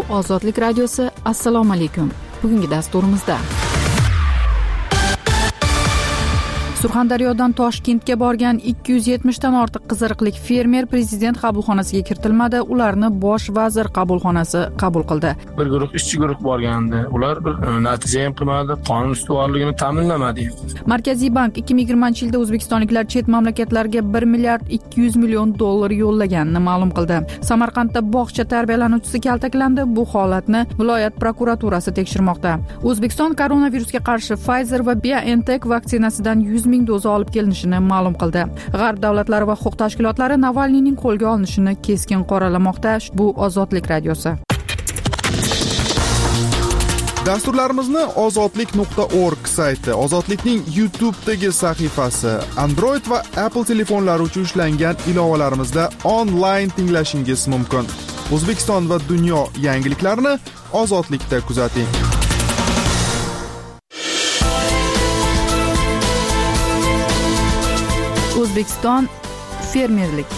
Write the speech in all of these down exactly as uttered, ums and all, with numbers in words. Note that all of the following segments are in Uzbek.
Ozodlik radiosi, assalomu alaykum. Bugungi dasturimizda Surxondaryodan Toshkentga borgan ikki yuz yetmishdan ortiq qiziriqlik fermer prezident qabulxonasiga kiritilmadi. Ularni bosh vazir qabulxonasi qabul qildi. Bir guruh ishchi guruh borgandi. Ular bir natija ham qilmadi, qonun ustuvorligini ta'minlamadi. Markaziy bank ikki ming yigirmanchi yilda o'zbekistonliklar chet mamlakatlarga bir milliard ikki yuz million dollar yo'llaganini ma'lum qildi. Samarqandda bog'cha tarbiyalanuvchisi kaltaklandi. Bu holatni viloyat prokuraturasi tekshirmoqda. O'zbekiston koronavirusga qarshi Pfizer va BioNTech vaksinasidan yuz ming doza olib kelinishini ma'lum qildi. G'arb davlatlari va huquq tashkilotlari Navalniyning qo'lga olinishini keskin qoralamoqda. Bu Ozodlik radiosi. Dasturlarimizni ozodlik nuqta org sayti, Ozodlikning YouTube'dagi sahifasi, Android va Apple telefonlari uchun ishlangan ilovalarimizda onlayn tinglashingiz mumkin. O'zbekiston va dunyo yangiliklarini Ozodlikda kuzating. O'zbekiston fermerlik.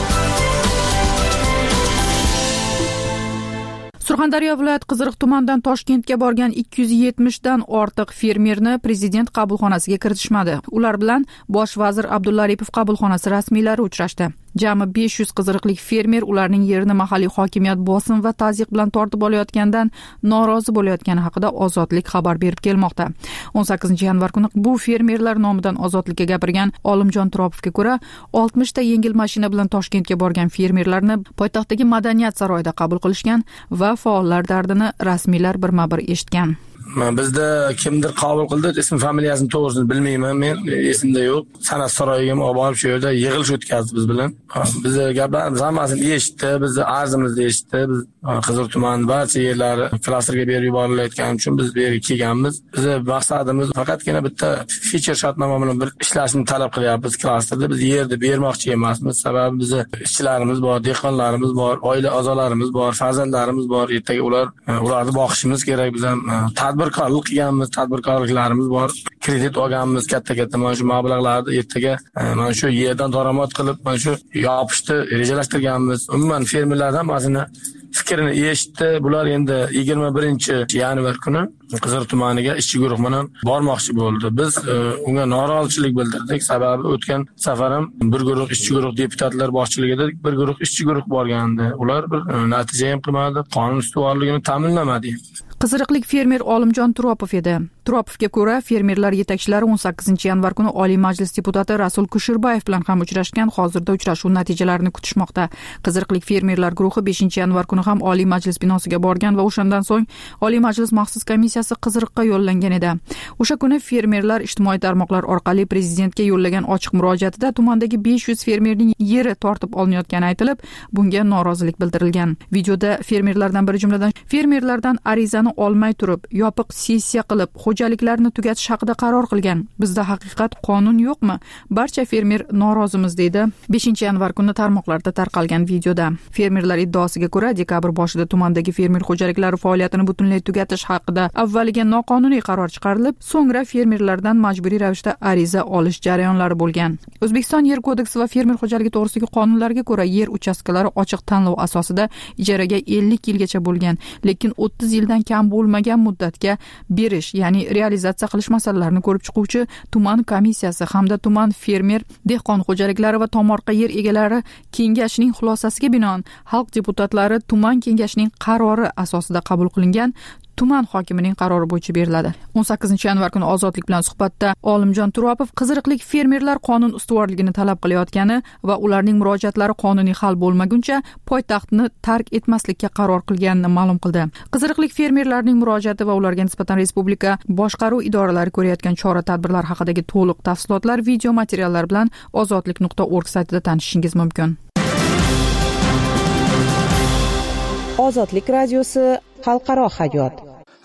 Surxondaryo viloyat Qiziriq tumanidan Toshkentga borgan ikki yuz yetmishdan ortiq fermerni prezident qabulxonasiga kiritishmadi. Ular bilan bosh vazir Abdulla Aripov qabulxonasi rasmiylari uchrashdi. Jami besh yuz qiziriqlik fermer ularning yerini mahalliy hokimiyat bosim va tazyiq bilan tortib olayotgandan norozi bo'layotgani haqida Ozodlik xabar berib kelmoqda. o'n sakkizinchi yanvar kuni bu fermerlar nomidan Ozodlikka gapirgan Olimjon Turopovga ko'ra, oltmishta yengil mashina bilan Toshkentga borgan fermerlarni poytaxtdagi Madaniyat saroyida qabul qilishgan va faollar dardini rasmiylar birma-bir eshitgan. Bizda kimdir qabul qildi, ism familiyasini to'g'risini bilmayman, men esimda yo'q. San'at saroyiga olib borib shu yerda yig'ilish o'tkazdi biz bilan. Bizni gaplarimiz hammasini eshitdi, bizni arzimizni eshitdi. Biz Qiziriq tumanining barcha yerlari klasterga berib yuborilayotgani uchun biz bu yerga kelganmiz. Bizning maqsadimiz faqatgina bitta feature shartnoma bilan bir ishlashni talab qilyapmiz klasterda. Biz yerni bermoqchi emasmiz. Sababi bizni ishchilarimiz bor, dehqonlarimiz bor, oila a'zolarimiz bor, farzandlarimiz bor. Ertaga ular ularni boqishimiz kerak. Biz ham tadbirkorlik qilganmiz, tadbirkorliklarimiz bor. Kredit olganmiz katta-katta mana shu mablag'larni ertaga mana shu yerdan daromad qilib, mana shu yopishni rejalashtirganmiz. Umuman fermerlardan hammasini fikrini eshitdi. Bular endi yigirma birinchi yanvar kuni Qiziriq tumaniga ishchi guruh bilan bormoqchi bo'ldi. Biz unga norozichilik bildirdik. Sababi o'tgan safar ham bir guruh ishchi guruh deputatlar boshchiligida bir guruh ishchi guruh borgandi. Ular bir natija ham qilmadi, qonun ustuvorligini ta'minlamadi. Qiziriqlik fermer Olimjon Turopov edi. Turopovga ko'ra, fermerlar yetakchilari o'n sakkizinchi yanvar kuni Oliy Majlis deputati Rasul Kushirbayev bilan ham uchrashgan. Hozirda uchrashuv natijalarini kutishmoqda. Qiziriqlik fermerlar guruhi beshinchi yanvar kuni ham Oliy Majlis binosiga borgan va o'shandan so'ng Oliy Majlis maxsus komissiyasi Qiziriqqa yo'llangan edi. O'sha kuni fermerlar ijtimoiy tarmoqlar orqali prezidentga yo'llagan ochiq murojaatida tumandagi besh yuz fermerning yeri tortib olinayotgani aytilib, bunga norozilik bildirilgan. Videoda fermerlardan biri jumladan fermerlardan arizani olmay turib, yopiq sessiya qilib, xo'jaliklarni tugatish haqida qaror qilgan. Bizda haqiqat qonun yo'qmi? Barcha fermer norozimiz deydi beshinchi yanvar kuni tarmoqlarda tarqalgan videoda. Fermerlar iddaosiga ko'ra, dekabr boshida tumandagi fermer xo'jaliklari faoliyatini butunlay tugatish haqida avvaliga noqonuniy qaror chiqarilib, so'ngra fermerlardan majburiy ravishda ariza olish jarayonlari bo'lgan. O'zbekiston yer kodeksi va fermer xo'jaligi to'g'risidagi qonunlarga ko'ra yer uchastkalari ochiq tanlov asosida ijaraga ellik yilgacha bo'lgan, lekin o'ttiz yildan kam bo'lmagan muddatga berish, ya'ni realizatsiya qilish masalalarini ko'rib chiquvchi tuman komissiyasi hamda tuman fermer dehqon xo'jaliklari va tomorqa yer egalari kengashining xulosasiga binoan xalq deputatlari tuman kengashining qarori asosida qabul qilingan tuman hokimining qarori bo'yicha beriladi. o'n sakkizinchi yanvar kuni Ozodlik bilan suhbatda Olimjon Turopov qiziriqlik fermerlar qonun ustuvorligini talab qilayotgani va ularning murojaatlari qonuniy hal bo'lmaguncha poytaxtni tark etmaslikka qaror qilganini ma'lum qildi. Qiziriqlik fermerlarning murojaati va ularga nisbatan respublika boshqaruv idoralari ko'rayotgan chora-tadbirlar haqidagi to'liq tafsilotlar video materiallar bilan ozodlik nuqta org saytida tanishishingiz mumkin. Ozodlik radiosi xalqaro hayot.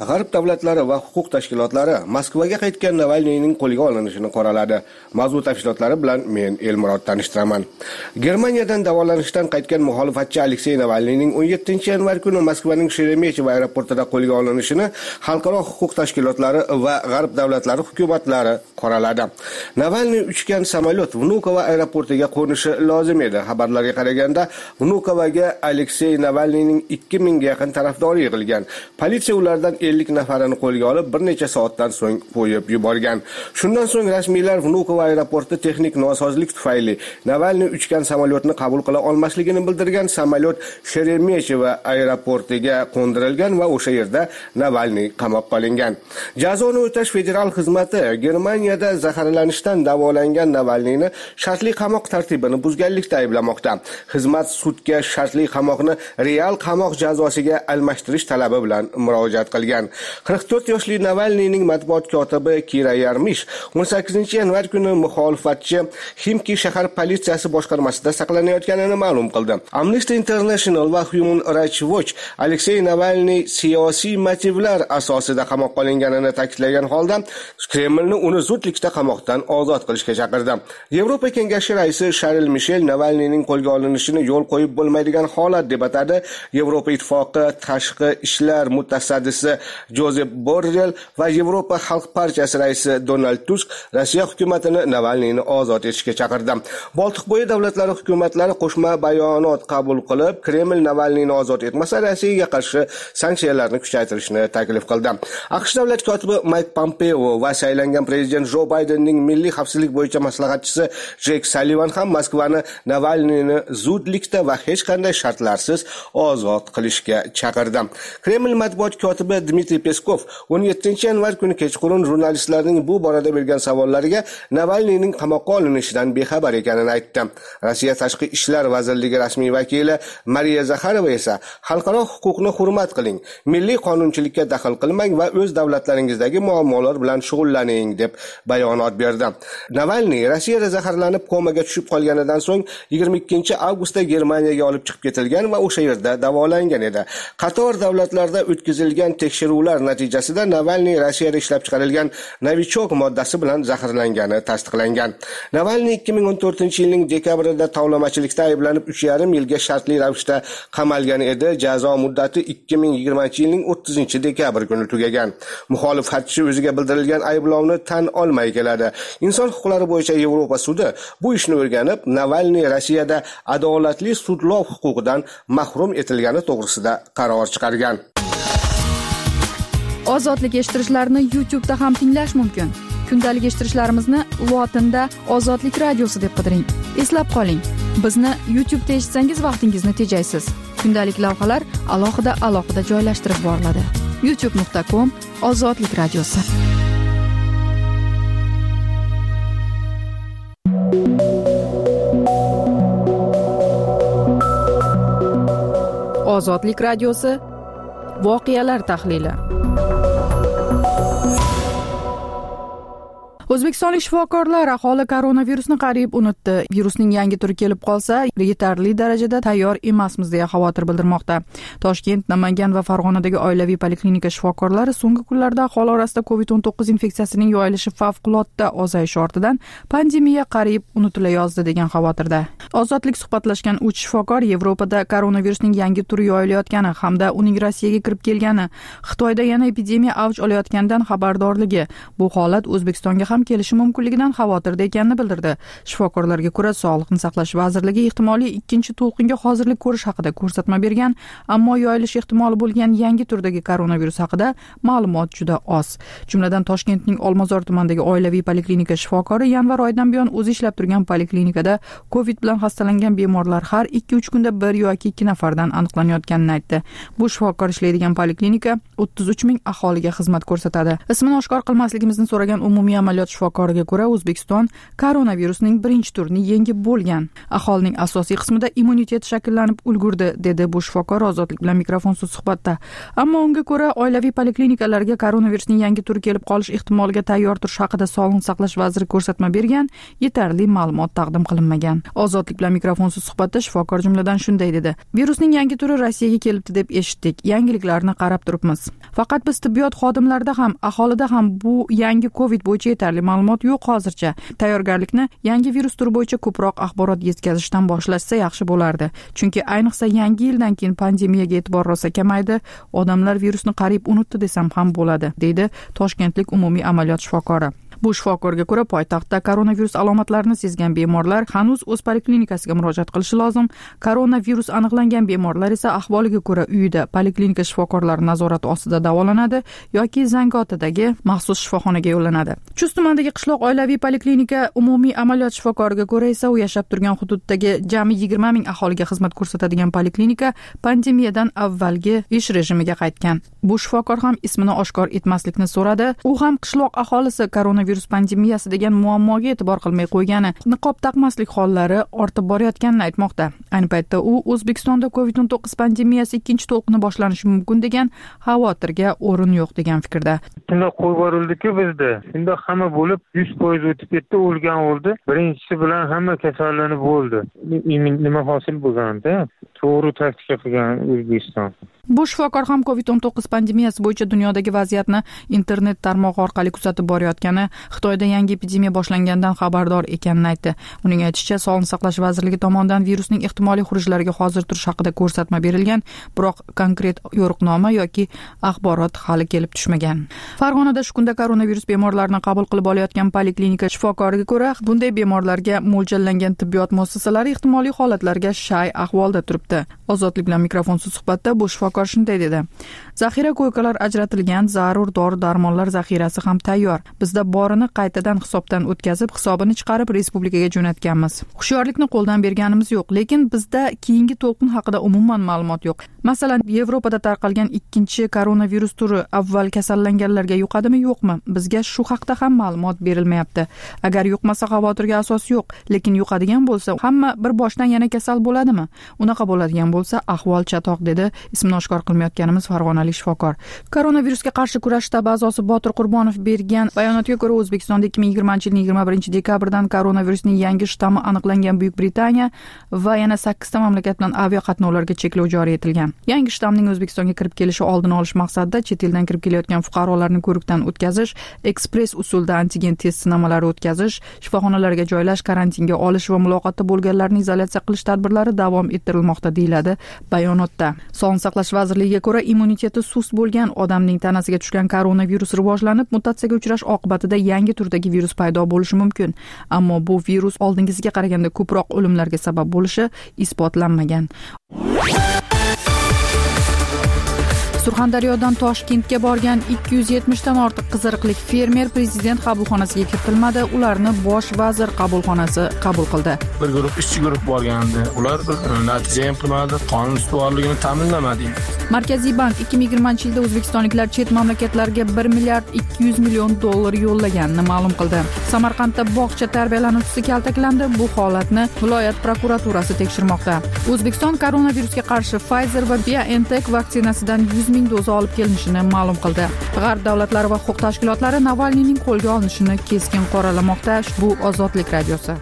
G'arb davlatlari va huquq tashkilotlari Moskvaga qaytgan Navalniyning qo'lga olinishini qoraladi. Mavzu tafsilotlari bilan men Elmurod tanishtiraman. Germaniyadan davolanishdan qaytgan muxolifatchi Aleksey Navalniyning o'n yettinchi yanvar kuni Moskvaning Sheremetyevo aeroportida qo'lga olinishini xalqaro huquq tashkilotlari va G'arb davlatlari hukumatlari qoraladi. Navalniy uchgan samolyot Vnukovo aeroportiga qo'nishi lozim edi. Xabarlarga qaraganda, Vnukovoga Aleksey Navalniyning ikki mingga yaqin tarafdori yig'ilgan. Politsiya ulardan ellik nafarini qo'lga olib, bir necha soatdan so'ng qo'yib yuborgan. Shundan so'ng rasmiylar Vnukovo aeroporti texnik nosozlik tufayli Navalniy uchgan samolyotni qabul qila olmasligini bildirgan. Samolyot Sheremetyevo aeroportiga qo'ndirilgan va o'sha yerda Navalniy qamab qolingan. Jazoni o'tash federal xizmati Germaniyada zaharlanishdan davolangan Navalniyni shartli qamoq tartibini buzganlikda ayblamoqda. Xizmat sudga shartli qamoqni real qamoq jazosiga almashtirish talabi bilan murojaat qilgan. qirq to'rt yoshli Navalniyning matbuot kotibi Kira Yarmish o'n sakkizinchi yanvar kuni muxolifatchi Ximki shahar politsiyasi boshqarmasida saqlanayotganini ma'lum qildi. Amnesty International va Human Rights Watch Aleksey Navalniy siyosiy motivlar asosida qamoqqa olinganini ta'kidlagan holda Kremlni uni zudlikda qamoqdan ozod qilishga chaqirdi. Yevropa Kengashi raisi Charles Michel Navalniyning qo'lga olinishini yo'l qo'yib bo'lmaydigan holat deb atadi. Yevropa Ittifoqi tashqi ishlar mutasaddisi Josep Borrell va Yevropa Xalq partiyasi raisi Donald Tusk Rossiya hukumatini Navalniyni ozod etishga chaqirdi. Boltiqbo'yi davlatlari hukumatlari qo'shma bayonot qabul qilib, Kreml Navalniyni ozod etmasa, Rossiyaga qarshi sanksiyalarni kuchaytirishni taklif qildi. AQSh davlat kotibi Mike Pompeo va saylangan prezident Jo Baydenning milliy xavfsizlik bo'yicha maslahatchisi Jek Sullivan ham Moskvani Navalniyni zudlikda va hech qanday shartlarsiz ozod qilishga chaqirdi. Kreml matbuot kotibi Dmitriy Peskov o'n yettinchi yanvar kuni kechqurun jurnalistlarning bu borada bergan savollariga Navalniyning qamoqqa olinishidan bexabar ekanini aytdi. Rossiya tashqi ishlar vazirligi rasmiy vakili Mariya Zakharova esa xalqaro huquqni hurmat qiling, milliy qonunchilikka daxl qilmang va o'z davlatlaringizdagi muammolar bilan shug'ullaning deb bayonot berdi. Navalniy Rossiyada zaharlanib komaga tushib qolganidan so'ng yigirma ikkinchi avgustda Germaniyaga olib chiqib ketilgan va o'sha yerda davolangan edi. Qator davlatlarda o'tkazilgan tekshiruvlar natijasida Navalniy Rossiyada ishlab chiqarilgan Novichok moddasi bilan zaharlangani tasdiqlangan. Navalniy ikki ming o'n to'rtinchi yilning dekabrida tovlamachilikda ayblanib uch yarim yilga shartli ravishda qamalgan edi. Jazo muddati ikki ming yigirmanchi yilning o'ttizinchi dekabr kuni tugagan. Muxolifatchi o'ziga bildirilgan ayblovni tan olmay keladi. Inson huquqlari bo'yicha Yevropa sudi bu ishni o'rganib, Navalniy Rossiyada adolatli sudlov huquqidan mahrum etilgani to'g'risida qaror chiqargan. Ozodlik eshittirishlarni YouTube da ham tinglash mumkin. Kundalik eshittirishlarimizni lotinda Ozodlik radiosi deb qidiring. Eslab qoling, bizni YouTube da eshitsangiz vaqtingizni tejaysiz. Kundalik lavhalar alohida alohida joylashtirib boriladi. youtube nuqta com Ozodlik radiosi. Ozodlik radiosi voqealar tahlili. O'zbekistonlik shifokorlar aholi koronavirusni qariyb unutdi. Virusning yangi turi kelib qolsa, yetarli darajada tayyor emasmiz deya xavotir bildirmoqda. Toshkent, Namangan va Farg'onadagi oilaviy poliklinika shifokorlari so'nggi kunlarda aholi orasida covid o'n to'qqiz infeksiyasining yoyilishi favqulodda ozayishi ortidan pandemiya qariyb unutilayozdi degan xavotirda. Ozodlik suhbatlashgan uch shifokor Yevropada koronavirusning yangi turi yoyilayotgani hamda uning Rossiyaga kirib kelgani, Xitoyda yana epidemiya avj olayotganidan xabardorligi, bu holat O'zbekistonga ham kelishi mumkinligidan xavotirda ekanini bildirdi. Shifokorlarga ko'ra, Sog'liqni saqlash vazirligi ehtimoliy ikkinchi to'lqinga hozirlik ko'rish haqida ko'rsatma bergan, ammo yoyilish ehtimoli bo'lgan yangi turdagi koronavirus haqida ma'lumot juda oz. Jumladan Toshkentning Olmazor tumanidagi oilaviy poliklinika shifokori yanvar oyidan buyon o'zi ishlab turgan poliklinikada Covid bilan xastalangan bemorlar har ikki uch kunda bir yoki ikki nafardan aniqlanayotganini aytdi. Bu shifokor ishlaydigan poliklinika o'ttiz uch ming aholiga xizmat ko'rsatadi. Ismini oshkor qilmasligimizni so'ragan umumiy amaliyot shifokoriga ko'ra, O'zbekiston koronavirusning birinchi turini yengib bo'lgan. Aholining asosiy qismida immunitet shakllanib ulgurdi, dedi bu shifokor Ozodlik bilan mikrofonsiz suhbatda. Ammo unga ko'ra, oilaviy poliklinikalarga koronavirusning yangi turi kelib qolish ehtimoliga tayyor turish haqida Sog'liqni saqlash vaziri ko'rsatma bergan, yetarli ma'lumot taqdim qilinmagan. Ozodlik ozodlik bilan mikrofonsiz suhbatda shifokor jumladan shunday dedi: virusning yangi turi Rossiyaga kelibdi deb eshitdik, yangiliklarni qarab turibmiz. Faqat biz tibbiyot xodimlarida ham, aholida ham bu yangi covid bo'yicha yetarli ma'lumot yo'q hozircha. Tayyorgarlikni yangi virus turi bo'yicha ko'proq axborot yetkazishdan boshlashsa yaxshi bo'lardi. Chunki ayniqsa yangi yildan keyin pandemiyaga e'tibor rosa kamaydi, odamlar virusni qariyb unutdi desam ham bo'ladi, deydi Toshkentlik umumiy amaliyot shifokori. Bu shifokorga ko'ra, poytaxtda koronavirus alomatlarini sezgan bemorlar hanuz o'z poliklinikasiga murojaat qilishi lozim. Koronavirus aniqlangan bemorlar esa ahvoliga ko'ra uyida poliklinika shifokorlari nazorati ostida davolanadi yoki Zangiotadagi maxsus shifoxonaga yo'llanadi. Chust tumanidagi qishloq oilaviy poliklinika umumiy amaliyot shifokoriga ko'ra esa u yashab turgan hududdagi jami yigirma ming aholiga xizmat ko'rsatadigan poliklinika pandemiyadan avvalgi ish rejimiga qaytgan. Bu shifokor ham ismini oshkor etmaslikni so'radi. U ham qishloq aholisi koronavirus virus pandemiyasi degan muammoga e'tibor qilmay qo'ygani, niqob taqmaslik hollari ortib borayotganini aytmoqda. Ayni paytda u O'zbekistonda covid o'n to'qqiz pandemiyasi ikkinchi to'lqini boshlanishi mumkin degan xavotirga o'rin yo'q degan fikrda. Shunda qo'yib yuborildi-ku bizda. Shunda hamma bo'lib yuz foiz o'tib ketdi, o'lgan o'ldi. Birinchisi bilan hamma kasallanib bo'ldi. Nima hosil bo'lganda? To'g'ri taktika qilgan O'zbekiston. Bu shifokor ham covid o'n to'qqiz pandemiyasi bo'yicha dunyodagi vaziyatni internet tarmog'i orqali kuzatib borayotgani, Xitoyda yangi epidemiya boshlangandan xabardor ekanini aytdi. Uning aytishicha, Sog'liqni saqlash vazirligi tomonidan virusning ehtimoliy xurujlariga hozir turish haqida ko'rsatma berilgan, biroq konkret yo'riqnoma yoki axborot hali kelib tushmagan. Farg'onada shu kunda koronavirus bemorlarini qabul qilib olayotgan poliklinika shifokoriga ko'ra, bunday bemorlarga mo'ljallangan tibbiyot muassasalari ehtimoliy holatlarga shay ahvolda turibdi. Ozodlik bilan mikrofonsiz suhbatda bu shifokor shunday dedi: zaxira ko'ykalar ajratilgan, zarur dori-darmonlar zaxirasi ham tayyor. Bizda borini qaytadan hisobdan o'tkazib, hisobini chiqarib respublikaga jo'natganmiz. Hushyorlikni qo'ldan berganimiz yo'q, lekin bizda keyingi to'lqin haqida umuman ma'lumot yo'q. Masalan, Yevropada tarqalgan ikkinchi koronavirus turi avval kasallanganlarga yuqadimi, yo'qmi? Bizga shu haqda ham ma'lumot berilmayapti. Agar yuqmasa xavotirga asos yo'q, lekin yuqadigan bo'lsa, hamma bir boshdan yana kasal bo'ladimi? Unaqa bo'ladigan bo'lsa, ahvol chatoq, dedi ismini oshkor qilmayotganimiz farg'onalik shifokor. Koronavirusga qarshi kurash shtabi a'zosi Botir Qurbonov bergan bayonotga ko'ra, O'zbekistonda ikki ming yigirmanchi yilning yigirma birinchi dekabrdan koronavirusning yangi shtammi aniqlangan Buyuk Britaniya va yana sakkizta mamlakat bilan aviaqatnovlarga cheklov joriy etilgan. Yangi shtamning O'zbekistonga kirib kelishi oldini olish maqsadida chet eldan kirib kelayotgan fuqarolarni ko'rikdan o'tkazish, ekspress usulda antigen test sinamalari o'tkazish, shifoxonalarga joylash, karantinga olish va muloqotda bo'lganlarni izolyatsiya qilish tadbirlari davom ettirilmoqda, deyiladi bayonotda. Sog'liqni saqlash vazirligiga ko'ra, immuniteti sust bo'lgan odamning tanasiga tushgan koronavirus rivojlanib, mutatsiyaga uchrash oqibatida yangi turdagi virus paydo bo'lishi mumkin. Ammo bu virus oldingisiga qaraganda ko'proq o'limlarga sabab bo'lishi isbotlanmagan. Surxondaryodan Toshkentga borgan ikki yuz yetmishdan ortiq qiziriqlik fermer prezident qabulxonasiga kiritilmadi. Ularni bosh vazir qabulxonasi qabul qildi. Bir guruh ishchi guruh borgandi. Ular natija ham qilmadi, qonun ustuvorligini ta'minlamadi. Markaziy bank ikki ming yigirmanchi yilda o'zbekistonliklar chet mamlakatlarga bir milliard ikki yuz million dollar yo'llaganini ma'lum qildi. Samarqandda bog'cha tarbiyalanuvchisi kaltaklandi. Bu holatni viloyat prokuraturasi tekshirmoqda. O'zbekiston koronavirusga qarshi Pfizer va BioNTech vaksinasidan yuz ming doza olib kelinishini ma'lum qildi. G'arb davlatlari va huquq tashkilotlari Navalniyning qo'lga olinishini keskin qoralamoqda. Bu Ozodlik radiosi.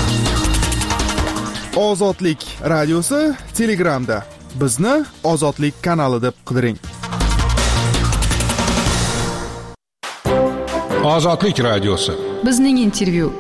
Ozodlik radiosi Telegramda. Bizni Ozodlik kanali deb qidiring. Ozodlik radiosi. Bizning intervyu.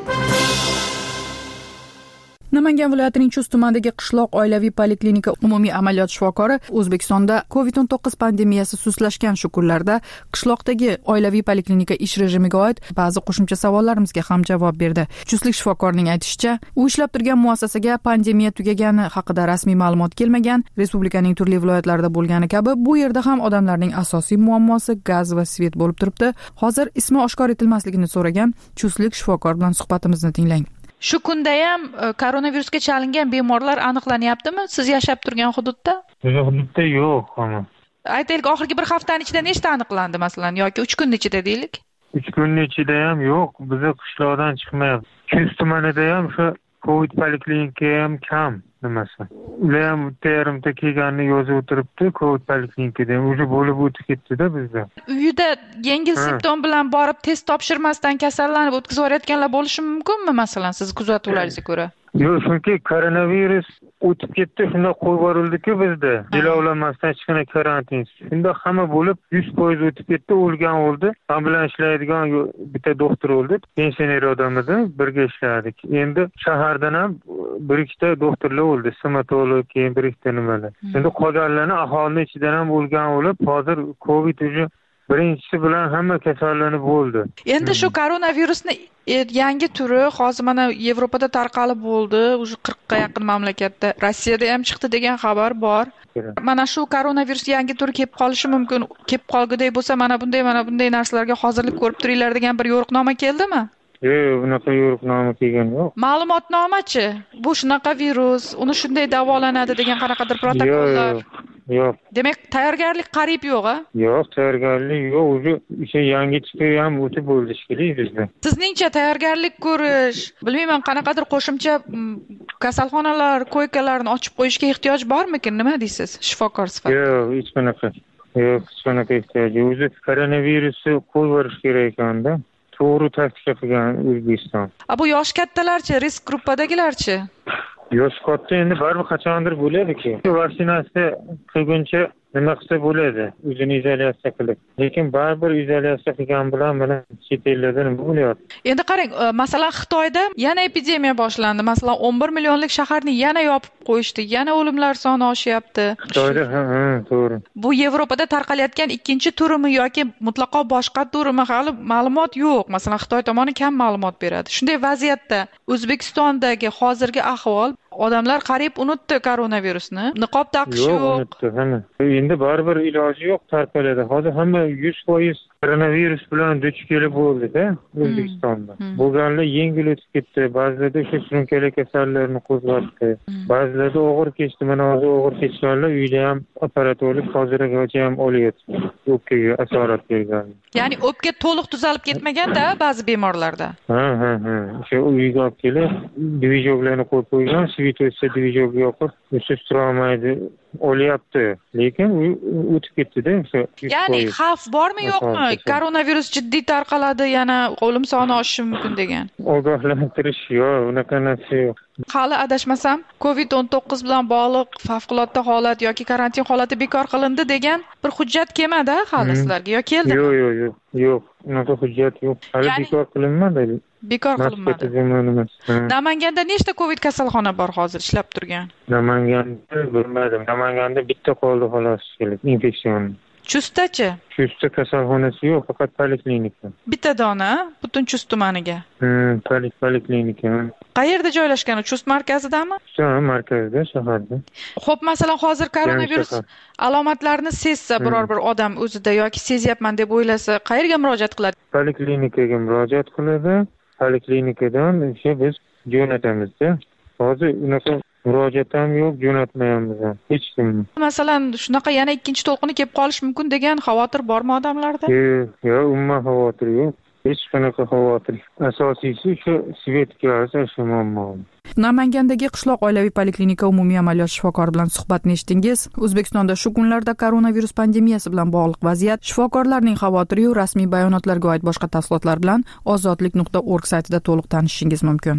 Namangan viloyatining Chust tumanidagi qishloq oilaviy poliklinika umumiy amaliyot shifokori O'zbekistonda covid o'n to'qqiz pandemiyasi sustlashgan shu kunlarda qishloqdagi oilaviy poliklinika ish rejimiga oid ba'zi qo'shimcha savollarimizga ham javob berdi. Chustlik shifokorning aytishicha, u ishlab turgan muassasaga pandemiya tugagani haqida rasmiy ma'lumot kelmagan. Respublikaning turli viloyatlarida bo'lgani kabi bu yerda ham odamlarning asosiy muammosi gaz va svet bo'lib turibdi. Hozir ismi oshkor etilmasligini so'ragan Chustlik shifokor bilan suhbatimizni tinglang. Shu kunda ham koronavirusga chalingan bemorlar aniqlanyaptimi siz yashab turgan hududda? O'sha hududda yo'q hamma. Aytaylik, oxirgi bir haftaning ichida nechta aniqlandi masalan yoki uch kun ichida deylik? uch kun ichida ham yo'q, biz qishloqdan chiqmayapmiz. Chust tumanida ham shu Covid poliklinika ham kam. nimasi. Ular ham terimda kelganini yozib o'tiribdi, Covid poliklinikadan. Уже bo'lib o'tib ketdi-da bizda. Uyida yengil simptom bilan borib test topshirmasdan kasallanib o'tkazib yuborayotganlar bo'lishi mumkinmi, masalan, siz kuzatuvlaringizga ko'ra? Yo'q, chunki koronavirus o'tib ketdi, shunda qo'yib yuborildi-ku bizda. Jilovlanmasdan hech qanday karantin. Shunda hamma bo'lib yuz foiz o'tib ketdi, o'lgan o'ldi. Men bilan ishlaydigan bitta doktor o'ldi. Pensioner odam edi, birga ishladik. Endi shahardan ham bir ikkita doktorlar o'ldi, stomatolog, keyin bir ikkita nimalar. Endi qolganlarni aholining ichidan ham o'lgan o'lib, hozir Covid уже birinchisi bilan hamma kasallanib bo'ldi. Endi shu koronavirusni yangi turi hozir mana Yevropada tarqalib bo'ldi, уже qirqqa yaqin mamlakatda. Rossiyada ham chiqdi degan xabar bor. Mana shu koronavirus yangi turi kelib qolishi mumkin. Kelib qolguday bo'lsa, mana bunday mana bunday narsalarga hozirlik ko'rib turinglar degan bir yo'riqnoma keldimi? Yo'q, unaqa yo'riqnoma kelgan yo'q. Ma'lumotnomachi? Bu shunaqa virus, uni shunday davolanadi degan qanaqadir protokollar. Yo'q. Demak, tayyorgarlik qariyb yo'q-a? Yo'q, tayyorgarlik yo'q. O'zi o'sha yangi tipi ham o'tib bo'ldi shekilli bizda. Sizningcha tayyorgarlik ko'rish, bilmayman, qanaqadir qo'shimcha kasalxonalar, koykalarni ochib qo'yishga ehtiyoj bormikin? Nima deysiz, shifokor sifatida? Yo'q, hech qanaqa. Yo'q, hech qanaqa ehtiyoj. O'zi koronavirusni qo'yib yuborish kerak ekanda. To'g'ri taktika qilgan O'zbekiston. A bu yosh kattalarchi, risk gruppadagilarchi? Yosh katta endi baribir qachondir bo'ladi-ku. Vaksinasiya qilguncha nima qilsa bo'ladi, o'zini izolyatsiya qilib. Lekin baribir izolyatsiya qilgan bilan mana chet ellarda nima bo'lyapti? Endi qarang, masalan, Xitoyda yana epidemiya boshlandi. Masalan, o'n bir millionlik shaharni yana yopib qo'yishdi. Yana o'limlar soni oshyapti. Xitoyda, ha, ha, to'g'ri. Bu Yevropada tarqalayotgan ikkinchi turimi yoki mutlaqo boshqa turimi hali ma'lumot yo'q. Masalan, Xitoy tomoni kam ma'lumot beradi. Shunday vaziyatda O'zbekistondagi hozirgi ahvol, odamlar qariyb unutdi koronavirusni. Niqob taqish yo'q. Yo'q, unutdi, hamma. Endi baribir iloji yo'q tarqaladi. Hozir hamma yuz foiz koronavirus bilan duch kelib bo'ldi-da O'zbekistonda. Bo'lganlar yengil o'tib ketdi, ba'zilarda o'sha surunkali kasallarni qo'zg'atdi. Ba'zilarda og'ir kechdi. Mana hozir og'ir kechganlar uyda ham apparat olib, hozirgacha ham olyapti. O'pkaga asorat bergan. Ya'ni o'pka to'liq tuzalib ketmagan-da ba'zi bemorlarda. Ha, ha, ha. O'sha uyga olib kelib, dvijoklarni qo'yib qo'ygan, svito'sa dvijokga yoqib, o'sha turolmaydi, olyapti. Lekin u o'tib ketdi-da o'sha. Ya'ni xavf bormi yo'qmi? Koronavirus jiddiy tarqaladi, yana o'lim soni oshishi mumkin degan. Ogohlantirish yo'q, unaqa narsa yo'q. Hali adashmasam, Covid o'n to'qqiz bilan bog'liq favqulodda holat yoki karantin holati bekor qilindi degan bir hujjat kelmadi hali sizlarga yo keldimi? Yo'q, yo'q, yo'q. Yo'q, unaqa hujjat yo'q. Hali bekor qilinmadi. Bekor qilinmadi. Namanganda nechta Covid kasalxona bor hozir ishlab turgan? Namanganda bilmadim. Namanganda bitta qoldi xolos, infeksion. Chustdachi? Chustda kasalxonasi yo'q, faqat poliklinika. Bitta dona butun Chust tumaniga. Hmm, poliklinika. Qayerda joylashgan? Chust markazidami? Ha, markazda, shaharda. Xo'p, masalan, hozir koronavirus alomatlarini sezsa biror bir odam o'zida yoki sezyapman deb o'ylasa, qayerga murojaat qiladi? Poliklinikaga murojaat qiladi. Poliklinikadan o'sha biz jo'natamiz-da. Hozir unaqa murojaat ham yo'q, jo'natmayapmiz ham. Hech kim. Masalan, shunaqa yana ikkinchi to'lqini kelib qolish mumkin degan xavotir bormi odamlarda? Yo'q, yo'q, umuman xavotir yo'q. Hech qanaqa xavotir. Asosiysi shu svetga shu muammo. Namangandagi qishloq oilaviy poliklinika umumiy amaliyot shifokori bilan suhbatni eshitdingiz. O'zbekistonda shu kunlarda koronavirus pandemiyasi bilan bog'liq vaziyat, shifokorlarning xavotiri-yu rasmiy bayonotlarga oid boshqa tafsilotlar bilan ozodlik nuqta org saytida to'liq tanishishingiz mumkin.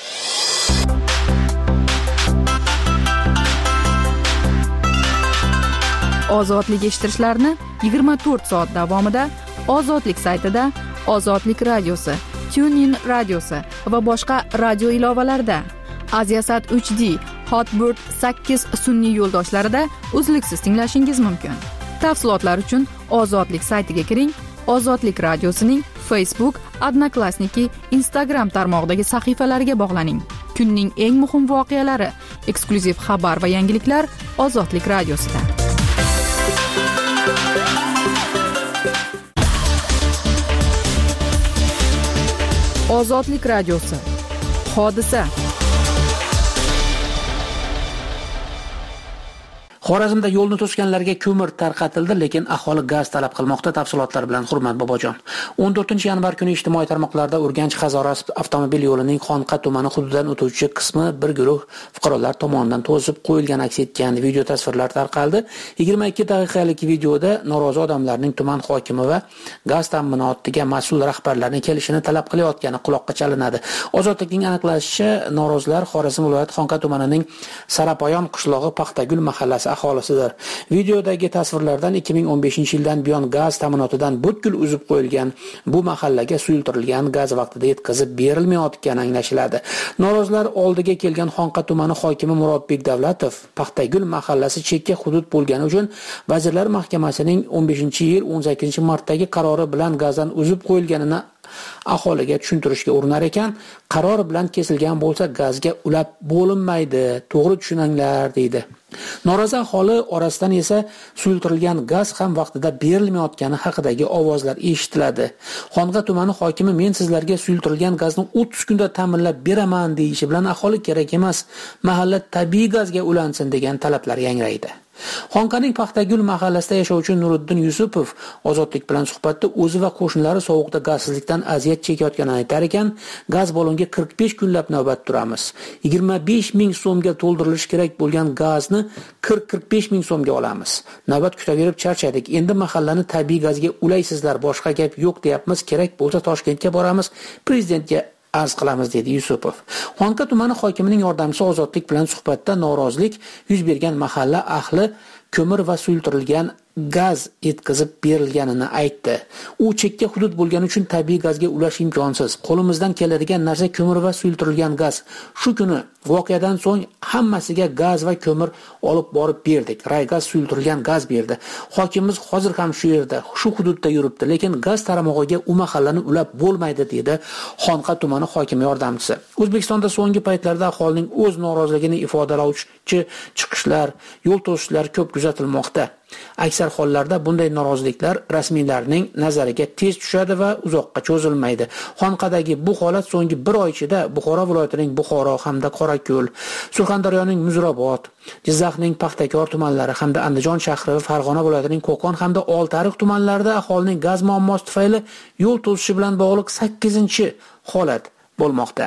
Ozodlik eshittirishlarni yigirma to'rt soat davomida Ozodlik saytida, Ozodlik radiosi, TuneIn radiosi va boshqa radio ilovalarda, Aziasat uch D, Hotbird sakkiz sun'iy yo'ldoshlarida uzluksiz tinglashingiz mumkin. Tafsilotlar uchun Ozodlik saytiga kiring. Ozodlik radiosining Facebook, Odnoklassniki, Instagram tarmog'idagi sahifalariga bog'laning. Kunning eng muhim voqealari, eksklyuziv xabar va yangiliklar Ozodlik radiosida. Ozodlik radiosi. Hodisa. Xorazmda yo'lni to'sganlarga ko'mir tarqatildi, lekin aholi gaz talab qilmoqda. Tafsilotlar bilan Hurmat Bobojon. o'n to'rtinchi yanvar kuni ijtimoiy tarmoqlarda Urganch Hazoras avtomobil yo'lining Xonqa tumani hududidan o'tuvchi qismi bir guruh fuqarolar tomonidan to'sib qo'yilgan aks etgan video tasvirlar tarqaldi. yigirma ikki daqiqalik videoda norozi odamlarning tuman hokimi va gaz ta'minotiga mas'ul rahbarlarning kelishini talab qilayotgani quloqqa chalinadi. Ozodlikning aniqlashicha, norozilar Xorazm viloyati Xonqa tumanining Sarapoyon qishlog'i Paxtagul mahallasi aholisidir. Videodagi tasvirlardan ikki ming o'n beshinchi yildan buyon gaz ta'minotidan butkul uzib qo'yilgan bu mahallaga suyultirilgan gaz vaqtida yetkazib berilmayotgani anglashiladi. Norozilar oldiga kelgan Xonqa tumani hokimi Murodbek Davlatov Paxtagul mahallasi chekka hudud bo'lgani uchun Vazirlar Mahkamasining o'n beshinchi yil o'n sakkizinchi martdagi qarori bilan gazdan uzib qo'yilganini aholiga tushuntirishga urinar ekan, qaror bilan kesilgan bo'lsa gazga ulab bo'linmaydi, to'g'ri tushuninglar deydi. Norozi aholi orasidan esa suyultirilgan gaz ham vaqtida berilmayotgani haqidagi ovozlar eshitiladi. Xonqa tumani hokimi men sizlarga suyultirilgan gazni o'ttiz kunda ta'minlab beraman deyishi bilan aholi kerak emas, mahalla tabiiy gazga ulansin degan talablar yangraydi. Xonqaning Paxtagul mahallasida yashovchi Nuriddin Yusupov Ozodlik bilan suhbatda o'zi va qo'shnilari sovuqda gazsizlikdan aziyat chekayotganini aytar ekan, gaz balonga qirq besh kunlab navbat turamiz. yigirma besh ming so'mga to'ldirilishi kerak bo'lgan gazni qirq qirq besh ming so'mga olamiz. Navbat kutaverib charchadik. Endi mahallani tabiiy gazga ulaysizlar, boshqa gap yo'q deyapmiz. Kerak bo'lsa Toshkentga boramiz, prezidentga arz qilamiz dedi Yusupov. Xonqa tumani hokimining yordamchisi Ozodlik bilan suhbatda norozilik yuz bergan mahalla ahli ko'mir va suyultirilgan gaz yetkazib berilganini aytdi. U chekka hudud bo'lgani uchun tabiiy gazga ulash imkonsiz. Qo'limizdan keladigan narsa ko'mir va suyultirilgan gaz. Shu kuni voqeadan so'ng hammasiga gaz va ko'mir olib borib berdik. Raygaz suyultirilgan gaz berdi. Hokimimiz hozir ham shu yerda, shu hududda yuribdi, lekin gaz taramog'iga u mahallani ulab bo'lmaydi dedi Xonqa tumani hokimi yordamchisi. O'zbekistonda so'nggi paytlarda aholining o'z noroziligini ifodalovchi chiqishlar, yo'l to'sishlar ko'p kuzatilmoqda. Aksar hollarda bunday noroziliklar rasmiylarning nazariga tez tushadi va uzoqqa cho'zilmaydi. Xonqadagi bu holat so'nggi bir oy ichida Buxoro viloyatining Buxoro hamda Qorako'l, Surxondaryoning Muzrabot, Jizzaxning Paxtakor tumanlari hamda Andijon shahri va Farg'ona viloyatining Qo'qon hamda Oltiariq tumanlarida aholining gaz muammosi tufayli yo'l to'sishi bilan bog'liq sakkizinchi holat bo'lmoqda.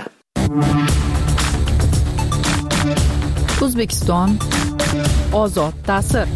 O'zbekiston ozod ta'sir.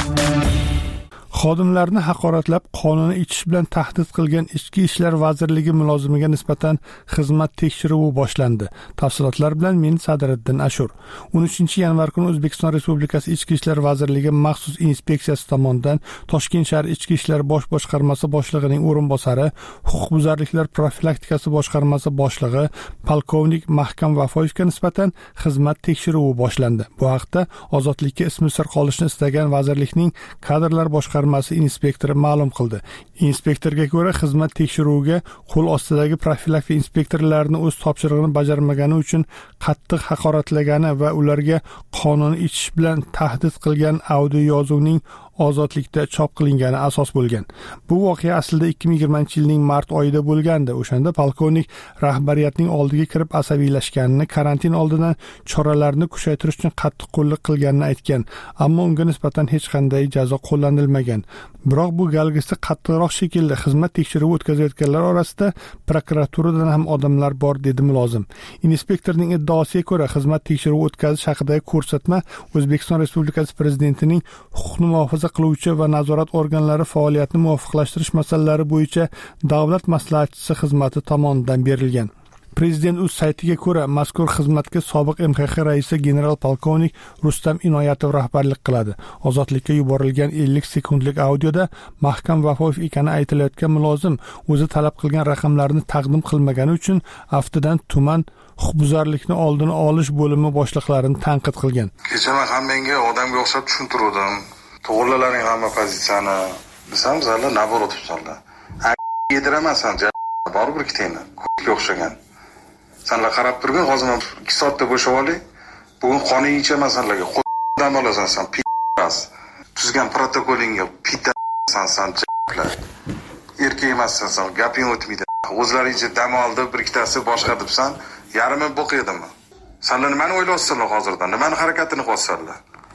Xodimlarni haqoratlab qonunni ichish bilan tahdid qilgan Ichki ishlar vazirligi mulozimiga nisbatan xizmat tekshiruvi boshlandi. Tafsilotlar bilan men Sadriddin Ashur. o'n uchinchi yanvar kuni O'zbekiston Respublikasi Ichki ishlar vazirligi maxsus inspeksiyasi tomonidan Toshkent shahar Ichki ishlar bosh boshqarmasi boshlig'ining o'rinbosari, huquqbuzarliklar profilaktikasi boshqarmasi boshlig'i polkovnik Mahkam Vafoyevga nisbatan xizmat tekshiruvi boshlandi. Bu haqda Ozodlikka ismi sir qolishni istagan vazirlikning kadrlar boshqarmasi inspektori ma'lum qildi. Inspektorga ko'ra, xizmat tekshiruviga qo'l ostidagi profilaktika inspektorlarini o'z topshirig'ini bajarmagani uchun qattiq haqoratlagani va ularga qonunni ichish bilan tahdid qilgan audio yozuvning Ozodlikda chop qilingani asos bo'lgan. Bu voqea aslida ikki ming yigirmanchi yilning mart oyida bo'lgandi. O'shanda polkovnik rahbariyatning oldiga kirib asabiylashganini, karantin oldidan choralarni kuchaytirish uchun qattiq qo'llik qilganini aytgan, ammo unga nisbatan hech qanday jazo qo'llanilmagan. Biroq bu galgisida qattiqroq shaklda xizmat tekshiruvi o'tkazayotganlar orasida prokuraturadan ham odamlar bor dedi mulozim. Inspektorning iddaosiga ko'ra, xizmat tekshiruvi o'tkazish haqidagi ko'rsatma O'zbekiston Respublikasi Prezidentining huquqni muhofaza qiluvchi va nazorat organlari faoliyatini muvofiqlashtirish masalalari bo'yicha davlat maslahatchisi xizmati tomonidan berilgan. Prezident o'z saytiga ko'ra, mazkur xizmatga sobiq M X X raisi general polkovnik Rustam Inoyatov rahbarlik qiladi. Ozodlikka yuborilgan ellik sekundlik audioda Mahkam Vafoyev ekani aytilayotgan mulozim o'zi talab qilgan raqamlarni taqdim qilmagani uchun aftidan tuman huquqbuzarlikni oldini olish bo'limi boshliqlarini tanqid qilgan. Kecha men hammangga odamga o'xshab tushuntirdim. To'g'rilaring hamma pozitsiyani. Desam, zalla nabor o'tibsanlar. Yediramansan, baribir ikkitangni. Ko'pga o'xshagan. Senlar qarab turgin, hozir men ikki soatda bo'shab olay. Bugun qonun ichaman senlarga. Qo'ldan olasan sen, p***as. Tuzgan protokolingga p***san sen, j***lar. Erkak emassan sen, gaping o'tmaydi. O'zlaringcha dam oldi, bir ikkitasi boshqa debsan, yarimi bo'q edimi? Senlar nimani o'ylayapsizlar hozirdan? Nimani harakatini qilyapsizlar?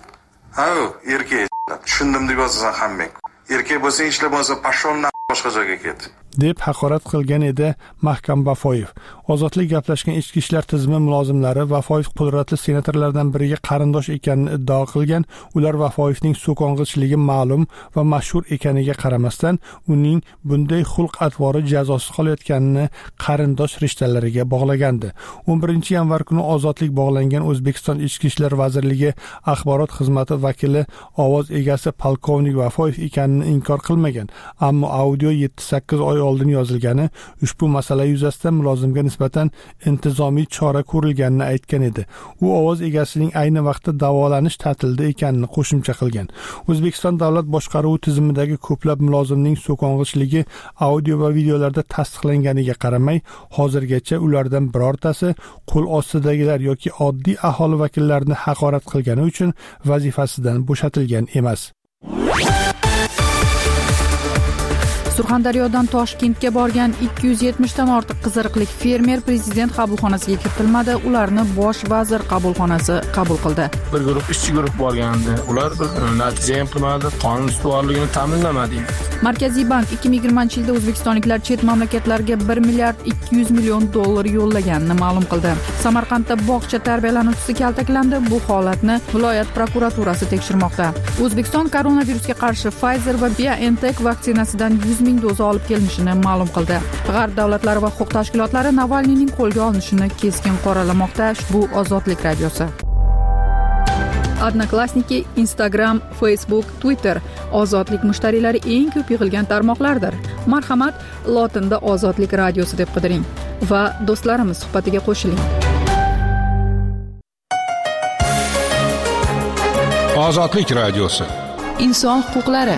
Ha, erkak tushundim deb yozasan hammang. Erkak bo'lsang ishlamasa pashon boshqa joyga ket. deb haqorat qilgan edi Mahkam Vafoyev. Ozodlik gaplashgan ichki ishlar tizimi mulozimlari Vafoyev qudratli senatorlardan biriga qarindosh ekanini iddao qilgan. Ular Vafoyevning so'kong'ichligi ma'lum va mashhur ekaniga qaramasdan, uning bunday xulq-atvori jazosiz qolayotganini qarindosh rishtalariga bog'lagandi. o'n birinchi yanvar kuni ozodlik bog'langan O'zbekiston Ichki ishlar vazirligi axborot xizmati vakili ovoz egasi polkovnik Vafoyev ekanini inkor qilmagan, ammo audio yetti sakkiz oy oldin yozilgani ushbu masala yuzasidan mulozimga nisbatan intizomiy chora ko'rilganini aytgan edi. U ovoz egasining ayni vaqtda davolanish ta'tilida ekanini qo'shimcha qilgan. O'zbekiston davlat boshqaruvi tizimidagi ko'plab mulozimning so'kong'ichligi audio va videolarda tasdiqlanganiga qaramay, hozirgacha ulardan birortasi qo'l ostidagilar yoki oddiy aholi vakillarini haqorat qilgani uchun vazifasidan bo'shatilgan emas. Surxondaryodan Toshkentga borgan ikki yuz yetmish dan ortiq qiziriqlik fermer prezident qabulxonasiga kiritilmadi, ularni bosh vazir qabulxonasi qabul qildi. Bir guruh ishchi guruh borgandi. Ular natija ham qilmadi, qonun ustuvorligini ta'minlamadi. Markaziy bank ikki ming yigirmanchi yilda o'zbekistonliklar chet mamlakatlarga bir milliard ikki yuz million dollar yo'llaganini ma'lum qildi. Samarqandda bog'cha tarbiyalanuvchisi kaltaklandi. Bu holatni viloyat prokuraturasi tekshirmoqda. O'zbekiston koronavirusga qarshi Pfizer va BioNTech vaksinasidan yuz ming doza olib kelinishini ma'lum qildi. G'arb davlatlari va huquq tashkilotlari Navalniyning qo'lga olinishini keskin qoralamoqda. Bu Ozodlik radiosi. Odnoklassniki, Instagram, Facebook, Twitter ozodlik mushtariylari eng ko'p yig'ilgan tarmoqlardir. Marhamat, lotinda Ozodlik radiosi deb qidiring va do'stlarimiz suhbatiga qo'shiling. Ozodlik radiosi. Inson huquqlari.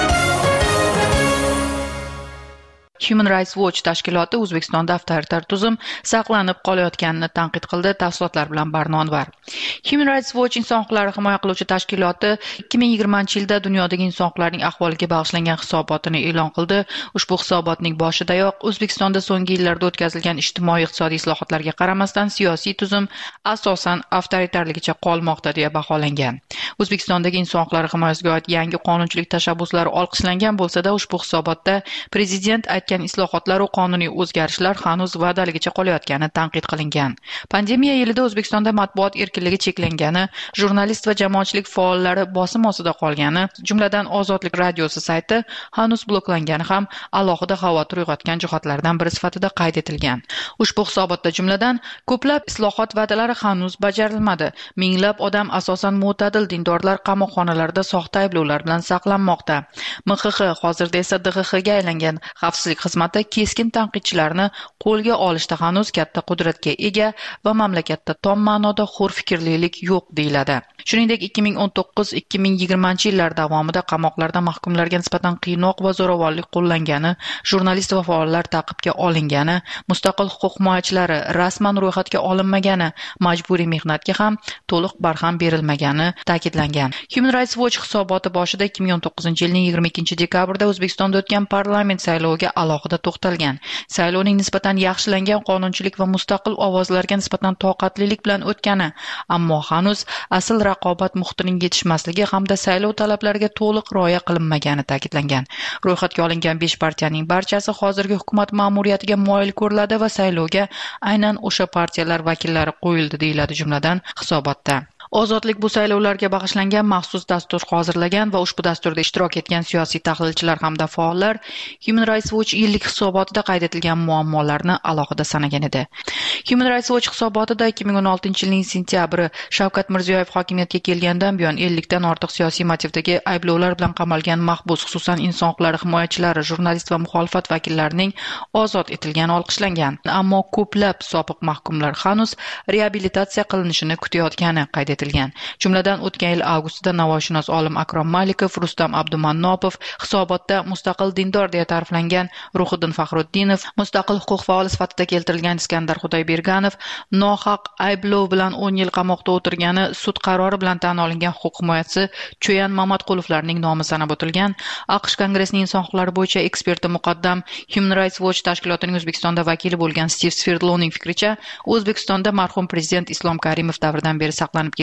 Human Rights Watch tashkiloti O'zbekistonda avtoritar tuzum saqlanib qolayotganini tanqid qildi. Tafsilotlar bilan Barnonvar. Human Rights Watch inson huquqlarini himoya qiluvchi tashkiloti ikki ming yigirmanchi yilda dunyodagi inson huquqlarining ahvoliga bag'ishlangan hisobotini e'lon qildi. Ushbu hisobotning boshidayoq O'zbekistonda so'nggi yillarda o'tkazilgan ijtimoiy-iqtisodiy islohotlarga qaramasdan siyosiy tuzum asosan avtoritarligicha qolmoqda deya baholangan. O'zbekistondagi inson huquqlari himoyasiga oid yangi qonunchilik tashabbuslari olqishlangan bo'lsa-da, ushbu hisobotda prezident aytgan islohotlar va qonuniy o'zgarishlar hanuz va'daligicha qolayotgani tanqid qilingan. Pandemiya yilida O'zbekistonda matbuot erkinligi cheklangani, jurnalist va jamoatchilik faollari bosim ostida qolgani, jumladan Ozodlik radiosi sayti hanuz bloklangani ham alohida xavotir uyg'otgan jihatlardan biri sifatida qayd etilgan. Ushbu hisobotda jumladan ko'plab islohot va'dalari hanuz bajarilmadi. Minglab odam asosan mo'tadil dindorlar qamoqxonalarda soxta ayblovlar bilan saqlanmoqda. M X X hozirda esa D X X ga aylangan xavfsizlik xizmati keskin tanqidchilarni qo'lga olishda hanuz katta qudratga ega va mamlakatda tom ma'noda hur fikrlilik yo'q deyiladi. Shuningdek, ikki ming o'n to'qqiz ikki ming yigirmanchi yillar davomida qamoqlarda mahkumlarga nisbatan qiynoq va zo'ravonlik qo'llangani, jurnalist va faollar ta'qibga olingani, mustaqil huquq himoyachilari rasman ro'yxatga olinmagani, majburiy mehnatga ham to'liq barham berilmagani ta'kidlangan. Human Rights Watch hisoboti boshida ikki ming o'n to'qqizinchi yilning yigirma ikkinchi dekabrda O'zbekistonda o'tgan parlament sayloviga alohida to'xtalgan. Saylovning nisbatan yaxshilangan qonunchilik va mustaqil ovozlarga nisbatan toqatlilik bilan o'tgani, ammo hanuz asl raqobat muhitining yetishmasligi hamda saylov talablariga to'liq rioya qilinmagani ta'kidlangan. Ro'yxatga olingan besh partiyaning barchasi hozirgi hukumat ma'muriyatiga moyil ko'riladi va saylovga aynan o'sha partiyalar vakillari qo'yildi deyiladi jumladan hisobotda. Ozodlik bu saylovlarga bag'ishlangan maxsus dastur hozirlagan va ushbu dasturda ishtirok etgan siyosiy tahlilchilar hamda faollar Human Rights Watch yillik hisobotida qayd etilgan muammolarni alohida sanagan edi. Human Rights Watch hisobotida ikki ming o'n oltinchi yilning sentyabri Shavkat Mirziyoyev hokimiyatga kelgandan buyon ellik dan ortiq siyosiy motivdagi ayblovlar bilan qamalgan mahbus, xususan inson huquqlari himoyachilari, jurnalist va muxolifat vakillarining ozod etilgani olqishlangan. Ammo ko'plab sobiq mahkumlar hanuz reabilitatsiya qilinishini kutayotgani qayd etilgan. Jumladan o'tgan yil avgustida navoiyshunos olim Akrom Malikov, Rustam Abdumannopov, hisobotda mustaqil dindor deya ta'riflangan Ruhiddin Faxruddinov, mustaqil huquq faoli sifatida keltirilgan Iskandar Xudoyberganov, nohaq ayblov bilan o'n yil qamoqda o'tirgani sud qarori bilan tan olingan huquq himoyachisi Cho'yan Mamatqulovlarning nomi sanab o'tilgan. AQSh Kongressining inson huquqlari bo'yicha eksperti muqaddam Human Rights Watch tashkilotining O'zbekistonda vakili bo'lgan Steve Sverdlovning fikricha, O'zbekistonda marhum prezident Islom Karimov davridan beri saqlanib kelgan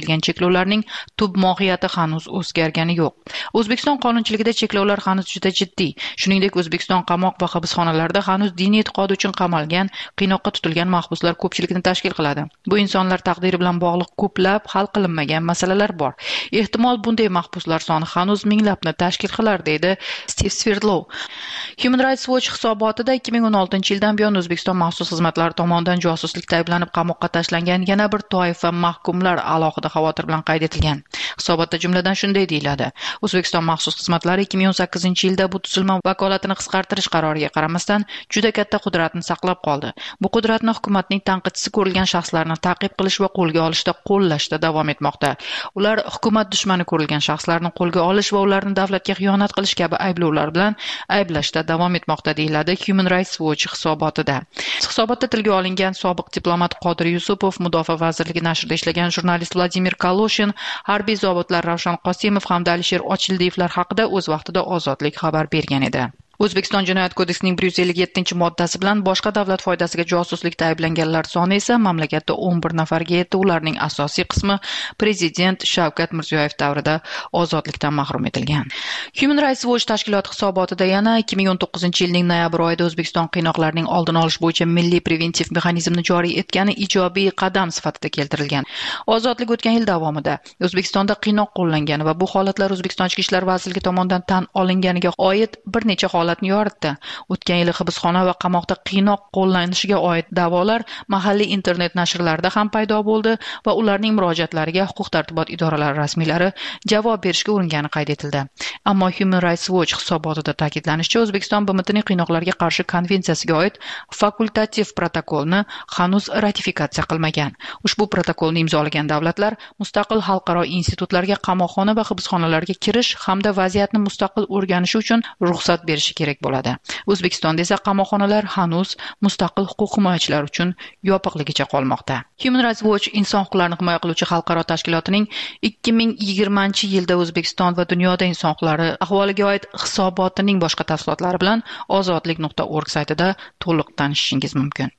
etilgan cheklovlarning tub mohiyati hanuz o'zgargani yo'q. O'zbekiston qonunchiligida cheklovlar hanuz juda jiddiy. Shuningdek, O'zbekiston qamoq va hibsxonalarida hanuz diniy e'tiqodi uchun qamalgan, qiynoqqa tutilgan mahbuslar ko'pchilikni tashkil qiladi. Bu insonlar taqdiri bilan bog'liq ko'plab hal qilinmagan masalalar bor. Ehtimol bunday mahbuslar soni hanuz minglabni tashkil qilar, deydi Steve Sverdlov. Human Rights Watch hisobotida ikki ming o'n oltinchi yildan buyon O'zbekiston maxsus xizmatlari tomonidan josuslikda ayblanib qamoqqa tashlangan yana bir toifa mahkumlar alohida xavotir bilan qayd etilgan. Hisobotda jumladan shunday deyiladi: O'zbekiston maxsus xizmatlari ikki ming o'n sakkizinchi yilda bu tuzilma vakolatini qisqartirish qaroriga qaramasdan juda katta qudratni saqlab qoldi. Bu qudratni hukumatning tanqidchisi ko'rilgan shaxslarni ta'qib qilish va qo'lga olishda qo'llashda davom etmoqda. Ular hukumat dushmani ko'rilgan shaxslarni qo'lga olish va ularni davlatga xiyonat qilish kabi ayblovlar bilan ayblashda davom etmoqda, deyiladi Human Rights Watch hisobotida. Hisobotda tilga olingan sobiq diplomat Qodir Yusupov, Mudofaa vazirligi nashrida ishlagan jurnalist Vladimir Kaloshin, harbiy zobitlar Ravshan Qosimov hamda Alisher Ochildiyevlar haqida o'z vaqtida Ozodlik xabar bergan edi. O'zbekiston Jinoyat kodeksining bir yuz ellik yettinchi moddasi bilan boshqa davlat foydasiga josuslikda ayblanganlar soni esa mamlakatda o'n bir nafarga yetdi. Ularning asosiy qismi prezident Shavkat Mirziyoyev davrida ozodlikdan mahrum etilgan. Human Rights Watch tashkiloti hisobotida yana ikki ming o'n to'qqizinchi yilning noyabr oyida O'zbekiston qiynoqlarning oldini olish bo'yicha milliy preventiv mexanizmni joriy etgani ijobiy qadam sifatida keltirilgan. Ozodlik o'tgan yil davomida O'zbekistonda qiynoq qo'llangan va bu holatlar O'zbekiston Ichki ishlar vazirligi tomonidan tan olinganiga oid bir necha holatni yoritdi. O'tgan yili hibsxona va qamoqda qiynoq qo'llanishiga oid da'volar mahalliy internet nashrlarida ham paydo bo'ldi va ularning murojaatlariga huquq-tartibot idoralari rasmiylari javob berishga uringani qayd etildi. Ammo Human Rights Watch hisobotida ta'kidlanishicha, O'zbekiston B M Tning qiynoqlarga qarshi konvensiyasiga oid fakultativ protokolni hanuz ratifikatsiya qilmagan. Ushbu protokolni imzolagan davlatlar mustaqil xalqaro institutlarga qamoqxona va hibsxonalarga kirish hamda vaziyatni mustaqil o'rganish uchun ruxsat berishi kerak bo'ladi. O'zbekistonda esa qamoqxonalar hanuz mustaqil huquq himoyachilari uchun yopiqligicha qolmoqda. Human Rights Watch inson huquqlarini himoya qiluvchi xalqaro tashkilotining ikki ming yigirmanchi yilda O'zbekiston va dunyoda inson huquqlari ahvoliga oid hisobotining boshqa tafsilotlari bilan ozodlik nuqta org saytida to'liq tanishishingiz mumkin.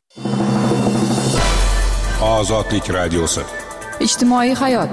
Ozodlik radiosi. Ijtimoiy hayot.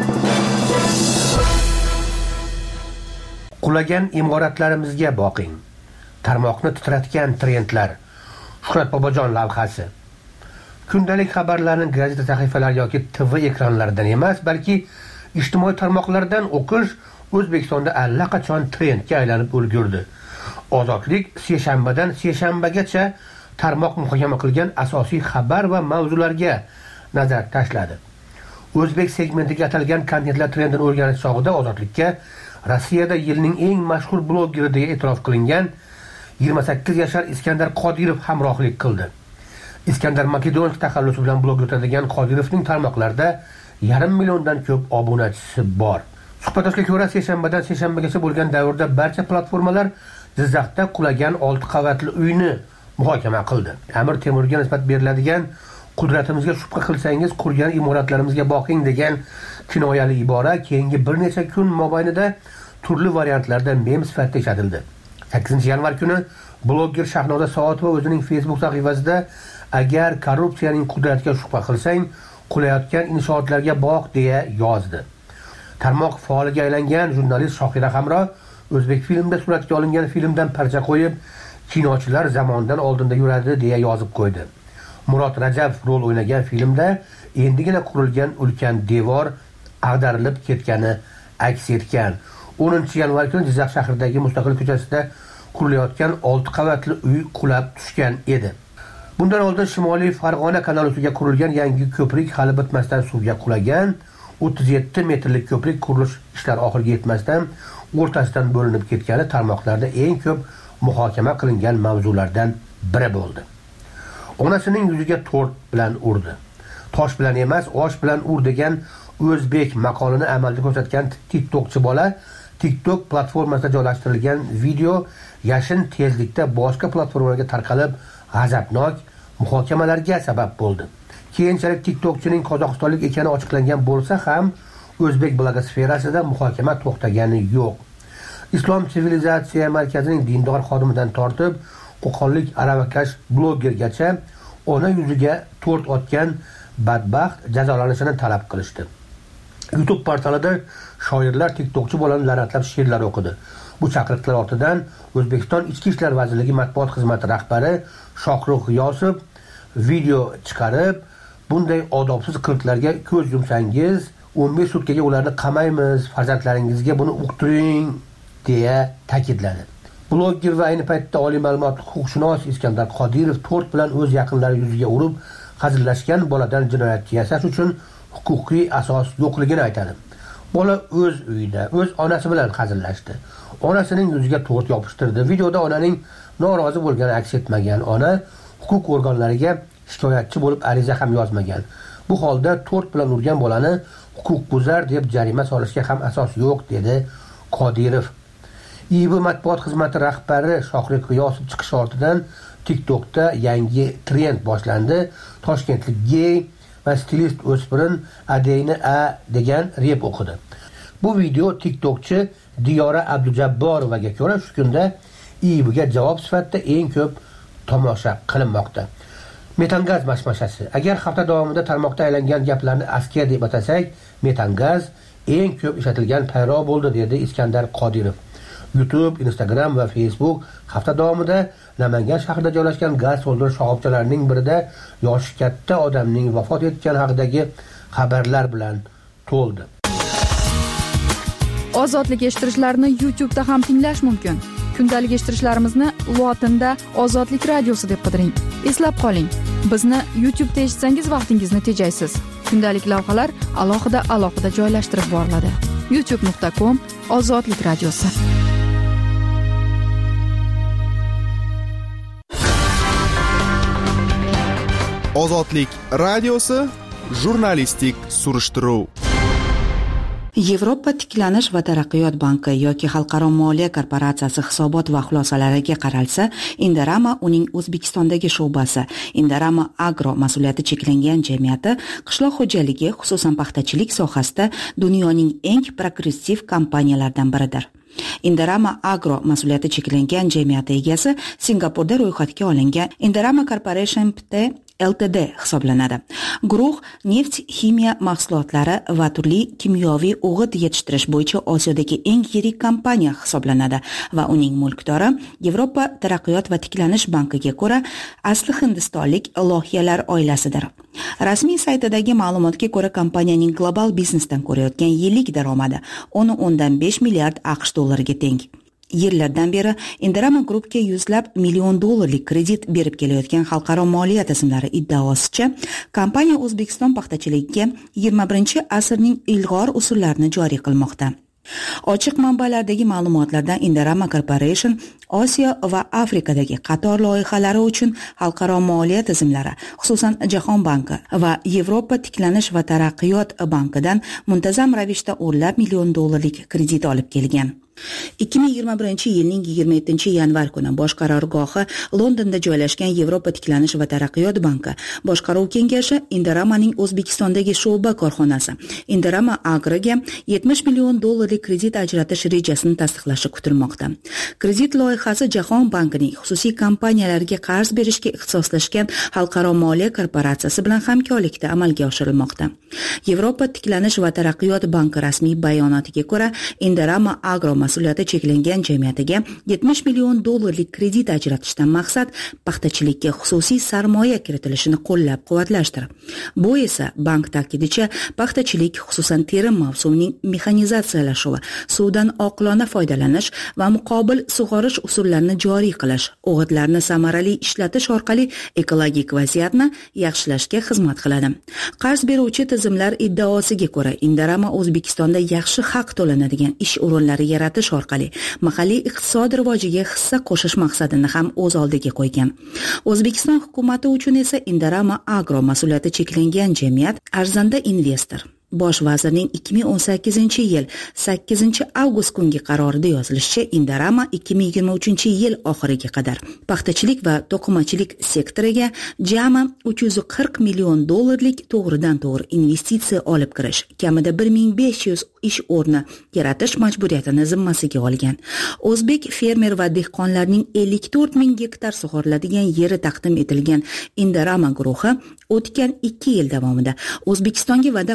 Qulagan imoratlarimizga boqing. Tarmoqni titratgan trendlar. Shuhrat Bobojon lavhasi. Kundalik xabarlarni gazeta sahifalari yoki T V ekranlaridan emas, balki ijtimoiy tarmoqlardan o'qish O'zbekistonda allaqachon trendga aylanib ulgurdi. Ozodlik seshanbadan seshanbagacha tarmoq muhokama qilgan asosiy xabar va mavzularga nazar tashladi. O'zbek segmentiga atalgan kontentlar trendini o'rganish chog'ida Ozodlikka Rossiyada yilning eng mashhur blogeri deya e'tirof qilingan yigirma sakkiz yashar Iskandar Qodirov hamrohlik qildi. Iskandar makedonlik taxallusi bilan blog yuritadigan Qodirovning tarmoqlarida yarim milliondan ko'p obunachisi bor. Suhbatdoshga ko'ra, seshanbadan seshanbagacha bo'lgan davrda barcha platformalar Jizzaxda qulagan olti qavatli uyni muhokama qildi. Amir Temurga nisbat beriladigan "Qudratimizga shubha qilsangiz qurgan imoratlarimizga boqing" degan kinoyali ibora keyingi bir necha kun mobaynida turli variantlarda mem sifatida ishlatildi. sakkizinchi yanvar kuni blogger Shahnoza Soatova o'zining Facebook sahifasida "Agar korrupsiyaning qudratiga shubha qilsang, qulayotgan inshootlarga boq" deya yozdi. Tarmoq faoliga aylangan jurnalist Shohira Hamro O'zbek filmda suratga olingan filmdan parcha qo'yib, kinochilar zamondan oldinda yuradi deya yozib qo'ydi. Murod Rajab rol o'ynagan filmda endigina qurilgan ulkan devor ag'darilib ketgani aks etgan. o'ninchi yanvar kuni Jizzax shahridagi Mustaqil ko'chasida qurilayotgan olti qavatli uy qulab tushgan edi. Bundan oldin Shimoliy Farg'ona kanali ustiga qurilgan yangi ko'prik hali bitmasdan suvga qulagan. o'ttiz yetti metrlik ko'prik qurilish ishlari oxiriga yetmasdan o'rtasidan bo'linib ketgani tarmoqlarda eng ko'p muhokama qilingan mavzulardan biri bo'ldi. Onasining yuziga to'rt bilan urdi. Tosh bilan emas, osh bilan ur degan o'zbek maqolini amalda ko'rsatgan TikTokchi bola TikTok platformasida joylashtirilgan video yashin tezlikda boshqa platformalarga tarqalib, g'azabnok muhokamalarga sabab bo'ldi. Keyinchalik TikTokchining qozog'istonlik ekani ochiqlangan bo'lsa ham, o'zbek blogosferasida muhokama to'xtagani yo'q. Islom sivilizatsiya markazining dindor xodimidan tortib, qo'qonlik aravakash blogergacha ona yuziga to'rt otgan badbaxt jazolanishini talab qilishdi. YouTube portalida shoirlar TikTokchi bolani la'natlab she'rlar o'qidi. Bu chaqiriqlar ortidan O'zbekiston Ichki ishlar vazirligi matbuot xizmati rahbari Shohruh G'iyosov video chiqarib, bunday odobsiz qilqlarga ko'z yumsangiz, o'n besh sutkaga ularni qamaymiz, farzandlaringizga buni uqtiring deya ta'kidladi. Blogger va ayni paytda oliy ma'lumotli huquqshunos Iskandar Qodirov to'rt bilan o'z yaqinlari yuziga urib, hazillashgan boladan jinoyatchi yasash uchun huquqiy asos yo'qligini aytadi. Bola o'z uyida, o'z onasi bilan hazillashdi. Onasining yuziga to'rt yopishtirdi. Videoda onaning norozi bo'lgani aks etmagan. Ona huquq organlariga shikoyatchi bo'lib ariza ham yozmagan. Bu holda to'rt bilan urgan bolani huquqbuzar deb jarima solishga ham asos yo'q, dedi Qodirov. I B matbuot xizmati rahbari Shohruh G'iyosov chiqishi ortidan TikTokda yangi trend boshlandi. Toshkentlik gey va stilist o'spirin Adeyni A degan rep o'qidi. Bu video TikTokchi Diyora Abdujabborovaga ko'ra shu kunda I Bga javob sifatida eng ko'p tomosha qilinmoqda. Metangaz mashmashasi. Agar hafta davomida tarmoqda aylangan gaplarni askiya deb atasak, metangaz eng ko'p ishlatilgan payro bo'ldi, dedi Iskandar Qodirov. YouTube, Instagram va Facebook hafta davomida Namangan shahrida joylashgan gaz to'ldirish shoxobchalarining birida yoshi katta odamning vafot etgani haqidagi xabarlar bilan to'ldi. Ozodlik eshittirishlarni YouTube'da ham tinglash mumkin. Kundalik eshittirishlarimizni lotinda Ozodlik radiosi deb qidiring. Eslab qoling, bizni YouTube'da eshitsangiz vaqtingizni tejaysiz. Kundalik lavhalar alohida alohida joylashtirib boriladi. youtube nuqta com Ozodlik radiosi. Ozodlik radiosi jurnalistik surishtiruv. Yevropa tiklanish va taraqqiyot banki yoki Xalqaro moliya korporatsiyasi hisobot va xulosalariga qaralsa, Indorama uning O'zbekistondagi sho'basi, Indorama Agro mas'uliyati cheklangan jamiyati qishloq xo'jaligi, xususan paxtachilik sohasida dunyoning eng progressiv kompaniyalaridan biridir. Indorama Agro mas'uliyati cheklangan jamiyati egasi Singapurda ro'yxatga olingan Indorama Corporation Pte Ltd hisoblanadi. Guruh neft, ximiya mahsulotlari va turli kimyoviy o'g'it yetishtirish bo'yicha Osiyodagi eng yirik kompaniya hisoblanadi va uning mulkdori Yevropa taraqqiyot va tiklanish bankiga ko'ra asli hindistonlik loyihalar oilasidir. Rasmiy saytidagi ma'lumotga ko'ra kompaniyaning global biznesdan ko'rayotgan yillik daromadi o'n o'ndan besh milliard AQSh dollariga teng. Yillardan beri Indorama Groupga yuzlab million dollarlik kredit berib kelayotgan xalqaro moliya tizimlari iddaosicha, kompaniya O'zbekiston paxtachiligiga yigirma birinchi asrning ilg'or usullarini joriy qilmoqda. Ochiq manbalardagi ma'lumotlardan Indorama Corporation Osiyo va Afrikadagi qator loyihalari uchun xalqaro moliya tizimlari, xususan Jahon banki va Yevropa tiklanish va taraqqiyot bankidan muntazam ravishda o'nlab million dollarlik kredit olib kelgan. ikki ming yigirma birinchi yilning yigirma yettinchi yanvar kuni bosh qarorgohi Londonda joylashgan Yevropa tiklanish va taraqqiyot banki boshqaruv kengashi Indoramaning O'zbekistondagi sho'ba korxonasi Indorama Agroga yetmish million dollarlik kredit ajratish rejasini tasdiqlashi kutilmoqda. Kredit loyihasi Jahon bankining xususiy kompaniyalarga qarz berishga ixtisoslashgan xalqaro moliya korporatsiyasi bilan hamkorlikda amalga oshirilmoqda. Yevropa tiklanish va taraqqiyot banki rasmiy bayonotiga ko'ra, Indorama Agro mas'uliyati cheklangan jamiyatiga yetmish million dollarlik kredit ajratishdan maqsad paxtachilikka xususiy sarmoya kiritilishini qo'llab-quvvatlashdir. Bu esa bank ta'kidicha paxtachilik, xususan terim mavsumining mexanizatsiyalashuvi, suvdan oqilona foydalanish va muqobil sug'orish usullarini joriy qilish, o'g'itlarni samarali ishlatish orqali ekologik vaziyatni yaxshilashga xizmat qiladi. Qarz beruvchi tizimlar iddaosiga ko'ra, Indorama O'zbekistonda yaxshi haq to'lanadigan ish o'rinlari yaratish orqali mahalliy iqtisod rivojiga hissa qo'shish maqsadini ham o'z oldiga qo'ygan. O'zbekiston hukumati uchun esa Indorama Agro mas'uliyati cheklangan jamiyat arzanda investor. Bosh vazirning ikki ming o'n sakkizinchi yil sakkizinchi avgust kungi qarorida yozilishicha, Indorama ikki ming yigirma uchinchi yil oxiriga qadar paxtachilik va to'qimachilik sektoriga jami uch yuz qirq million dollarlik to'g'ridan-to'g'ri investitsiya olib kirish, kamida bir ming besh yuz ish o'rni yaratish majburiyatini zimmasiga olgan. O'zbek fermer va dehqonlarning ellik to'rt ming gektar sug'oriladigan yeri taqdim etilgan Indorama guruhi o'tgan ikki yil davomida O'zbekistonga va'da qilingan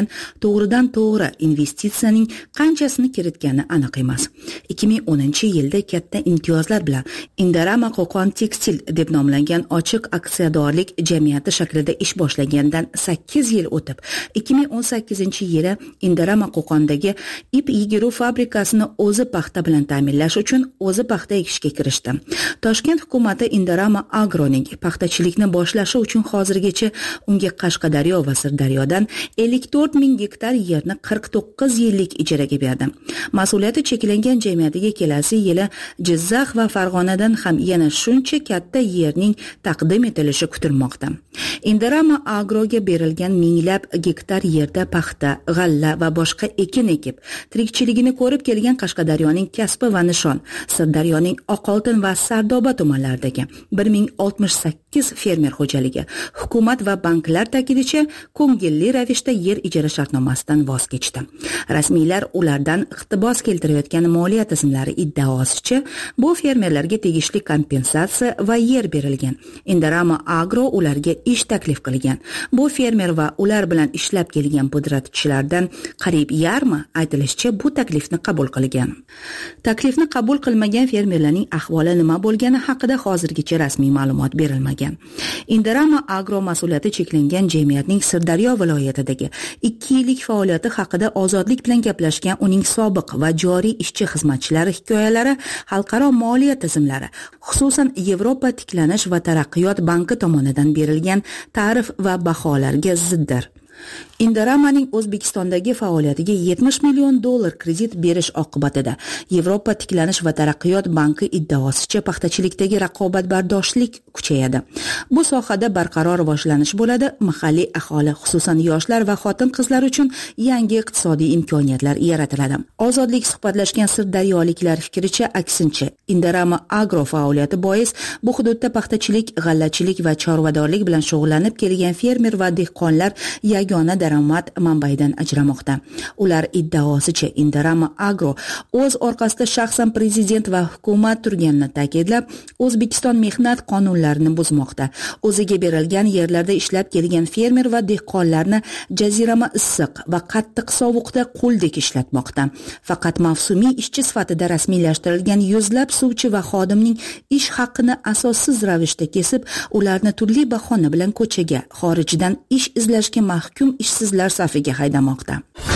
to'g'ridan to'g'ri investitsiyaning qanchasini kiritgani aniq emas. ikki ming o'ninchi yilda katta imtiyozlar bilan Indorama Qo'qon Tekstil deb nomlangan ochiq aksiyadorlik jamiyati shaklida ish boshlagandan sakkiz yil o'tib, ikki ming o'n sakkizinchi yili Indorama Qo'qondagi ip yigiru fabrikasini o'zi paxta bilan ta'minlash uchun o'zi paxta ekishga kirishdi. Toshkent hukumati Indorama Agroning paxtachilikni boshlashi uchun hozirgacha unga Qashqadaryo va Sirdaryodan ellik to'rt ming gektar yerni qirq to'qqiz yillik ijaraga berdi. Mas'uliyati cheklangan jamiyatiga kelasi yili Jizzax va Farg'onadan ham yana shuncha katta yerning taqdim etilishi kutilmoqda. Indorama Agroga berilgan minglab gektar yerda paxta, g'alla va boshqa ekin ekib, tirikchiligini ko'rib kelgan Qashqadaryoning Kasbi va Nishon, Sirdaryoning Oqoltin va Sardoba tumanlaridagi bir ming oltmish sakkiz fermer xo'jaligi hukumat va banklar ta'kidicha ko'ngilli ravishda yer ijara shartnomasidan voz kechdi. Rasmiylar ulardan iqtibos keltirayotgan moliya tizimlari iddaosicha bu fermerlarga tegishli kompensatsiya va yer berilgan. Indorama Agro ularga ish taklif qilgan. Bu fermer va ular bilan ishlab kelgan pudratchilardan qariyb yarmi aytilishicha bu taklifni qabul qilgan. Taklifni qabul qilmagan fermerlarning ahvoli nima bo'lgani haqida hozirgacha rasmiy ma'lumot berilmagan. Indorama Agro mas'uliyati cheklangan jamiyatning Sirdaryo viloyatidagi ikki yillik faoliyati haqida Ozodlik bilan gaplashgan uning sobiq va joriy ishchi xizmatchilari hikoyalari xalqaro moliya tizimlari, xususan Yevropa tiklanish va taraqqiyot banki tomonidan berilgan ta'rif va baholarga ziddir. Indoramaning O'zbekistondagi faoliyatiga yetmish million dollar kredit berish oqibatida Yevropa tiklanish va taraqqiyot banki iddaosicha paxtachilikdagi raqobatbardoshlik kuchayadi. Bu sohada barqaror rivojlanish bo'ladi, mahalliy aholi, xususan yoshlar va xotin-qizlar uchun yangi iqtisodiy imkoniyatlar yaratiladi. Ozodlik suhbatlashgan sirdaryoliklar fikricha, aksincha, Indorama Agro faoliyati bois bu hududda paxtachilik, g'allachilik va chorvadorlik bilan shug'ullanib kelgan fermer va dehqonlar yagona daromad manbaidan ajramoqda. Ular iddaosicha Indorama Agro o'z orqasida shaxsan prezident va hukumat turganini ta'kidlab, O'zbekiston mehnat qonunlarini buzmoqda. O'ziga berilgan yerlarda ishlab kelgan fermer va dehqonlarni jazirama issiq va qattiq sovuqda quldek ishlatmoqda. Faqat mavsumiy ishchi sifatida rasmiylashtirilgan yuzlab suvchi va xodimning ish haqini asossiz ravishda kesib, ularni turli bahona bilan ko'chaga, xorijdan ish izlashga mahkum ishsizlar safiga haydamoqda.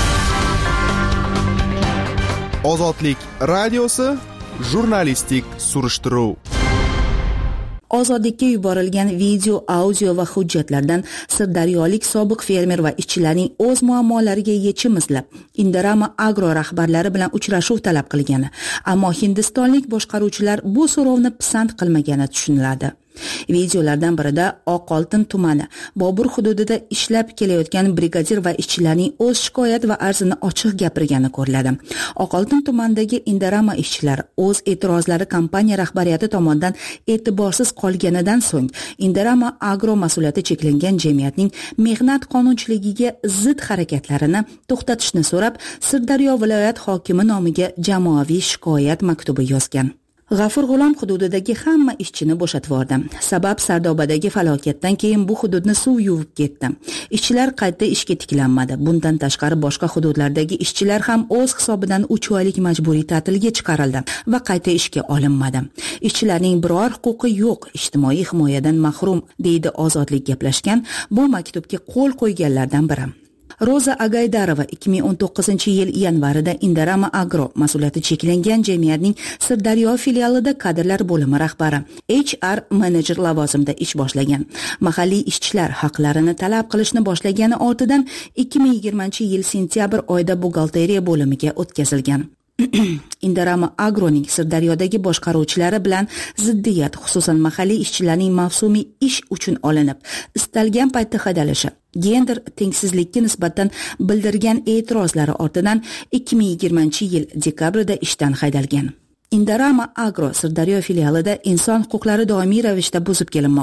Ozodlik radiosi jurnalistik surishtiruv. Ozodlikka yuborilgan video, audio va hujjatlardan sirdaryolik sobiq fermer va ishchilarning o'z muammolariga yechim izlab, Indorama Agro rahbarlari bilan uchrashuv talab qilgani, ammo hindistonlik boshqaruvchilar bu so'rovni pisand qilmagani tushuniladi. Videolardan birida Oqoltin tumani Bobur hududida ishlab kelayotgan brigadir va ishchilarning o'z shikoyat va arzini ochiq gapirgani ko'riladi. Oqoltin tumanidagi Indorama ishchilar o'z e'tirozlari kompaniya rahbariyati tomonidan e'tiborsiz qolganidan so'ng Indorama Agro mas'uliyati cheklangan jamiyatning mehnat qonunchiligiga zid harakatlarini to'xtatishni so'rab, Sirdaryo viloyat hokimi nomiga jamoaviy shikoyat maktubi yozgan. G'afur G'ulom hududidagi hamma ishchini bo'shatib yubordi. Sabab Sardobadagi falokatdan keyin bu hududni suv yuvib ketdi. Ishchilar qayta ishga tiklanmadi. Bundan tashqari boshqa hududlardagi ishchilar ham o'z hisobidan uch oylik majburiy ta'tilga chiqarildi va qayta ishga olinmadi. Ishchilarning biror huquqi yo'q, ijtimoiy himoyadan mahrum, deydi Ozodlik gaplashgan bu maktubga qo'l qo'yganlardan biri. Roza Agaydarova ikki ming o'n to'qqizinchi yil yanvarida Indorama Agro mas'uliyati cheklangan jamiyatning Sirdaryo filialida kadrlar bo'limi rahbari, H R menejer lavozimida ish boshlagan. Mahalliy ishchilar haqlarini talab qilishni boshlagani ortidan ikki ming yigirmanchi yil sentyabr oyida buxgalteriya bo'limiga o'tkazilgan. Indorama Agroning Sirdaryodagi boshqaruvchilari bilan ziddiyat, xususan mahalliy ishchilarning mavsumiy ish uchun olinib, istalgan paytda haydalishi, gender tengsizlikka nisbatan bildirgan e'tirozlari ortidan ikki ming yigirmanchi yil dekabrida ishdan haydalgan. Indorama Agro Sirdaryo filialida inson huquqlari doimiy ravishda buzib kelinmoqda.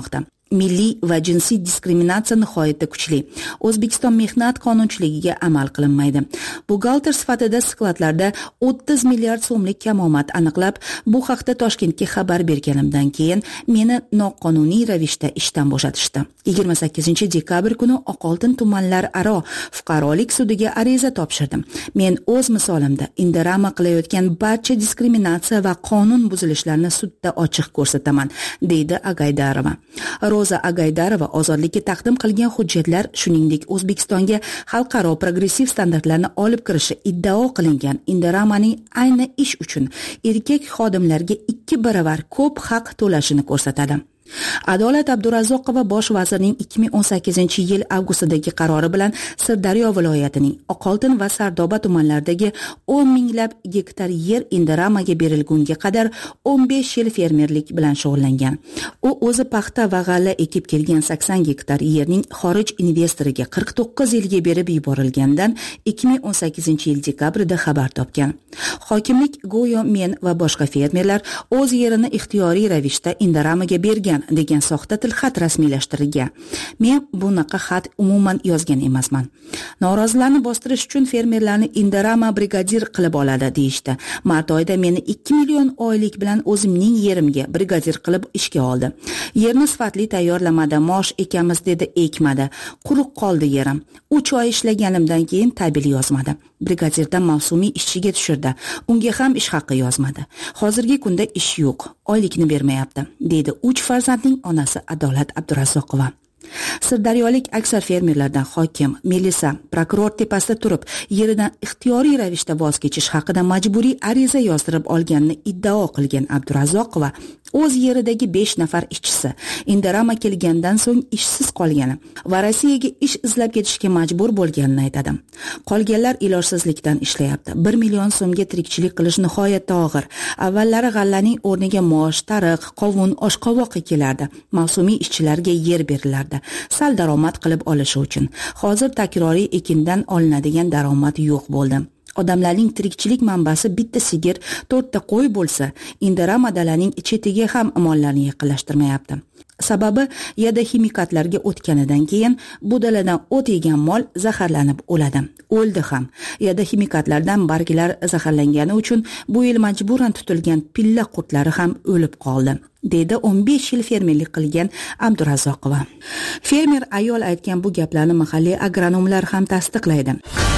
milliy va jinsiy diskriminatsiya nihoyatda kuchli. O'zbekiston mehnat qonunchiligiga amal qilinmaydi. Buxgalter sifatida skladlarda o'ttiz milliard so'mlik kamomad aniqlab, bu haqda Toshkentga xabar berganimdan keyin meni noqonuniy ravishda ishdan bo'shatishdi. yigirma sakkizinchi dekabr kuni Oqoltin tumanlar aro fuqarolik sudiga ariza topshirdim. Men o'z misolimda Indarama qilayotgan barcha diskriminatsiya va qonun buzilishlarini sudda ochiq ko'rsataman, deydi Agaydarova. Roza Agaydarova ozodlikka taqdim qilgan hujjatlar, shuningdek O'zbekistonga xalqaro progressiv standartlarni olib kirishi iddao qilingan Indaramaning ayni ish uchun erkak xodimlarga ikki baravar ko'p haq to'lashini ko'rsatadi. Adolat Abdurazzoqova bosh vazirning ikki ming o'n sakkizinchi yil avgustdagi qarori bilan Sirdaryo viloyatining Oqoltin va Sardoba tumanlaridagi o'n minglab gektar yer Indaramaga berilgunga qadar o'n besh yil fermerlik bilan shug'ullangan. U o'zi paxta va g'alla ekib kelgan sakson gektar yerning xorij investoriga qirq to'qqiz yilga berib yuborilgandan ikki ming o'n sakkizinchi yil dekabrida xabar topgan. Hokimlik go'yo men va boshqa fermerlar o'z yerini ixtiyoriy ravishda Indaramaga bergan degan soxta tilxat rasmiylashtirilgan. Men bunaqa xat umuman yozgan emasman. Norozilarni bostirish uchun fermerlarni Indarama brigadir qilib oladi deyishdi. Mart oyida meni ikki million oylik bilan o'zimning yerimga brigadir qilib ishga oldi. Yerni sifatli tayyorlamadi, mosh ekamiz dedi, ekmadi. Quruq qoldi yerim. uch oy ishlaganimdan keyin tabil yozmadi. Brigadirdan mavsumiy ishchiga tushirdi. Unga ham ish haqi yozmadi. Hozirgi kunda ish yo'q, oylikni bermayapti, dedi uch farzandning onasi Adolat Abdurazzoqova. Sirdaryolik aksar fermerlardan hokim, milisa, prokuror tepasida turib, yeridan ixtiyoriy ravishda voz kechish haqida majburiy ariza yozdirib olganini iddao qilgan Abdurazzoqova o'z yeridagi besh nafar ishchisi Indarama kelgandan so'ng ishsiz qolgani va Rossiyaga ish izlab ketishga majbur bo'lganini aytadi. Qolganlar ilojsizlikdan ishlayapti. bir million so'mga tirikchilik qilish nihoyatda og'ir. Avvallari g'allaning o'rniga mosh, tariq, qovun, oshqovoq ekilardi. Mavsumiy ishchilarga yer berilardi, sal daromad qilib olishi uchun. Hozir takroriy ekindan olinadigan daromad yo'q bo'ldi. Odamlarning tirikchilik manbasi bitta sigir, to'rtta qo'y bo'lsa, Indarama dalaning chetiga ham mollarni yaqinlashtirmayapti. Sababi yada ximikatlarga o'tganidan keyin bu daladan o't yegan mol zaharlanib o'ladi. O'ldi ham. Yada ximikatlardan barglar zaharlangani uchun bu yil majburan tutilgan pilla qurtlari ham o'lib qoldi, dedi o'n besh yil fermerlik qilgan Abdurazzoqova. Fermer ayol aytgan bu gaplarni mahalliy agronomlar ham tasdiqlaydi.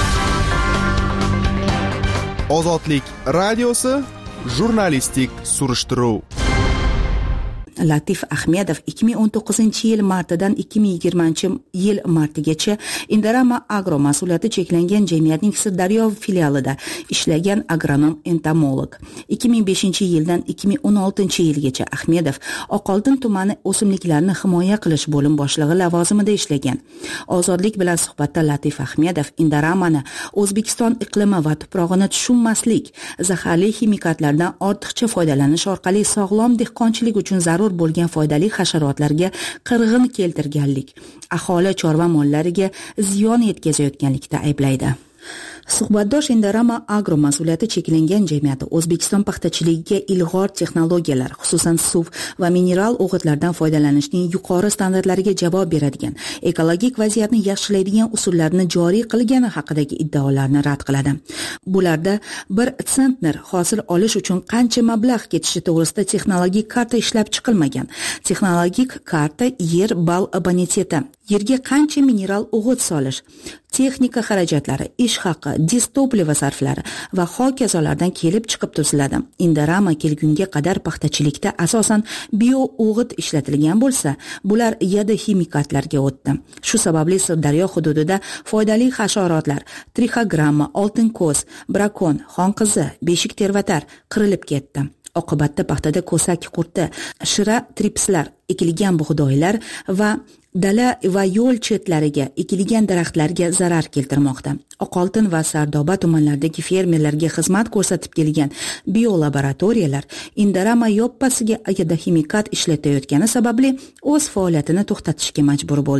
Ozodlik radiosi jurnalistik surishtiruv. Latif Ahmedov ikki ming o'n to'qqizinchi yil martidan ikki ming yigirmanchi yil martigacha Indarama agro mas'uliyati cheklangan jamiyatning Sirdaryo filialida ishlagan agronom entomolog. ikki ming beshinchi yildan ikki ming o'n oltinchi yilgacha Ahmedov Oqoltin tumani o'simliklarni himoya qilish bo'lim boshlig'i lavozimida ishlagan. Ozodlik bilan suhbatda Latif Ahmedov Indaramani O'zbekiston iqlimi va tuprog'ini tushunmaslik, zaharli ximikatlardan ortiqcha foydalanish orqali sog'lom dehqonchilik uchun zarur bo'lgan foydali hasharotlarga qirg'in keltirganlik, aholi chorva mollariga ziyon yetkazayotganlikda ayblaydi. Suhbatdosh Indarama agro mas'uliyati cheklangan jamiyati O'zbekiston paxtachiligiga ilg'or texnologiyalar, xususan suv va mineral o'g'itlardan foydalanishning yuqori standartlariga javob beradigan, ekologik vaziyatni yaxshilaydigan usullarni joriy qilgani haqidagi iddaolarni rad qiladi. Bularda bir sentner hosil olish uchun qancha mablag' ketishi to'g'risida texnologik karta ishlab chiqilmagan. Texnologik karta yer bal boniteti, yerga qancha mineral o'g'it solish, texnika xarajatlari, ish haqi, distopliva sarflari va hokazolardan kelib chiqib tuziladi. Indarama kelgunga qadar paxtachilikda asosan bio o'g'it ishlatilgan bo'lsa, bular yada ximikatlarga o'tdi. Shu sababli Sirdaryo hududida foydali hasharotlar, trixogramma, oltin ko'z, brakon, xonqizi, beshik tervatar qirilib ketdi. Oqibatda paxtada ko'sak qurti, shira tripslar, ekilgan bug'doylar va dala va yo'l chetlariga ekilgan daraxtlarga zarar keltirmoqda. Oqoltin va Sardoba tumanlaridagi fermerlarga xizmat ko'rsatib kelgan biolaboratoriyalar Indarama yoppasiga yada ximikat ishlatayotgani sababli o'z faoliyatini to'xtatishga majbur bo'ldi.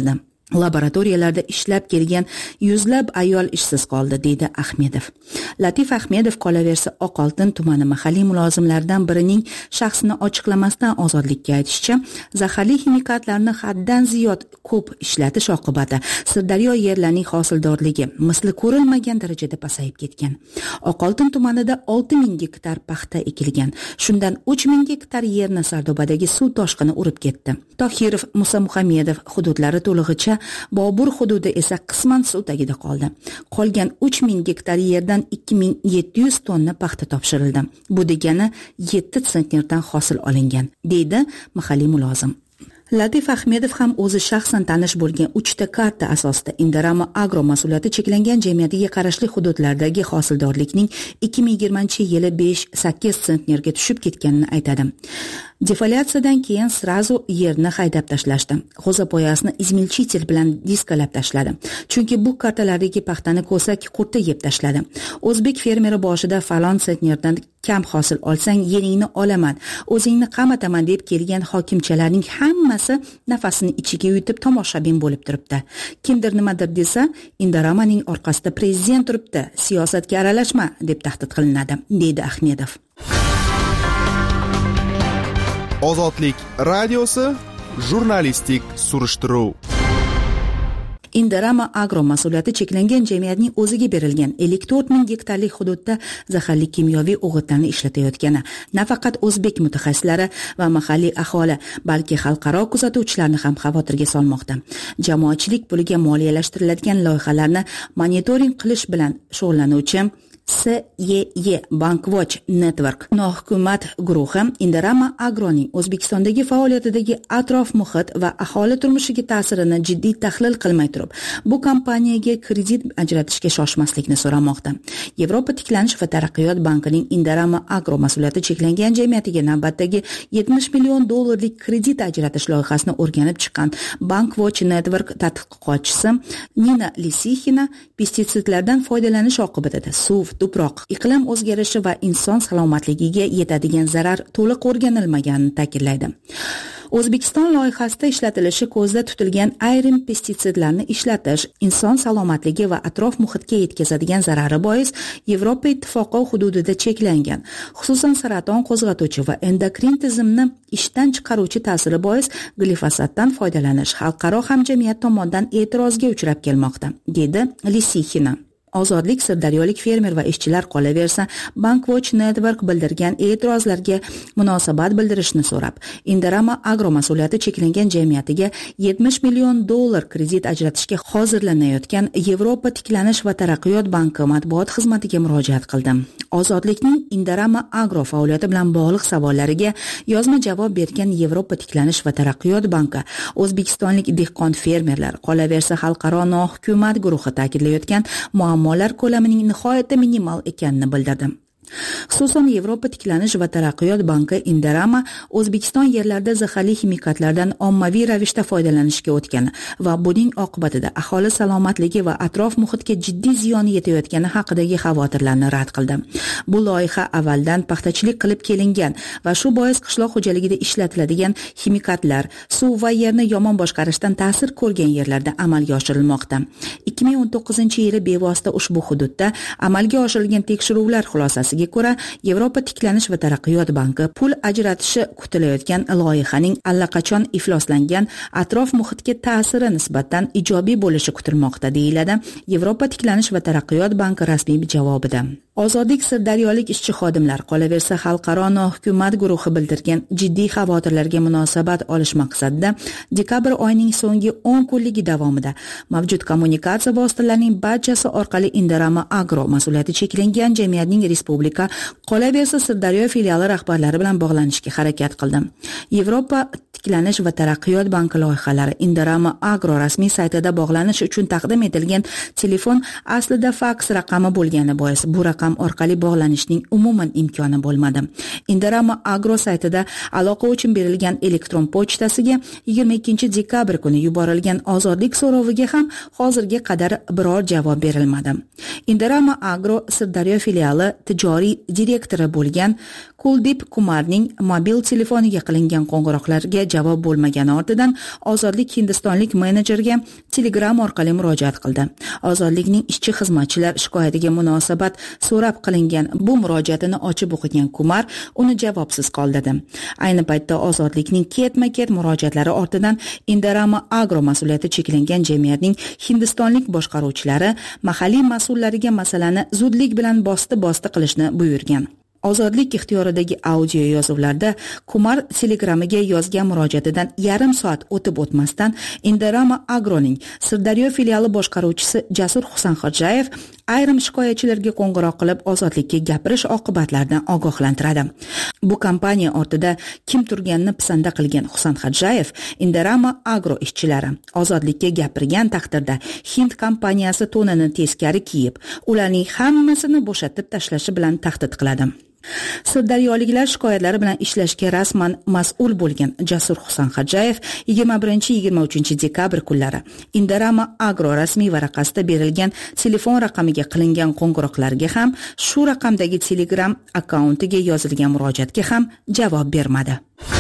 Laboratoriyalarda ishlab kelgan yuzlab ayol ishsiz qoldi, deydi Ahmedov. Latif Ahmedov qolaversa Oqoltin tumani mahalliy mulozimlaridan birining shaxsini ochiqlamasdan ozodlikka aytishicha, zaharli ximikatlarni haddan ziyod ko'p ishlatish oqibati Sirdaryo yerlarining hosildorligi misli ko'rilmagan darajada pasayib ketgan. Oqoltin tumanida olti ming gektar paxta ekilgan. Shundan uch ming gektar yerni Sardobadagi suv toshqini urib ketdi. Tohirov Musa Muhammedov hududlari to'lig'icha, Bobur hududi esa qisman suv tagida qoldi. Qolgan uch ming gektar yerdan ikki ming yetti yuz tonna paxta topshirildi. Bu degani yetti sentnerdan hosil olingan, deydi mahalliy mulozim. Latif Ahmedov ham o'zi shaxsan tanish bo'lgan uchta karta asosida Indorama Agro mas'uliyati cheklangan jamiyatiga qarashli hududlardagi hosildorlikning ikki ming yigirmanchi yili besh sakkiz sentnerga tushib ketganini aytadi. Defoliatsiyadan keyin srazu yerni haydab tashlashdi. G'o'zapoyasini izmilchitel bilan diskalab tashladi. Chunki bu kartalardagi paxtani ko'sak qurti yeb tashladi. O'zbek fermeri boshida falon sentnerdan kam hosil olsang yeringni olaman, o'zingni qamataman deb kelgan hokimchalarning hammasi nafasini ichiga yutib tomoshabin bo'lib turibdi. Kimdir nimadir desa, Indoramaning orqasida prezident turibdi, siyosatga aralashma deb tahdid qilinadi, deydi Ahmedov. Ozodlik radiosi jurnalistik surishtiruv. Indorama Agro mas'uliyati cheklangan jamiyatning o'ziga berilgan ellik to'rt ming gektarlik hududda zaharli kimyoviy o'g'itlarni ishlatayotgani nafaqat o'zbek mutaxassislari va mahalliy aholi, balki xalqaro kuzatuvchilarni ham xavotirga solmoqda. Jamoatchilik puliga moliyalashtiriladigan loyihalarni monitoring qilish bilan shug'ullanuvchi S Y Y Bankwatch Network nohukumat guruhi Indorama Agroning O'zbekistondagi faoliyatidagi atrof muhit va aholi turmushiga ta'sirini jiddiy tahlil qilmay turib, bu kompaniyaga kredit ajratishga shoshmaslikni so'ramoqda. Yevropa tiklanish va taraqqiyot bankining Indorama Agro mas'uliyati cheklangan jamiyatiga navbatdagi yetmish million dollarlik kredit ajratish loyihasini o'rganib chiqqan Bankwatch Network tadqiqotchisi Nina Lisixina pestitsidlardan foydalanish oqibatida suv, tuproq, iqlim o'zgarishi va inson salomatligiga yetadigan zarar to'liq o'rganilmaganini ta'kidlaydi. O'zbekiston loyihasida ishlatilishi ko'zda tutilgan ayrim pestitsidlarni ishlatish inson salomatligi va atrof muhitga yetkazadigan zarari bois Yevropa ittifoqi hududida cheklangan. Xususan saraton qo'zg'atuvchi va endokrin tizimni ishdan chiqaruvchi ta'siri bois glifosatdan foydalanish xalqaro hamjamiyat tomonidan e'tirozga uchrab kelmoqda, dedi Lisixina. Ozodlik sirdaryolik fermer va ishchilar qolaversa, Bankwatch Network bildirgan e'tirozlarga munosabat bildirishni so'rab, Indorama Agro mas'uliyati cheklangan jamiyatiga yetmish million dollar kredit ajratishga hozirlanayotgan Yevropa tiklanish va taraqqiyot banki matbuot xizmatiga murojaat qildi. Ozodlikning Indorama Agro faoliyati bilan bog'liq savollariga yozma javob bergan Yevropa tiklanish va taraqqiyot banki o'zbekistonlik dehqon fermerlar qolaversa xalqaro nohukumat guruhi ta'kidlayotgan muammolar ko'lamining nihoyatda minimal ekanini bildirdi. Xususan Yevropa tiklanish va taraqqiyot banki Indorama O'zbekiston yerlarida zaharli ximikatlardan ommaviy ravishda foydalanishga o'tgani va buning oqibatida aholi salomatligi va atrof muhitga jiddiy ziyoni yetayotgani haqidagi xavotirlarni rad qildi. Bu loyiha avvaldan paxtachilik qilib kelingan va shu bois qishloq xo'jaligida ishlatiladigan ximikatlar suv va yerni yomon boshqarishdan ta'sir ko'rgan yerlarda amalga oshirilmoqda. ikki ming o'n to'qqizinchi yili bevosita ushbu hududda amalga oshirilgan tekshiruvlar xulosasiga ko'ra Yevropa tiklanish va taraqqiyot banki pul ajratishi kutilayotgan loyihaning allaqachon ifloslangan atrof muhitga ta'siri nisbatan ijobiy bo'lishi kutilmoqda, deyiladi Yevropa tiklanish va taraqqiyot banki rasmiy javobida. Ozodlik sirdaryolik ishchi xodimlar qolaversa xalqaro nohukumat guruhi bildirgan jiddiy xavotirlarga munosabat olish maqsadida dekabr oyining so'nggi o'n kunligi davomida mavjud kommunikatsiya vositalarining barchasi orqali Indorama Agro mas'uliyati cheklangan jamiyatning respublika qolaversa Sirdaryo filiali rahbarlari bilan bog'lanishga harakat qildim. Yevropa tiklanish va taraqqiyot banki loyihalari Indorama Agro rasmiy saytida bog'lanish uchun taqdim etilgan telefon aslida faks raqami bo'lgani bois bu raqam orqali bog'lanishning umuman imkoni bo'lmadi. Indorama Agro saytida aloqa uchun berilgan elektron pochtasiga yigirma ikkinchi dekabr kuni yuborilgan ozodlik so'roviga ham hozirga qadar biror javob berilmadi. Indorama Agro Sirdaryo filiali tijoriy direktori bo'lgan Kuldip Kumarning mobil telefoniga qilingan qo'ng'iroqlarga javob bo'lmagani ortidan Ozodlik hindistonlik menejerga Telegram orqali murojaat qildi. Ozodlikning ishchi xizmatchilar shikoyatiga munosabat so'rab qilingan bu murojaatini ochib o'qigan Kumar uni javobsiz qoldirdi. Ayni paytda Ozodlikning ketma-ket murojaatlari ortidan Indarama Agro mas'uliyati cheklangan jamiyatning hindistonlik boshqaruvchilari mahalliy mas'ullariga masalani zudlik bilan bosti-bosti qilishni buyurgan. Ozodlik ixtiyoridagi audio yozuvlarda Kumar Telegramiga yozgan murojaatidan yarim soat o'tib o'tmasdan Indarama Agroning Sirdaryo filiali boshqaruvchisi Jasur Husanxo'jayev ayrim shikoyatchilarga qo'ng'iroq qilib ozodlikka gapirish oqibatlaridan ogohlantiradi. Bu kompaniya ortida kim turganini pisanda qilgan Husanxo'jayev Indarama Agro ishchilari ozodlikka gapirgan taqdirda Hind kompaniyasi to'nini teskari kiyib, ularning hammasini bo'shatib tashlashi bilan tahdid qiladi. Sirdaryoliklar shikoyatlari bilan ishlashga rasman mas'ul bo'lgan Jasur Husanxo'jayev yigirma birinchi yigirma uchinchi dekabr kunlari Indarama Agro rasmiy varaqasida berilgan telefon raqamiga qilingan qo'ng'iroqlarga ham, shu raqamdagi Telegram akkauntiga yozilgan murojaatga ham javob bermadi.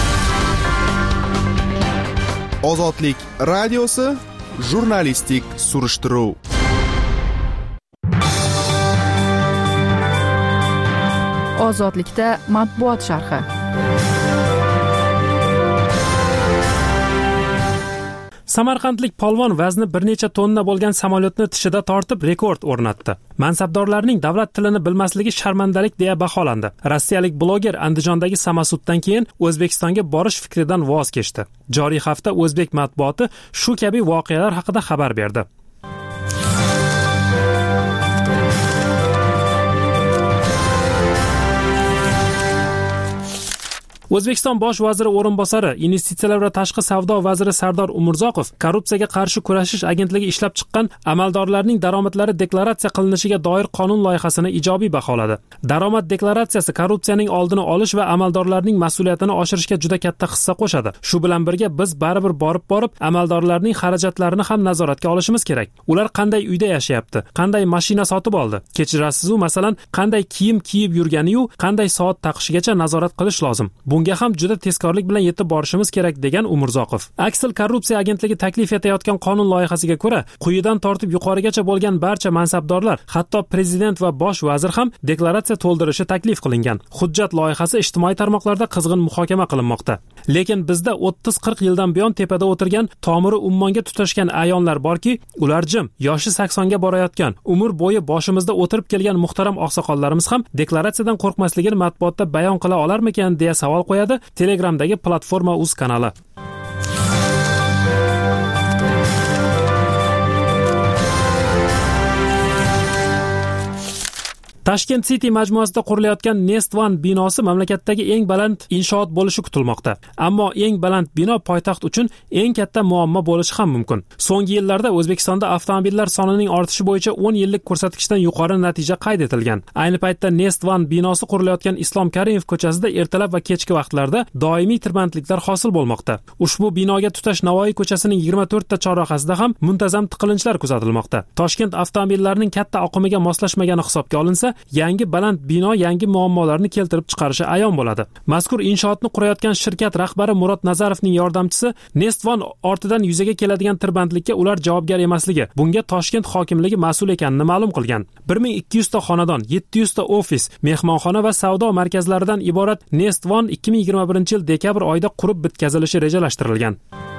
Ozodlik radiosi jurnalistik surishtiruv. Ozodlikda matbuot sharhi. Samarqandlik polvon vazni bir necha tonna bo'lgan samolyotni tishida tortib rekord o'rnatdi. Mansabdorlarning davlat tilini bilmasligi sharmandalik deya baholandi. Rossiyalik bloger Andijondagi samasuddan keyin O'zbekistonga borish fikridan voz kechdi. Joriy hafta o'zbek matbuoti shu kabi voqealar haqida xabar berdi. O'zbekiston bosh vaziri o'rinbosari, investitsiyalar va tashqi savdo vaziri Sardor Umurzoqov korrupsiyaga qarshi kurashish agentligi ishlab chiqqan amaldorlarning daromadlari deklaratsiya qilinishiga doir qonun loyihasini ijobiy baholadi. Daromad deklaratsiyasi korrupsiyaning oldini olish va amaldorlarning mas'uliyatini oshirishga juda katta hissa qo'shadi. Shu bilan birga biz baribir borib-borib amaldorlarning xarajatlarini ham nazoratga olishimiz kerak. Ular qanday uyda yashayapti, qanday mashina sotib oldi, kechirasiz-u, masalan, qanday kiyim kiyib yurgani-yu, qanday soat taqishigacha nazorat qilish lozim. Bunga ham juda tezkorlik bilan yetib borishimiz kerak degan Umurzoqov. Aksil korrupsiya agentligi taklif etayotgan qonun loyihasiga ko'ra, quyidan tortib yuqorigacha bo'lgan barcha mansabdorlar, hatto prezident va bosh vazir ham deklaratsiya to'ldirishi taklif qilingan. Hujjat loyihasi ijtimoiy tarmoqlarda qizg'in muhokama qilinmoqda. Lekin bizda o'ttiz qirq yildan buyon tepada o'tirgan, tomiri ummonga tutashgan ayonlar borki, ular jim, yoshi saksonga borayotgan, umr bo'yi boshimizda o'tirib kelgan muhtaram oqsoqollarimiz ham deklaratsiyadan qo'rqmasligini matbuotda bayon qila olarmikan deya savol qo'yadi Telegramdagi platforma uz kanali. Tashkent City majmuasida qurilayotgan Nest One binosi mamlakatdagi eng baland inshoot bo'lishi kutilmoqda. Ammo eng baland bino poytaxt uchun eng katta muammo bo'lishi ham mumkin. So'nggi yillarda O'zbekistonda avtomobillar sonining ortishi bo'yicha o'n yillik ko'rsatkichdan yuqori natija qayd etilgan. Ayni paytda Nest One binosi qurilayotgan Islom Karimov ko'chasida ertalab va kechki vaqtlarda doimiy tirbandliklar hosil bo'lmoqda. Ushbu binoga tutash Navoiy ko'chasining yigirma to'rtta chorrahasida ham muntazam tiqilinchlar kuzatilmoqda. Toshkent avtomobillarining katta oqimiga moslashmagani hisobga olinsa, yangi baland bino yangi muammolarni keltirib chiqarishi ayon bo'ladi. Mazkur inshootni qurayotgan shirkat rahbari Murod Nazarovning yordamchisi Nest One ortidan yuzaga keladigan tirbandlikka ular javobgar emasligi, bunga Toshkent hokimligi mas'ul ekanini ma'lum qilgan. bir ming ikki yuz ta xonadon, yetti yuz ta ofis, mehmonxona va savdo markazlaridan iborat Nest One ikki ming yigirma birinchi yil dekabr oyida qurib bitkazilishi rejalashtirilgan.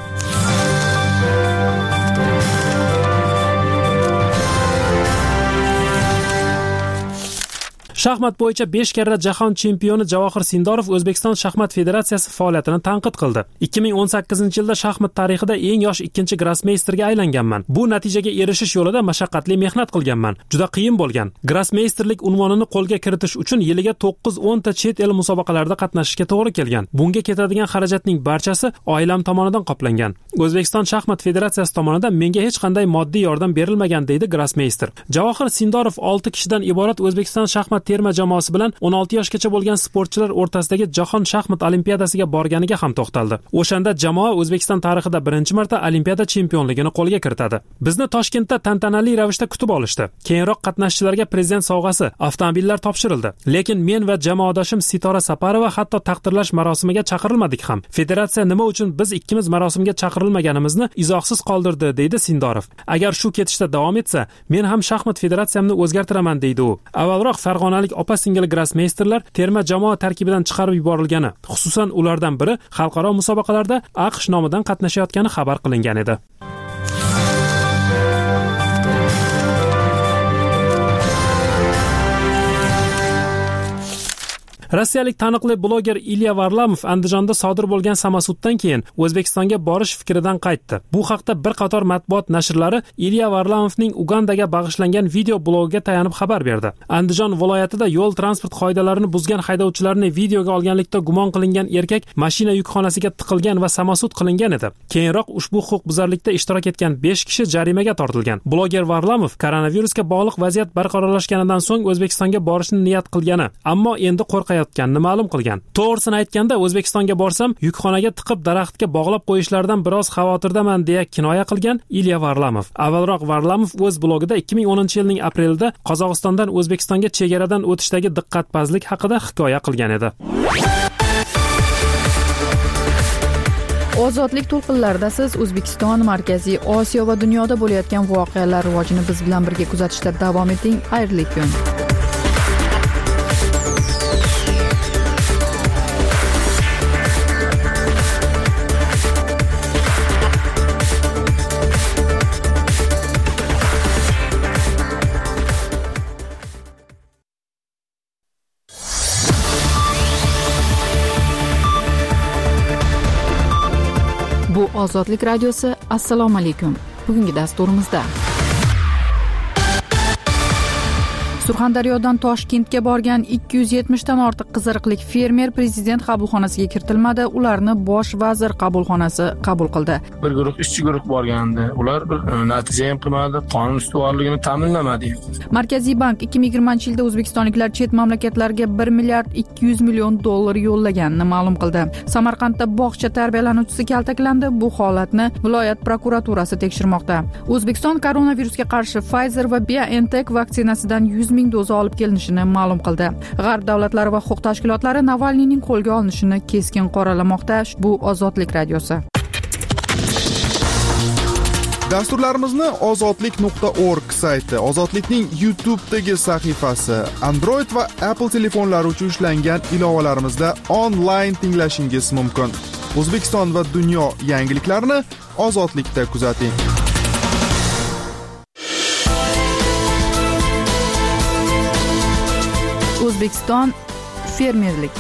Shaxmat bo'yicha besh karra jahon chempioni Javohir Sindorov O'zbekiston shaxmat federatsiyasi faoliyatini tanqid qildi. ikki ming o'n sakkizinchi yilda shaxmat tarixida eng yosh ikkinchi grossmeysterga aylanganman. Bu natijaga erishish yo'lida mashaqqatli mehnat qilganman. Juda qiyin bo'lgan. Grossmeysterlik unvonini qo'lga kiritish uchun yiliga to'qqiz o'n ta chet el musobaqalarida qatnashishga to'g'ri kelgan. Bunga ketadigan xarajatning barchasi oilam tomonidan qoplangan. O'zbekiston shaxmat federatsiyasi tomonidan menga hech qanday moddiy yordam berilmagan deydi grossmeyster. Javohir Sindorov olti kishidan iborat O'zbekiston shaxmat terma jamoasi bilan o'n olti yoshgacha bo'lgan sportchilar o'rtasidagi jahon shaxmat olimpiadasiga borganiga ham to'xtaldi. O'shanda jamoa O'zbekiston tarixida birinchi marta olimpiada chempionligini qo'lga kiritadi. Bizni Toshkentda tantanali ravishda kutib olishdi. Keyinroq qatnashchilarga prezident sovg'asi, avtomobillar topshirildi. Lekin men va jamoadoshim Sitora Saparova hatto taqdirlash marosimiga chaqirilmadik ham. Federatsiya nima uchun biz ikkimiz marosimga chaqirilmaganimizni izohsiz qoldirdi, deydi Sindorov. Agar shu ketishda davom etsa, men ham shaxmat federatsiyamni o'zgartiraman, deydi u. Avvalroq farg'onalik opa-singil grossmeysterlar terma jamoa tarkibidan chiqarib yuborilgani, xususan ulardan biri xalqaro musobaqalarda AQSh nomidan qatnashayotgani xabar qilingan edi. Rossiyalik taniqli bloger Ilya Varlamov Andijonda sodir bo'lgan samosuddan keyin O'zbekistonga borish fikridan qaytdi. Bu haqda bir qator matbuot nashrlari Ilya Varlamovning Ugandaga bag'ishlangan video blogiga tayanib xabar berdi. Andijon viloyatida yo'l transport qoidalarini buzgan haydovchilarni videoga olganlikda gumon qilingan erkak mashina yukxonasiga tiqilgan va samosud qilingan edi. Keyinroq ushbu huquqbuzarlikda ishtirok etgan besh kishi jarimaga tortilgan. Bloger Varlamov koronavirusga bog'liq vaziyat barqarorlashganidan so'ng O'zbekistonga borishni niyat qilgani, ammo endi qo'rqayotganini ma'lum qilgan. To'g'risini aytganda, O'zbekistonga borsam, yukxonaga tiqib daraxtga bog'lab qo'yishlaridan biroz xavotirdaman, deya kinoya qilgan Ilya Varlamov. Avvalroq Varlamov o'z blogida ikki ming o'ninchi yilning aprelida Qozog'istondan O'zbekistonga chegaradan o'tishdagi diqqatpazlik haqida hikoya qilgan edi. Ozodlik to'lqinlarida siz O'zbekiston, Markaziy Osiyo va dunyoda bo'layotgan voqealar rivojini biz bilan birga kuzatishda davom eting. Xayrli kun. Bu Ozodlik radiosi. Assalomu alaykum. Bugungi dasturimizda Surxondaryodan Toshkentga borgan ikki yuz yetmishdan ortiq qiziriqlik fermer prezident qabulxonasiga kiritilmadi. Ularni bosh vazir qabulxonasi qabul qildi. Bir guruh ishchi guruh borgandi. Ular bir natija ham qilmadi, qonun ustuvorligini ta'minlamadi. Markaziy bank ikki ming yigirmanchi yilda o'zbekistonliklar chet mamlakatlarga bir milliard ikki yuz million dollar yo'llaganini ma'lum qildi. Samarqandda bog'cha tarbiyalanuvchisi kaltaklandi. Bu holatni viloyat prokuraturasi tekshirmoqda. O'zbekiston koronavirusga qarshi Pfizer va BioNTech vaksinasidan yuz ming doza olib kelinishini ma'lum qildi. G'arb davlatlari va huquq tashkilotlari Navalniyning qo'lga olinishini keskin qoralamoqda. Bu Ozodlik radiosi. Dasturlarimizni ozodlik nuqta org sayti, Ozodlikning YouTube'dagi sahifasi, Android va Apple telefonlari uchun ishlangan ilovalarimizda onlayn tinglashingiz mumkin. O'zbekiston va dunyo yangiliklarini Ozodlikda kuzating. O'zbekiston fermerlik.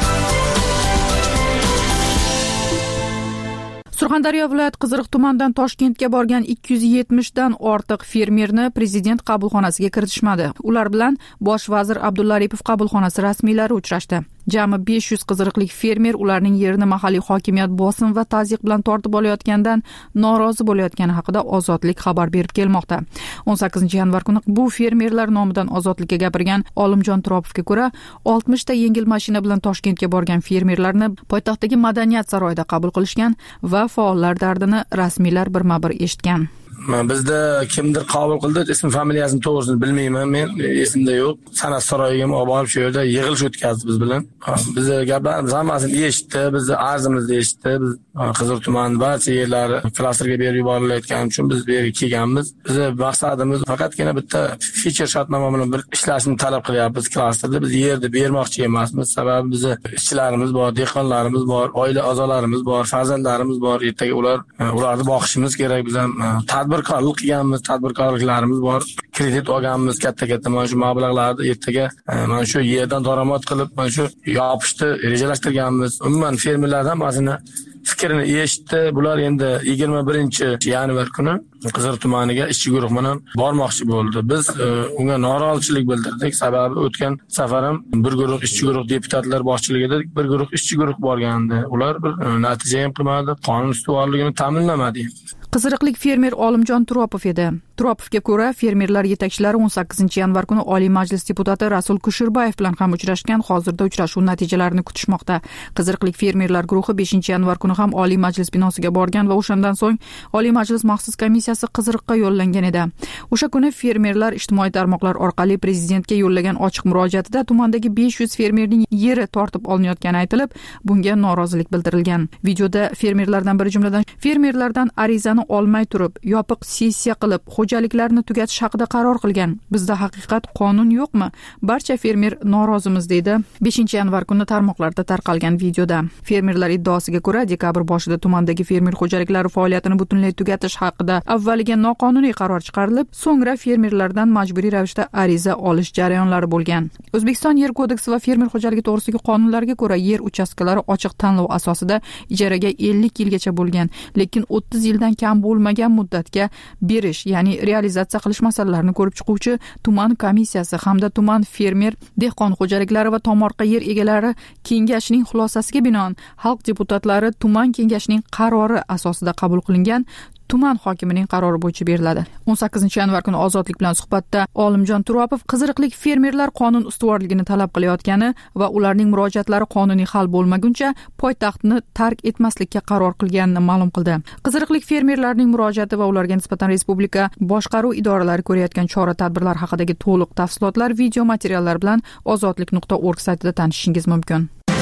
Surxondaryo viloyat Qiziriq tumanidan Toshkentga borgan ikki yuz yetmishdan ortiq fermerni prezident qabulxonasiga kiritishmadi. Ular bilan bosh vazir Abdulla Aripov qabulxonasi rasmiylari uchrashdi. Jami besh yuz qiziriqlik fermer ularning yerini mahalliy hokimiyat bosim va tazyiq bilan tortib olayotgandan norozi bo'layotgani haqida Ozodlik xabar berib kelmoqda. o'n sakkizinchi yanvar kuni bu fermerlar nomidan Ozodlikka gapirgan Olimjon Turopovga ko'ra, oltmishta yengil mashina bilan Toshkentga borgan fermerlarni poytaxtdagi Madaniyat saroyida qabul qilishgan va faollar dardini rasmiylar birma-bir eshitgan. Bizda kimdir qabul qildi, ism familiyasini to'g'risini bilmayman, men esimda yo'q. San'at saroyiga olib borib shu yerda yig'ilish o'tkazdi biz bilan. Biz gaplarimiz hammasini eshitdi, bizni arzimizni eshitdi. Biz Qizil tuman barcha yerlari klasterga berib yuborilayotgani uchun biz bu yerga kelganmiz. Bizning maqsadimiz faqatgina bitta feature shartnoma bilan bir ishlashni talab qilyapmiz klasterda. Biz yerni bermoqchi emasmiz. Sababi bizni ishchilarimiz bor, dehqonlarimiz bor, oila a'zolarimiz bor, farzandlarimiz bor. Ertaga ular ularni boqishimiz kerak. Biz ham tadbirkorlik qilganmiz, tadbirkorliklarimiz bor. Kredit olganmiz, katta-katta mana shu mablag'larni ertaga mana shu yerdan daromad qilib, mana shu yopishni rejalashtirganmiz. Umuman fermerlardan hammasini fikrini eshitdi. Bular endi yigirma birinchi yanvar kuni Qiziriq tumaniga ishchi guruh bilan bormoqchi bo'ldi. Biz unga norozichilik bildirdik. Sababi o'tgan safar ham bir guruh ishchi guruh deputatlar boshchiligida bir guruh ishchi guruh borgandi. Ular bir natija ham qilmadi, qonun ustuvorligini ta'minlamadi. Qiziriqlik fermer Olimjon Turopov edi. Turopovga ko'ra, fermerlar yetakchilari o'n sakkizinchi yanvar kuni Oliy Majlis deputati Rasul Kusherbayev bilan ham uchrashgan. Hozirda uchrashuv natijalarini kutishmoqda. Qiziriqlik fermerlar guruhi beshinchi yanvar kuni ham Oliy Majlis binosiga borgan va o'shandan so'ng Oliy Majlis maxsus komissiyasi Qiziriqqa yo'llangan edi. O'sha kuni fermerlar ijtimoiy tarmoqlar orqali prezidentga yo'llagan ochiq murojaatida tumandagi besh yuz fermerning yeri tortib olinayotgani aytilib, bunga norozilik bildirilgan. Videoda fermerlardan biri jumladan fermerlardan arizani olmay turib, yopiq sessiya qilib, xo'jaliklarni tugatish haqida qaror qilgan. Bizda haqiqat qonun yo'qmi? Barcha fermer norozimiz deydi beshinchi yanvar kuni tarmoqlarda tarqalgan videoda. Fermerlar iddaosiga ko'ra, dekabr boshida tumandagi fermer xo'jaliklari faoliyatini butunlay tugatish haqida avvaliga noqonuniy qaror chiqarilib, so'ngra fermerlardan majburiy ravishda ariza olish jarayonlari bo'lgan. O'zbekiston Yer kodeksi va fermer xo'jaligi to'g'risidagi qonunlarga ko'ra, yer uchastkalari ochiq tanlov asosida ijaraga ellik yilgacha bo'lgan, lekin o'ttiz yildan kam bo'lmagan muddatga berish, ya'ni realizatsiya qilish masalalarini ko'rib chiquvchi tuman komissiyasi hamda tuman fermer dehqon xo'jaliklari va tomorqa yer egalari kengashining xulosasiga binoan xalq deputatlari tuman kengashining qarori asosida qabul qilingan tuman hokimining qarori bo'yicha beriladi. o'n sakkizinchi yanvar kuni Ozodlik bilan suhbatda Olimjon Turopov qiziriqlik fermerlar qonun ustuvorligini talab qilayotgani va ularning murojaatlari qonuniy hal bo'lmaguncha poytaxtni tark etmaslikka qaror qilganini ma'lum qildi. Qiziriqlik fermerlarning murojaati va ularga nisbatan respublika boshqaruv idoralari ko'rayotgan chora-tadbirlar haqidagi to'liq tafsilotlar video materiallar bilan ozodlik nuqta org saytida tanishishingiz mumkin.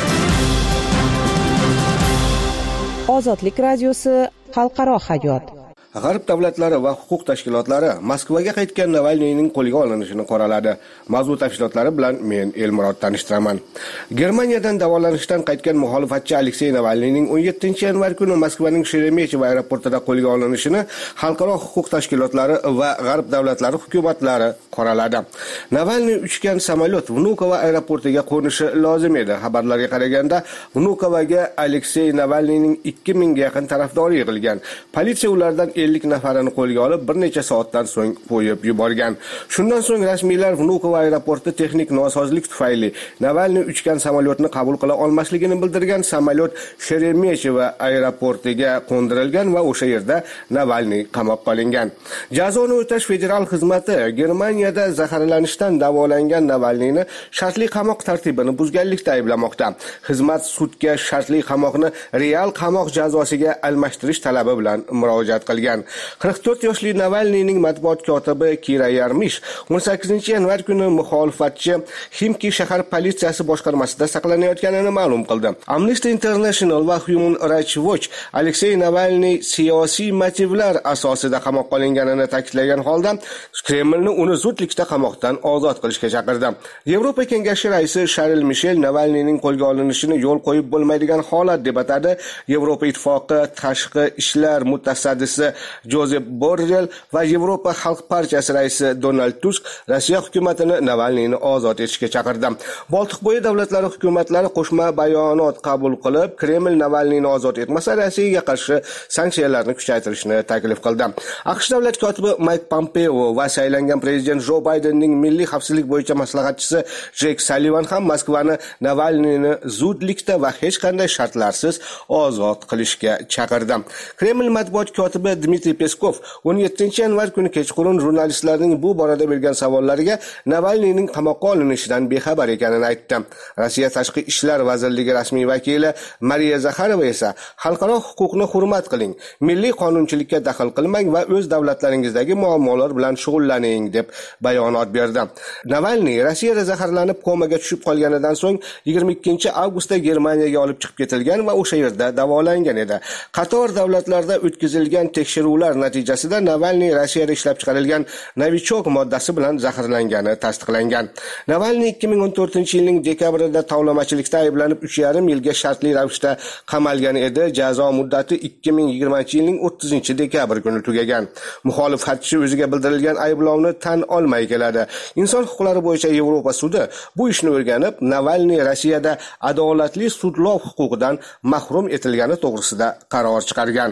Ozodlik radiosi xalqaro hayot. G'arb davlatlari va huquq tashkilotlari Moskvaga qaytgan Navalniyning qo'lga olinishini qoraladi. Mavzu tafsilotlari bilan men Elmurod tanishtiraman. Germaniyadan davolanishdan qaytgan muxolifatchi Aleksey Navalniyning o'n yettinchi yanvar kuni Moskvaning Sheremetyevo aeroportida qo'lga olinishini xalqaro huquq tashkilotlari va G'arb davlatlari hukumatlari qoraladi. Navalniy uchgan samolyot Vnukovo aeroportiga qo'nishi lozim edi. Xabarlarga qaraganda, Vnukovoga Aleksey Navalniyning ikki mingga yaqin tarafdori yig'ilgan. Politsiya ulardan ellik nafarini qo'lga olib, bir necha soatdan so'ng qo'yib yuborgan. Shundan so'ng rasmiylar Vnukovo aeroporti texnik nosozlik tufayli Navalniy uchgan samolyotni qabul qila olmasligini bildirgan. Samolyot Sheremetyevo aeroportiga qo'ndirilgan va o'sha yerda Navalniy qamoqqa olingan. Jazoni o'tash federal xizmati Germaniyada zaharlanishdan davolangan Navalniyni shartli qamoq tartibini buzganlikda ayblamoqda. Xizmat sudga shartli qamoqni real qamoq jazosiga almashtirish talabi bilan murojaat qilgan. qirq to'rt yoshli Navalniyning matbuot kotibi Kira Yarmish o'n sakkizinchi yanvar kuni muxolifatchi Ximki shahar politsiyasi boshqarmasida saqlanayotganini ma'lum qildi. Amnesty International va Human Rights Watch Aleksey Navalniy siyosiy motivlar asosida qamoqqa olinganini ta'kidlagan holda Kremlni uni zudlikda qamoqdan ozod qilishga chaqirdi. Yevropa kengashi raisi Charles Michel Navalniyning qo'lga olinishini yo'l qo'yib bo'lmaydigan holat deb atadi. Yevropa ittifoqi tashqi ishlar mutasaddisi Josep Borrell va Yevropa Xalq partiyasi raisi Donald Tusk Rossiya hukumatini Navalniyni ozod etishga chaqirdi. Boltiqbo'yi davlatlari hukumatlari qo'shma bayonot qabul qilib, Kreml Navalniyni ozod etmasa, Rossiyaga qarshi sanksiyalarni kuchaytirishni taklif qildi. AQSh davlat kotibi Mike Pompeo va saylangan prezident Jo Baydenning milliy xavfsizlik bo'yicha maslahatchisi Jek Sullivan ham Moskvani Navalniyni zudlikda va hech qanday shartlarsiz ozod qilishga chaqirdi. Kreml matbuot kotibi Dmitriy Peskov o'n yettinchi yanvar kuni kechqurun jurnalistlarning bu borada bergan savollariga Navalniyning qamoqqa olinishidan bexabar ekanini aytdi. Rossiya tashqi ishlar vazirligi rasmiy vakili Mariya Zakharova esa xalqaro huquqni hurmat qiling, milliy qonunchilikka daxl qilmang va o'z davlatlaringizdagi muammolar bilan shug'ullaning deb bayonot berdi. Navalniy Rossiyada zaharlanib komaga tushib qolganidan so'ng yigirma ikkinchi avgustda Germaniyaga olib chiqib ketilgan va o'sha yerda davolangan edi. Qator davlatlarda o'tkazilgan tekshiruvlar natijasida Navalniy Rossiyada ishlab chiqarilgan Novichok moddasi bilan zaharlangani tasdiqlangan. Navalniy ikki ming o'n to'rtinchi yilning dekabrida tovlamachilikda ayblanib uch yarim yilga shartli ravishda qamalgan edi. Jazo muddati ikki ming yigirmanchi yilning o'ttizinchi dekabr kuni tugagan. Muxolifatchi o'ziga bildirilgan ayblovni tan olmay keladi. Inson huquqlari bo'yicha Yevropa sudi bu ishni o'rganib, Navalniy Rossiyada adolatli sudlov huquqidan mahrum etilgani to'g'risida qaror chiqargan.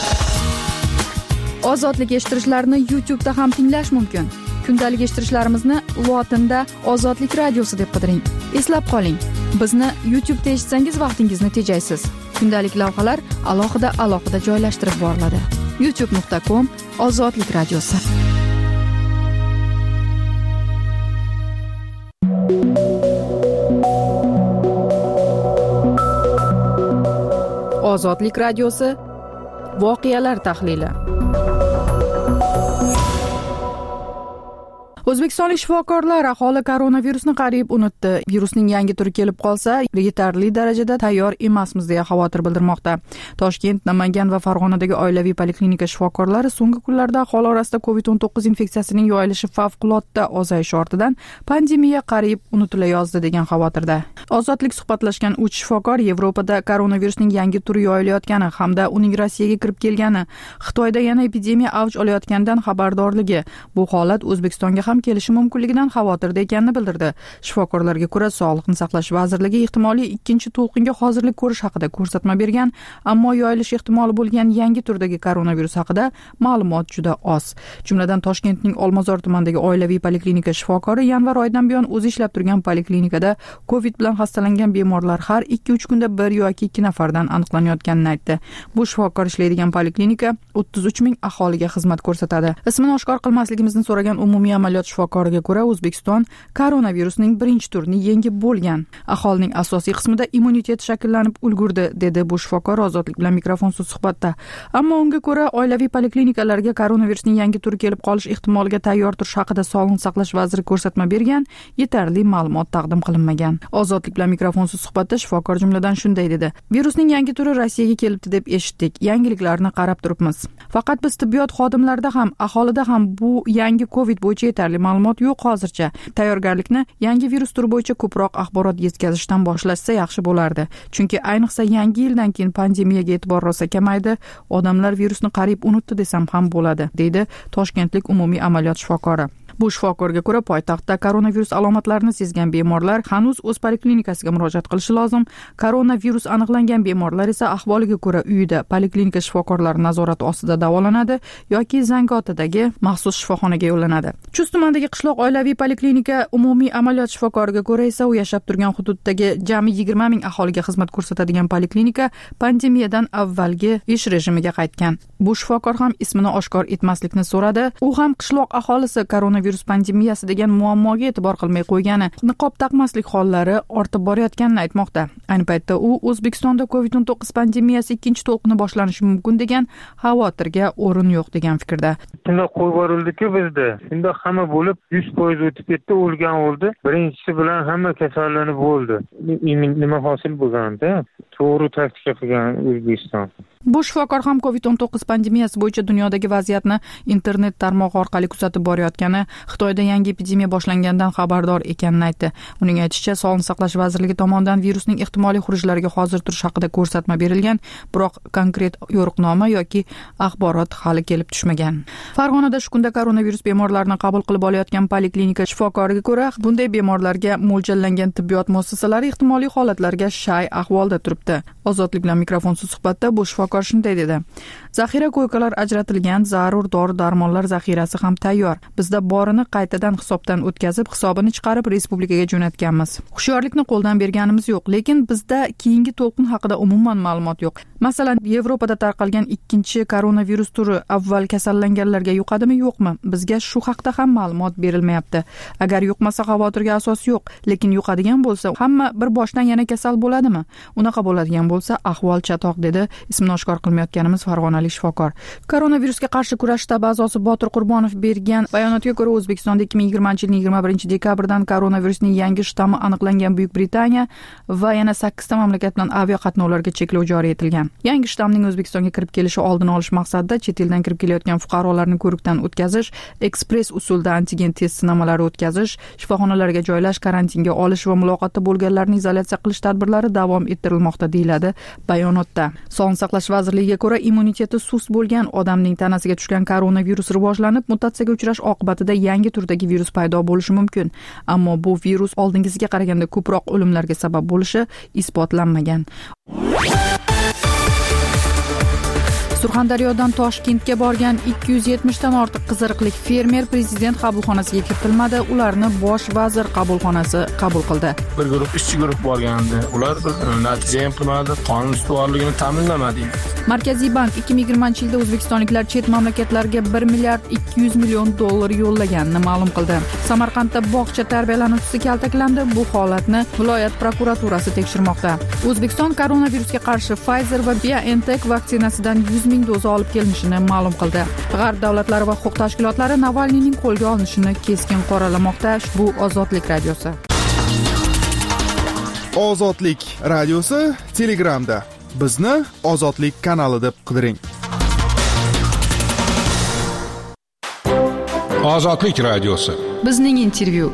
Ozodlik eshittirishlarni YouTube'da ham tinglash mumkin. Kundalik eshittirishlarimizni lotinda Ozodlik radiosi deb qidiring. Eslab qoling, bizni YouTube'da eshitsangiz vaqtingizni tejaysiz. Kundalik lavhalar alohida-alohida joylashtirib boriladi. youtube nuqta com ozodlik radiosi. Ozodlik radiosi voqealar tahlili. O'zbekistonlik shifokorlar aholi koronavirusni qariyb unutdi. Virusning yangi turi kelib qolsa, yetarli darajada tayyor emasmiz deya xavotir bildirmoqda. Toshkent, Namangan va Farg'onadagi oilaviy poliklinika shifokorlari so'nggi kunlarda aholi orasida covid o'n to'qqiz infeksiyasining yoyilishi favqulodda ozayishi ortidan pandemiya qariyb unutilayozdi degan xavotirda. Ozodlik suhbatlashgan uch shifokor Yevropada koronavirusning yangi turi yoyilayotgani hamda uning Rossiyaga kirib kelgani, Xitoyda yana epidemiya avj olayotganidan xabardorligi, bu holat O'zbekistonga ham kelishi mumkinligidan xavotirda ekanini bildirdi. Shifokorlarga ko'ra, Sog'liqni saqlash vazirligi ehtimoliy ikkinchi to'lqinga hozirlik ko'rish haqida ko'rsatma bergan, ammo yoyilish ehtimoli bo'lgan yangi turdagi koronavirus haqida ma'lumot juda oz. Jumladan Toshkentning Olmazor tumanidagi oilaviy poliklinika shifokori yanvar oyidan buyon o'zi ishlab turgan poliklinikada COVID bilan xastalangan bemorlar har ikki uch kunda bir yoki ikki nafardan aniqlanayotganini aytdi. Bu shifokor ishlaydigan poliklinika o'ttiz uch ming aholiga xizmat ko'rsatadi. Ismini oshkor qilmasligimizni so'ragan umumiy amaliyot shifokoriga ko'ra, O'zbekiston koronavirusning birinchi turini yengib bo'lgan. Aholining asosiy qismida immunitet shakllanib ulgurdi, dedi bu shifokor Ozodlik bilan mikrofonsiz suhbatda. Ammo unga ko'ra, oilaviy poliklinikalarga koronavirusning yangi turi kelib qolish ehtimoliga tayyor turish haqida Sog'liqni saqlash vaziri ko'rsatma bergan, yetarli ma'lumot taqdim qilinmagan. Ozodlik bilan mikrofonsiz suhbatda shifokor jumladan shunday dedi: Virusning yangi turi Rossiyaga kelibdi deb eshitdik. Yangiliklarni qarab turibmiz. Faqat biz tibbiyot xodimlarida ham, aholida ham bu yangi COVID bo'yicha yetarli ma'lumot yo'q hozircha. Tayyorgarlikni yangi virus turi bo'yicha ko'proq axborot yetkazishdan boshlashsa yaxshi bo'lardi. Chunki ayniqsa yangi yildan keyin pandemiyaga e'tibor rosa kamaydi, odamlar virusni qariyb unutdi desam ham bo'ladi, deydi Toshkentlik umumiy amaliyot shifokori. Bu shifokorga ko'ra, poytaxtda koronavirus alomatlarini sezgan bemorlar hanuz o'z poliklinikasiga murojaat qilishi lozim. Koronavirus aniqlangan bemorlar esa ahvoliga ko'ra uyida poliklinika shifokorlari nazorati ostida davolanadi yoki Zangiotadagi maxsus shifoxonaga yo'llanadi. Chust tumanidagi qishloq oilaviy poliklinika umumiy amaliyot shifokoriga ko'ra esa u yashab turgan hududdagi jami yigirma ming aholiga xizmat ko'rsatadigan poliklinika pandemiyadan avvalgi ish rejimiga qaytgan. Bu shifokor ham ismini oshkor etmaslikni so'radi. U ham qishloq aholisi koronavirus virus pandemiyasi degan muammoga e'tibor qilmay qo'ygani, niqob taqmaslik hollari ortib borayotganini aytmoqda. Ayni paytda u O'zbekistonda covid o'n to'qqiz pandemiyasi ikkinchi to'lqini boshlanishi mumkin degan xavotirga o'rin yo'q degan fikrda. Shunda qo'yib yuborildi-ku bizda. Shunda hamma bo'lib yuz foiz o'tib ketdi, o'lgan o'ldi. Birinchisi bilan hamma kasallanib bo'ldi. Nima hosil bo'lganda? To'g'ri taktika qilgan O'zbekiston. Bu shifokor ham covid o'n to'qqiz pandemiyasi bo'yicha dunyodagi vaziyatni internet tarmog'i orqali kuzatib borayotgani, Xitoyda yangi epidemiya boshlangandan xabardor ekanini aytdi. Uning aytishicha, Sog'liqni saqlash vazirligi tomonidan virusning ehtimoliy xurujlariga hozir turish haqida ko'rsatma berilgan, biroq konkret yo'riqnoma yoki axborot hali kelib tushmagan. Farg'onada shu kunda koronavirus bemorlarini qabul qilib olayotgan poliklinika shifokoriga ko'ra, bunday bemorlarga mo'ljallangan tibbiyot muassasalari ehtimoliy holatlarga shay ahvolda turibdi. Ozodlik bilan mikrofonsiz suhbatda bu shifokor shunday dedi: Zaxira ko'ykalar ajratilgan, zarur dori-darmonlar zaxirasi ham tayyor. Bizda borini qaytadan hisobdan o'tkazib, hisobini chiqarib respublikaga jo'natganmiz. Hushyorlikni qo'ldan berganimiz yo'q, lekin bizda keyingi to'lqin haqida umuman ma'lumot yo'q. Masalan, Yevropada tarqalgan ikkinchi koronavirus turi avval kasallanganlarga yuqadimi, yo'qmi? Bizga shu haqda ham ma'lumot berilmayapti. Agar yuqmasa xavotirga asos yo'q, lekin yuqadigan bo'lsa, hamma bir boshdan yana kasal bo'ladimi? Unaqa bo'ladigan bo'lsa, ahvol chatoq, dedi ismini oshkor qilmayotganimiz farg'onalik shifokor. Koronavirusga qarshi kurash shtabi a'zosi Botir Qurbonov bergan bayonotga ko'ra, O'zbekistonda ikki ming yigirmanchi yilning yigirma birinchi dekabrdan koronavirusning yangi shtammi aniqlangan Buyuk Britaniya va yana sakkizta mamlakat bilan aviaqatnovlarga cheklov joriy etilgan. Yangi shtamning O'zbekistonga kirib kelishi oldini olish maqsadida chet eldan kirib kelayotgan fuqarolarni ko'rikdan o'tkazish, ekspress usulda antigen test sinamalari o'tkazish, shifoxonalarga joylash, karantinga olish va muloqotda bo'lganlarni izolyatsiya qilish tadbirlari davom ettirilmoqda, deyiladi bayonotda. Sog'liqni saqlash vazirligiga ko'ra, immuniteti sust bo'lgan odamning tanasiga tushgan koronavirus rivojlanib, mutatsiyaga uchrash oqibatida yangi turdagi virus paydo bo'lishi mumkin. Ammo bu virus oldingisiga qaraganda ko'proq o'limlarga sabab bo'lishi isbotlanmagan. Surxondaryodan Toshkentga borgan ikki yuz yetmishdan ortiq qiziriqlik fermer prezident qabulxonasiga kiritilmadi. Ularni bosh vazir qabulxonasi qabul qildi. Bir guruh ishchi guruh borgandi. Ular natija ham qilmadi, qonun ustuvorligini ta'minlamadi. Markaziy bank ikki ming yigirmanchi yilda o'zbekistonliklar chet mamlakatlarga bir milliard ikki yuz million dollar yo'llaganini ma'lum qildi. Samarqandda bog'cha tarbiyalanuvchisi kaltaklandi. Bu holatni viloyat prokuraturasi tekshirmoqda. O'zbekiston koronavirusga qarshi Pfizer va BioNTech vaksinasidan yuz ming doza olib kelinishini ma'lum qildi. G'arb davlatlari va huquq tashkilotlari Navalniyning qo'lga olinishini keskin qoralamoqda. Bu Ozodlik radiosi. Ozodlik radiosi Telegramda. Bizni Ozodlik kanali deb qidiring. Ozodlik radiosi. Bizning intervyu.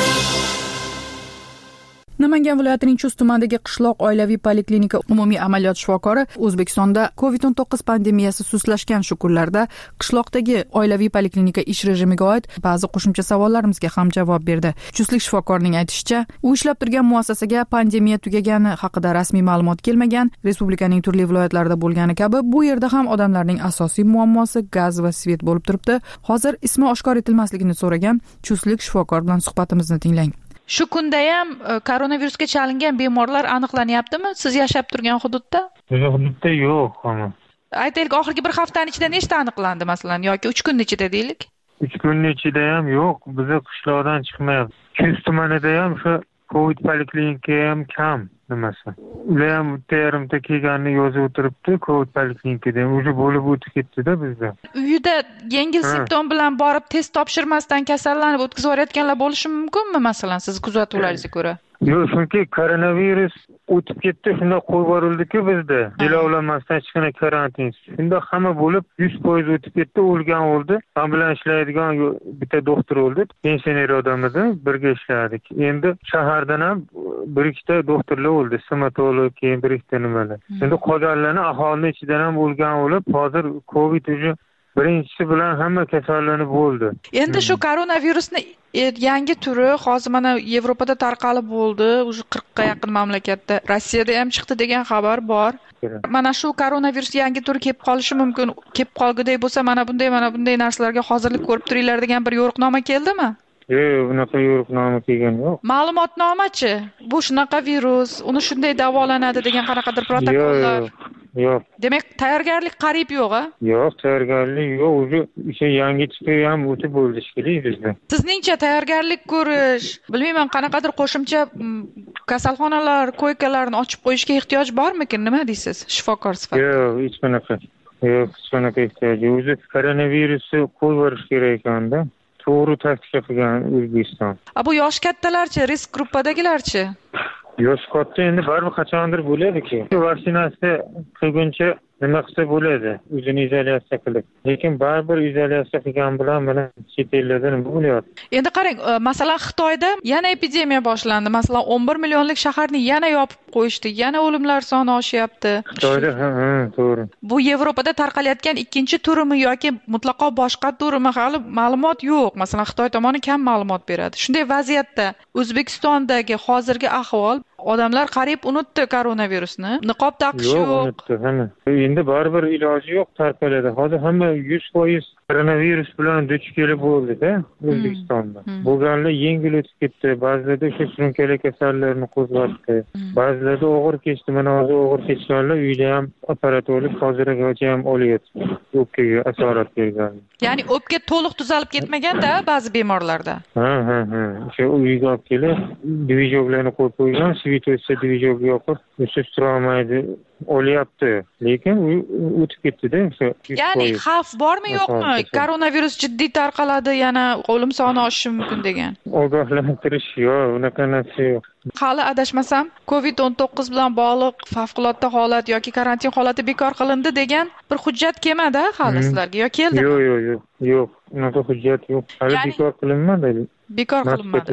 Namangan viloyatining Chust tumanidagi qishloq oilaviy poliklinika umumiy amaliyot shifokori O'zbekistonda covid o'n to'qqiz pandemiyasi sustlashgan shu kunlarda qishloqdagi oilaviy poliklinika ish rejimiga oid ba'zi qo'shimcha savollarimizga ham javob berdi. Chustlik shifokorining aytishicha, u ishlab turgan muassasaga pandemiya tugagani haqida rasmiy ma'lumot kelmagan. Respublikaning turli viloyatlarida bo'lgani kabi bu yerda ham odamlarning asosiy muammosi gaz va svet bo'lib turibdi. Hozir ismi oshkor etilmasligini so'ragan Chustlik shifokor bilan suhbatimizni tinglang. Shu kunda ham koronavirusga chalingan bemorlar aniqlanyaptimi siz yashab turgan hududda? O'sha hududda yo'q hamma. Aytaylik, oxirgi bir haftaning ichida nechta aniqlandi masalan yoki uch kun ichida deylik? uch kun ichida ham yo'q, biza qishloqdan chiqmayapti. Chust tumanida ham shu Covid poliklinika ham kam nimasi. Ular ham terimda kelganini yozib o'tiribdi, Covid poliklinikada ham o'sha bo'lib o'tib ketdi-da bizda. Uyida yengil simptom bilan borib test topshirmasdan kasallanib o'tkazib yuborayotganlar bo'lishi mumkinmi masalan siz kuzatuvlaringizga ko'ra? Yo'q, chunki koronavirus o'tib ketdi, shunda qo'yib yuborildi-ku bizda. Jilovlanmasdan chiqqan karantin. Shunda hamma bo'lib yuz foiz o'tib ketdi, o'lgan o'ldi. Men bilan ishlaydigan bitta doktor o'ldi. Pensioner odam edi, birga ishladik. Endi shahardan ham bir ikkita doktorlar o'ldi, stomatolog, keyin bir ikkita nimalar. Endi qolganlarni aholining ichidan ham o'lgan o'lib, hozir Covid uje birinchisi bilan hamma kasallanib bo'ldi. Endi shu koronavirusni yangi turi hozir mana Yevropada tarqalib bo'ldi, уже qirqqa yaqin mamlakatda. Rossiyada ham chiqdi degan xabar bor. Mana shu koronavirus yangi turi kelib qolishi mumkin. Kelib qolguday bo'lsa, mana bunday mana bunday narsalarga hozirlik ko'rib turinglar degan bir yo'riqnoma keldimi? Yo'q, unaqa yo'riqnoma kelgan yo'q. Ma'lumotnomachi? Bu shunaqa virus, uni shunday davolanadi degan qanaqadir protokollar. Yo'q. Demak, tayyorgarlik qariyb yo'q-a? Yo'q, tayyorgarlik yo'q. O'zi o'sha yangi chiqib ham o'tib bo'ldi shekilli bizda. Sizningcha tayyorgarlik ko'rish, bilmayman, qanaqadir qo'shimcha kasalxonalar, koykalarni ochib qo'yishga ehtiyoj bormikin? Nima deysiz, shifokor sifatida? Yo'q, hech qanaqa. Yo'q, hech qanaqa ehtiyoj. O'zi koronavirusni qo'yib yuborish kerak ekanda. To'g'ri taktika qilgan O'zbekiston. A bu yosh kattalarchi, risk gruppadagilarchi? Yosh katta endi baribir qachondir bo'ladi-ku. Vaksinasiya qilguncha nima qilsa bo'ladi, o'zini izolyatsiya qilib. Lekin baribir izolyatsiya qilgan bilan mana chet ellarda nima bo'lyapti? Endi qarang, masalan Xitoyda yana epidemiya boshlandi. Masalan o'n bir millionlik shaharni yana yopib qo'yishdi. Yana o'limlar soni oshyapti. Xitoyda ha, ha, to'g'ri. Bu Yevropada tarqalayotgan ikkinchi turimi yoki mutlaqo boshqa turimi hali ma'lumot yo'q. Masalan Xitoy tomoni kam ma'lumot beradi. Shunday vaziyatda O'zbekistondagi hozirgi ahvol, odamlar qariyb unutdi koronavirusni. Niqob taqish yo'q. Yo'q, unutdi, hamma. Endi baribir iloji yo'q tarqaladi. Hozir hamma yuz foiz koronavirus bilan duch kelib bo'ldi-da O'zbekistonda. Bo'lganlar yengil o'tib ketdi, ba'zilarda shu surunkali kasallarni qo'zg'atdi. Ba'zilarda og'ir kechdi, mana hozir og'ir kechganlar uyda ham operatorlik hozirgacha ham olyapti. O'pkaga asorat bergan. Ya'ni o'pka to'liq tuzalib ketmagan-da ba'zi bemorlarda. Ha, ha, ha. O'sha uyga olib kelib, dvijoklarni qo'yib qo'ygan, svit o'tsa dvijokga yoqib, usiz turolmaydi. Olyapti, lekin u o'tib ketdi-da. Ya'ni xavf bormi yo'qmi? Koronavirus jiddiy tarqaladi, yana o'lim soni oshishi mumkin degan. Ogohlantirish yo'q, unaqa narsa yo'q. Hali adashmasam, covid o'n to'qqiz bilan bog'liq favqulodda holat yoki karantin holati bekor qilindi degan bir hujjat kelmadi hali sizlarga yo keldimi? Yo'q, yo'q, yo'q. Yo'q, unaqa hujjat yo'q. Hali bekor qilinmadi. Bekor qilinmadi.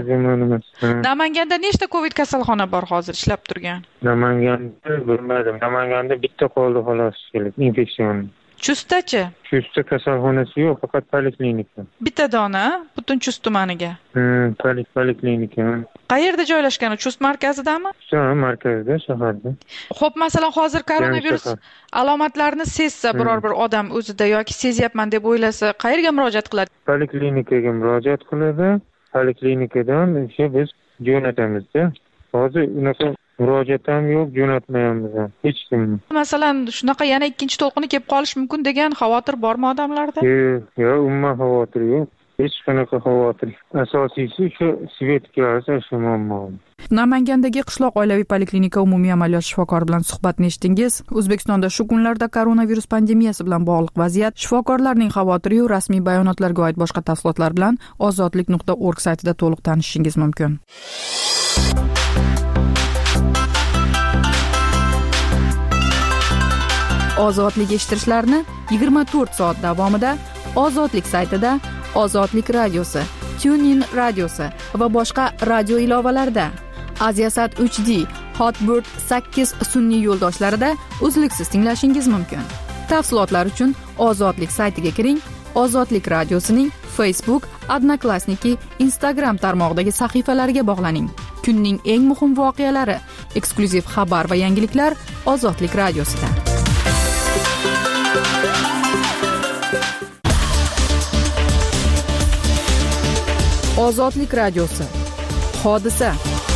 Namanganda nechta covid kasalxona bor hozir ishlab turgan? Namanganda bilmadim. Namanganda bitta qoldi xolos, infeksion. Chustdachi? Chustda kasalxonasi yo'q, faqat poliklinika. Bitta dona butun Chust tumaniga. Hmm, poliklinika. Qayerda joylashgan? Chust markazidami? Ha, markazda, shaharda. Xo'p, masalan, hozir koronavirus alomatlarini sezsa biror bir odam o'zida yoki sezyapman deb o'ylasa, qayerga murojaat qiladi? Poliklinikaga murojaat qiladi. Poliklinikadan o'sha biz jo'natamiz-da. Hozir unaqa murojaat ham yo'q, jo'natmaymiz ham. Hech kim. Masalan, shunaqa yana ikkinchi to'lqini kelib qolish mumkin degan xavotir bormi odamlarda? Yo'q, yo'q, umuman xavotir yo'q. Hech qanaqa xavotir. Asosiysi shu svetga shu muammo. Namangandagi qishloq oilaviy poliklinika umumiy amaliyot shifokori bilan suhbatni eshitdingiz. O'zbekistonda shu kunlarda koronavirus pandemiyasi bilan bog'liq vaziyat, shifokorlarning xavotiri va rasmiy bayonotlarga oid boshqa tafsilotlar bilan ozodlik nuqta org saytida to'liq tanishishingiz mumkin. Ozodlik eshittirishlarni yigirma to'rt soat davomida Ozodlik saytida, Ozodlik radiosi, TuneIn radiosi va boshqa radio ilovalarida, Aziasat uch D, Hotbird sakkiz sun'iy yo'ldoshlarida uzluksiz tinglashingiz mumkin. Tafsilotlar uchun Ozodlik saytiga kiring. Ozodlik radiosining Facebook, Odnoklassniki, Instagram tarmog'idagi sahifalariga bog'laning. Kunning eng muhim voqealari, eksklyuziv xabar va yangiliklar Ozodlik radiosida. Ozodlik radiosi. Hodisa.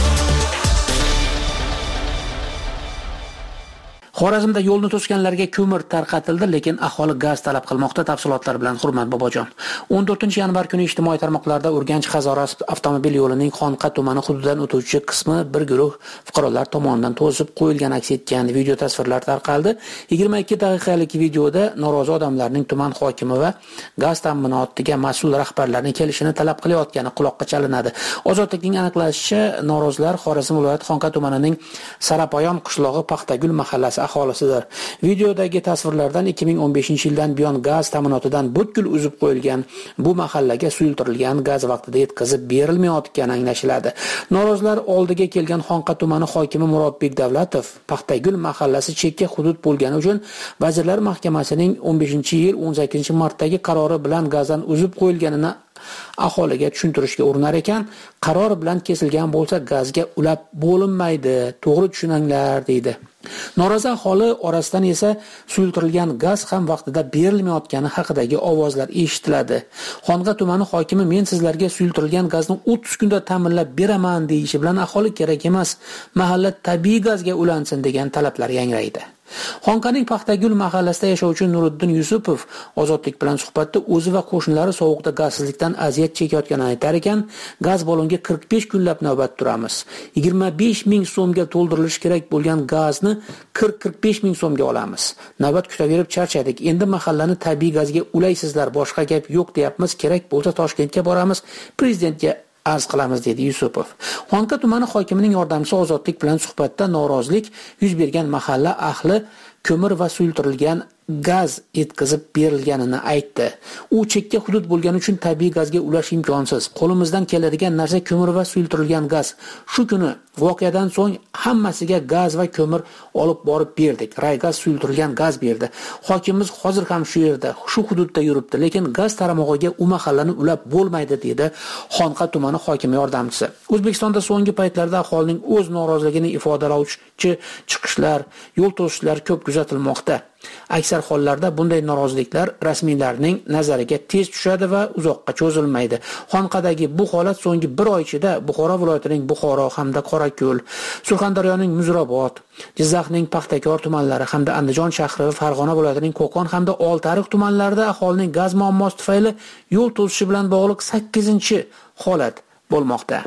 Xorazmda yo'lni to'sganlarga ko'mir tarqatildi, lekin aholi gaz talab qilmoqda. Tafsilotlar bilan Hurmat Bobojon. o'n to'rtinchi yanvar kuni ijtimoiy tarmoqlarda Urganch Qazoras avtomobil yo'lining Xonqa tumani hududidan o'tuvchi qismi bir guruh fuqarolar tomonidan to'sib qo'yilgan aks etgan video tasvirlar tarqaldi. yigirma ikki daqiqalik videoda norozi odamlarning tuman hokimi va gaz ta'minotiga mas'ul rahbarlarning kelishini talab qilayotgani quloqqa chalinadi. Ozodlikning aniqlashicha, norozilar Xorazm viloyati Xonqa tumanining Sarapoyon qishlog'i Paxtagul mahallasi aholisidir. Videodagi tasvirlardan ikki ming o'n beshinchi yildan buyon gaz ta'minotidan butkul uzib qo'yilgan bu mahallaga suyultirilgan gaz vaqtida yetkazib berilmayotgani anglashiladi. Norozilar oldiga kelgan Xonqa tumani hokimi Murodbek Davlatov Paxtagul mahallasi chekka hudud bo'lgani uchun Vazirlar Mahkamasining o'n beshinchi yil o'n sakkizinchi martdagi qarori bilan gazdan uzib qo'yilganini aholiga tushuntirishga urinar ekan, qaror bilan kesilgan bo'lsa gazga ulab bo'linmaydi, to'g'ri tushuninglar deydi. Norozi aholi orasidan esa suyultirilgan gaz ham vaqtida berilmayotgani haqidagi ovozlar eshitiladi. Xonqa tumani hokimi men sizlarga suyultirilgan gazni o'ttiz kunda ta'minlab beraman deyishi bilan aholi kerak emas, mahalla tabiiy gazga ulansin degan talablar yangraydi. Xonqaning Paxtagul mahallasida yashovchi Nuriddin Yusupov Ozodlik bilan suhbatda o'zi va qo'shnilari sovuqda gazsizlikdan aziyat chekayotganini aytar ekan, gaz balonga qirq besh kunlab navbat turamiz. yigirma besh ming so'mga to'ldirilishi kerak bo'lgan gazni qirq qirq besh ming so'mga olamiz. Navbat kutaverib charchadik. Endi mahallani tabiiy gazga ulaysizlar, boshqa gap yo'q deyapmiz. Kerak bo'lsa Toshkentga boramiz, prezidentga arz qilamiz dedi Yusupov. Xonqa tumani hokimining yordamchisi Ozodlik bilan suhbatda norozilik yuz bergan mahalla ahli ko'mir va suyultirilgan gaz yetkazib berilganini aytdi. U chekka hudud bo'lgani uchun tabiiy gazga ulash imkonsiz. Qo'limizdan keladigan narsa ko'mir va suyultirilgan gaz. Shu kuni voqeadan so'ng hammasiga gaz va ko'mir olib borib berdik. Raygaz suyultirilgan gaz berdi. Hokimimiz hozir ham shu yerda, shu hududda yuribdi, lekin gaz taramog'iga u mahallani ulab bo'lmaydi dedi Xonqa tumani hokimi yordamchisi. O'zbekistonda so'nggi paytlarda aholining o'z noroziligini ifodalovchi chiqishlar, yo'l to'sishlar ko'p kuzatilmoqda. Aksar hollarda bunday noroziliklar rasmiylarning nazariga tez tushadi va uzoqqa cho'zilmaydi. Xonqadagi bu holat so'nggi bir oy ichida Buxoro viloyatining Buxoro hamda Qorako'l, Surxondaryoning Muzrabot, Jizzaxning Paxtakor tumanlari hamda Andijon shahri va Farg'ona viloyatining Qo'qon hamda Oltiariq tumanlarida aholining gaz muammosi tufayli yo'l to'sishi bilan bog'liq sakkizinchi holat bo'lmoqda.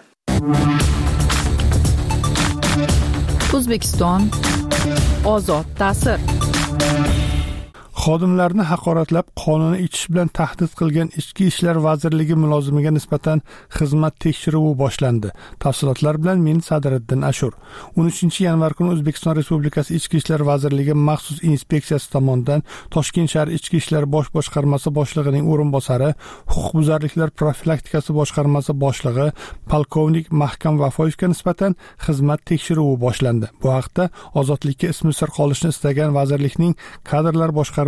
O'zbekiston ozod ta'sir. Xodimlarni haqoratlab qonuniy ichish bilan tahdid qilgan Ichki ishlar vazirligi mulozimiga nisbatan xizmat tekshiruvi boshlandi. Tafsilotlar bilan men Sadriddin Ashur. o'n uchinchi yanvar kuni O'zbekiston Respublikasi Ichki ishlar vazirligi maxsus inspeksiyasi tomonidan Toshkent shahar Ichki ishlar bosh boshqarmasi boshlig'ining o'rinbosari, huquqbuzarliklar profilaktikasi boshqarmasi boshlig'i polkovnik Mahkam Vafoyevga nisbatan xizmat tekshiruvi boshlandi. Bu haqda Ozodlikka ismi sir qolishni istagan vazirlikning kadrlar boshqarmasi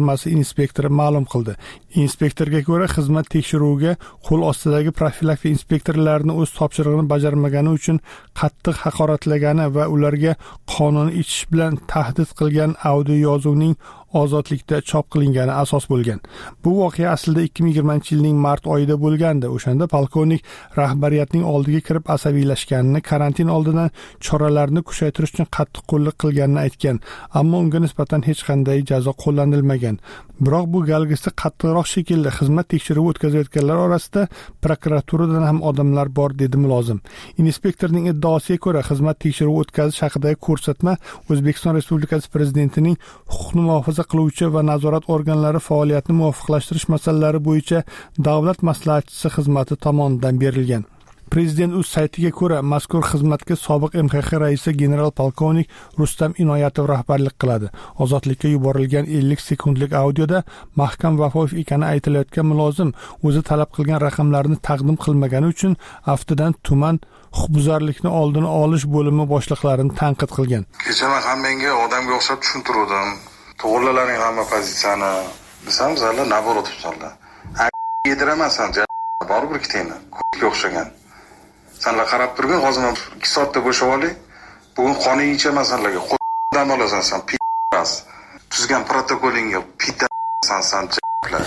boshqarmasi inspektori ma'lum qildi. Inspektorga ko'ra, xizmat tekshiruviga qo'l ostidagi profilaktika inspektorlarini o'z topshirig'ini bajarmagani uchun qattiq haqoratlagani va ularga qonunni ichish bilan tahdid qilgan audio yozuvning ozodlikda chop qilingani asos bo'lgan. Bu voqea aslida ikki ming yigirmanchi yilning mart oyida bo'lgandi. O'shanda polkovnik rahbariyatning oldiga kirib asabiylashganini, karantin oldidan choralarni kuchaytirish uchun qattiq qo'llik qilganini aytgan, ammo unga nisbatan hech qanday jazo qo'llanilmagan. Biroq bu galgisi qattiqroq shaklda xizmat tekshiruvi o'tkazayotganlar orasida prokuraturadan ham odamlar bor, dedi mulozim. Inspektorning iddaosiga ko'ra, xizmat tekshiruvi o'tkazish haqidagi ko'rsatma O'zbekiston Respublikasi Prezidentining huquqni muhofaza qiluvchi va nazorat organlari faoliyatini muvofiqlashtirish masalalari bo'yicha davlat maslahatchisi xizmati tomonidan berilgan. Prezident o'z saytiga ko'ra, mazkur xizmatga sobiq M X X raisi general polkovnik Rustam Inoyatov rahbarlik qiladi. Ozodlikka yuborilgan ellik sekundlik audioda Mahkam Vafoyev ekani aytilayotgan mulozim o'zi talab qilgan raqamlarni taqdim qilmagani uchun aftidan tuman huquqbuzarlikni oldini olish bo'limi boshliqlarini tanqid qilgan. Kecha men hammaga odamga o'xshab tushuntirdim. To'g'rilaring hamma pozitsiyani desam, zalla nabor o'tibsanlar. Yediramasan, baribir ikkitani ko'kka o'xshagan. Senlar qarab turgin, hozir men ikki soatda bo'shab olay. Bugun qonun ichamasanlarga qo'ldan olasan sen, p***as. Tuzgan protokolingga p***san sen, j***lar.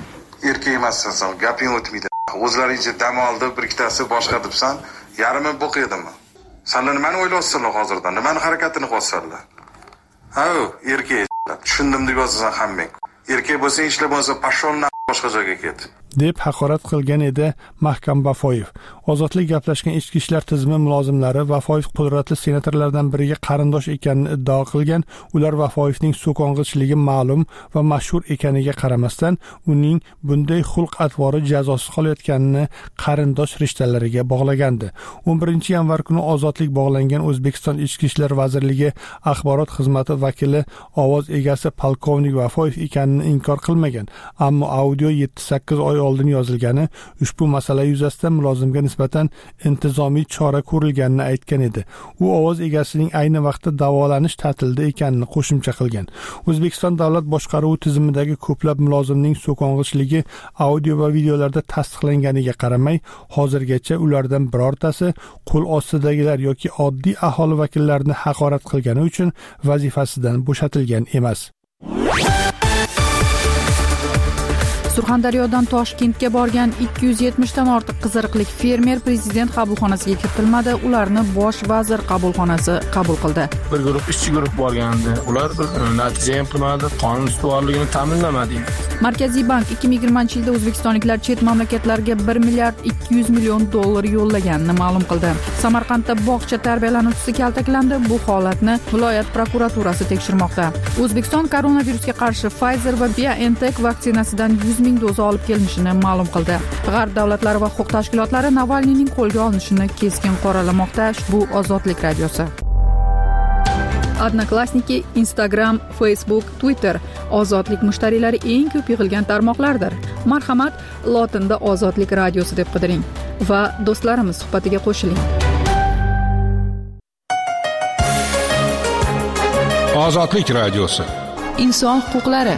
Erkak emassan sen, gaping o'tmaydi. O'zlaringcha dam oldi, bir ikkitasi boshqa debsan, yarimi bo'q edimi? Senlar nimani o'ylayapsizlar hozirdan? Nimani harakatini qilyapsizlar? Ha, erkak tushundim deb yozasan hammang. Erkak bo'lsang ishlab bo'lsa, pashol boshqa joyga ket. deb haqorat qilgan edi Mahkam Vafoyev. Ozodlik gaplashgan ichki ishlar tizimi mulozimlari Vafoyev qudratli senatorlardan biriga qarindosh ekanini iddao qilgan. Ular Vafoyevning so'kong'ichligi ma'lum va mashhur ekaniga qaramasdan, uning bunday xulq-atvori jazosiz qolayotganini qarindosh rishtalariga bog'lagandi. o'n birinchi yanvar kuni ozodlik bog'langan O'zbekiston Ichki ishlar vazirligi axborot xizmati vakili ovoz egasi polkovnik Vafoyev ekanini inkor qilmagan, ammo audio yetti sakkiz oy oldin yozilgani, ushbu masala yuzasidan mulozimga nisbatan intizomiy chora ko'rilganini aytgan edi. U ovoz egasining ayni vaqtda davolanish ta'tilida ekanini qo'shimcha qilgan. O'zbekiston davlat boshqaruvi tizimidagi ko'plab mulozimning so'kong'ichligi audio va videolarda tasdiqlanganiga qaramay, hozirgacha ulardan birortasi qo'l ostidagilar yoki oddiy aholi vakillarini haqorat qilgani uchun vazifasidan bo'shatilgan emas. Surxondaryodan Toshkentga borgan ikki yuz yetmishdan ortiq qiziriqlik fermer prezident qabulxonasiga kiritilmadi. Ularni bosh vazir qabulxonasi qabul qildi. Bir guruh ishchi guruh borgandi. Ular bir natija ham qilmadi, qonun ustuvorligini ta'minlamadi. Markaziy bank ikki ming yigirmanchi yilda o'zbekistonliklar chet mamlakatlarga bir milliard ikki yuz million dollar yo'llaganini ma'lum qildi. Samarqandda bog'cha tarbiyalanuvchisi kaltaklandi. Bu holatni viloyat prokuraturasi tekshirmoqda. O'zbekiston koronavirusga qarshi Pfizer va BioNTech vaksinasidan yuz ming doza olib kelinishini ma'lum qildi. G'arb davlatlari va huquq tashkilotlari Navalniyning qo'lga olinishini keskin qoralamoqda. Bu Ozodlik radiosi. Odnoklassniki, Instagram, Facebook, Twitter ozodlik mushtariylari eng ko'p yig'ilgan tarmoqlardir. Marhamat, lotinda Ozodlik radiosi deb qidiring va do'stlarimiz suhbatiga qo'shiling. Ozodlik radiosi. Inson huquqlari.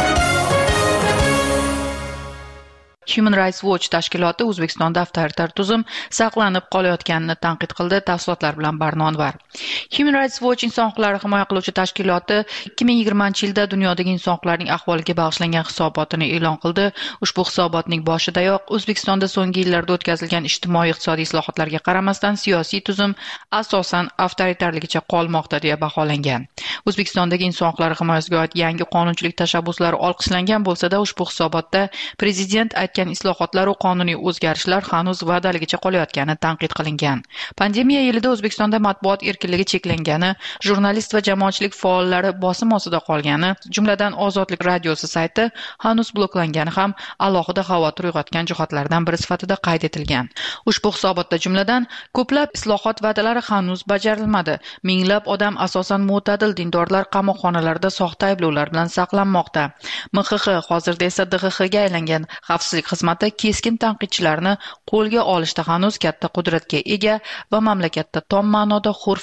Human Rights Watch tashkiloti O'zbekistonda avtoritar tuzum saqlanib qolayotganini tanqid qildi. Tafsilotlar bilan Barnon var. Human Rights Watch inson huquqlarini himoya qiluvchi tashkiloti ikki ming yigirmanchi yilda dunyodagi inson huquqlarining ahvoliga bag'ishlangan hisobotini e'lon qildi. Ushbu hisobotning boshidayoq O'zbekistonda so'nggi yillarda o'tkazilgan ijtimoiy-iqtisodiy islohotlarga qaramasdan siyosiy tuzum asosan avtoritarligicha qolmoqda deya baholangan. O'zbekistondagi inson huquqlari himoyasiga oid yangi qonunchilik tashabbuslari olqishlangan bo'lsa-da, ushbu hisobotda prezident aytgan islohotlar va qonuniy o'zgarishlar hanuz va'daligicha qolayotgani tanqid qilingan. Pandemiya yilida O'zbekistonda matbuot erkinligi cheklangani, jurnalist va jamoatchilik faollari bosim ostida qolgani, jumladan Ozodlik radiosi sayti hanuz bloklangani ham alohida xavotir uyg'otgan jihatlardan biri sifatida qayd etilgan. Ushbu hisobotda jumladan ko'plab islohot va'dalari hanuz bajarilmadi. Minglab odam, asosan mo'tadil dindorlar qamoqxonalarda soxta ayblovlar bilan saqlanmoqda. M X X hozirda esa D X X ga aylangan xavfsizlik xizmati keskin tanqidchilarni qo'lga olishda hanuz katta qudratga ega va mamlakatda tom ma'noda hur fikrlilar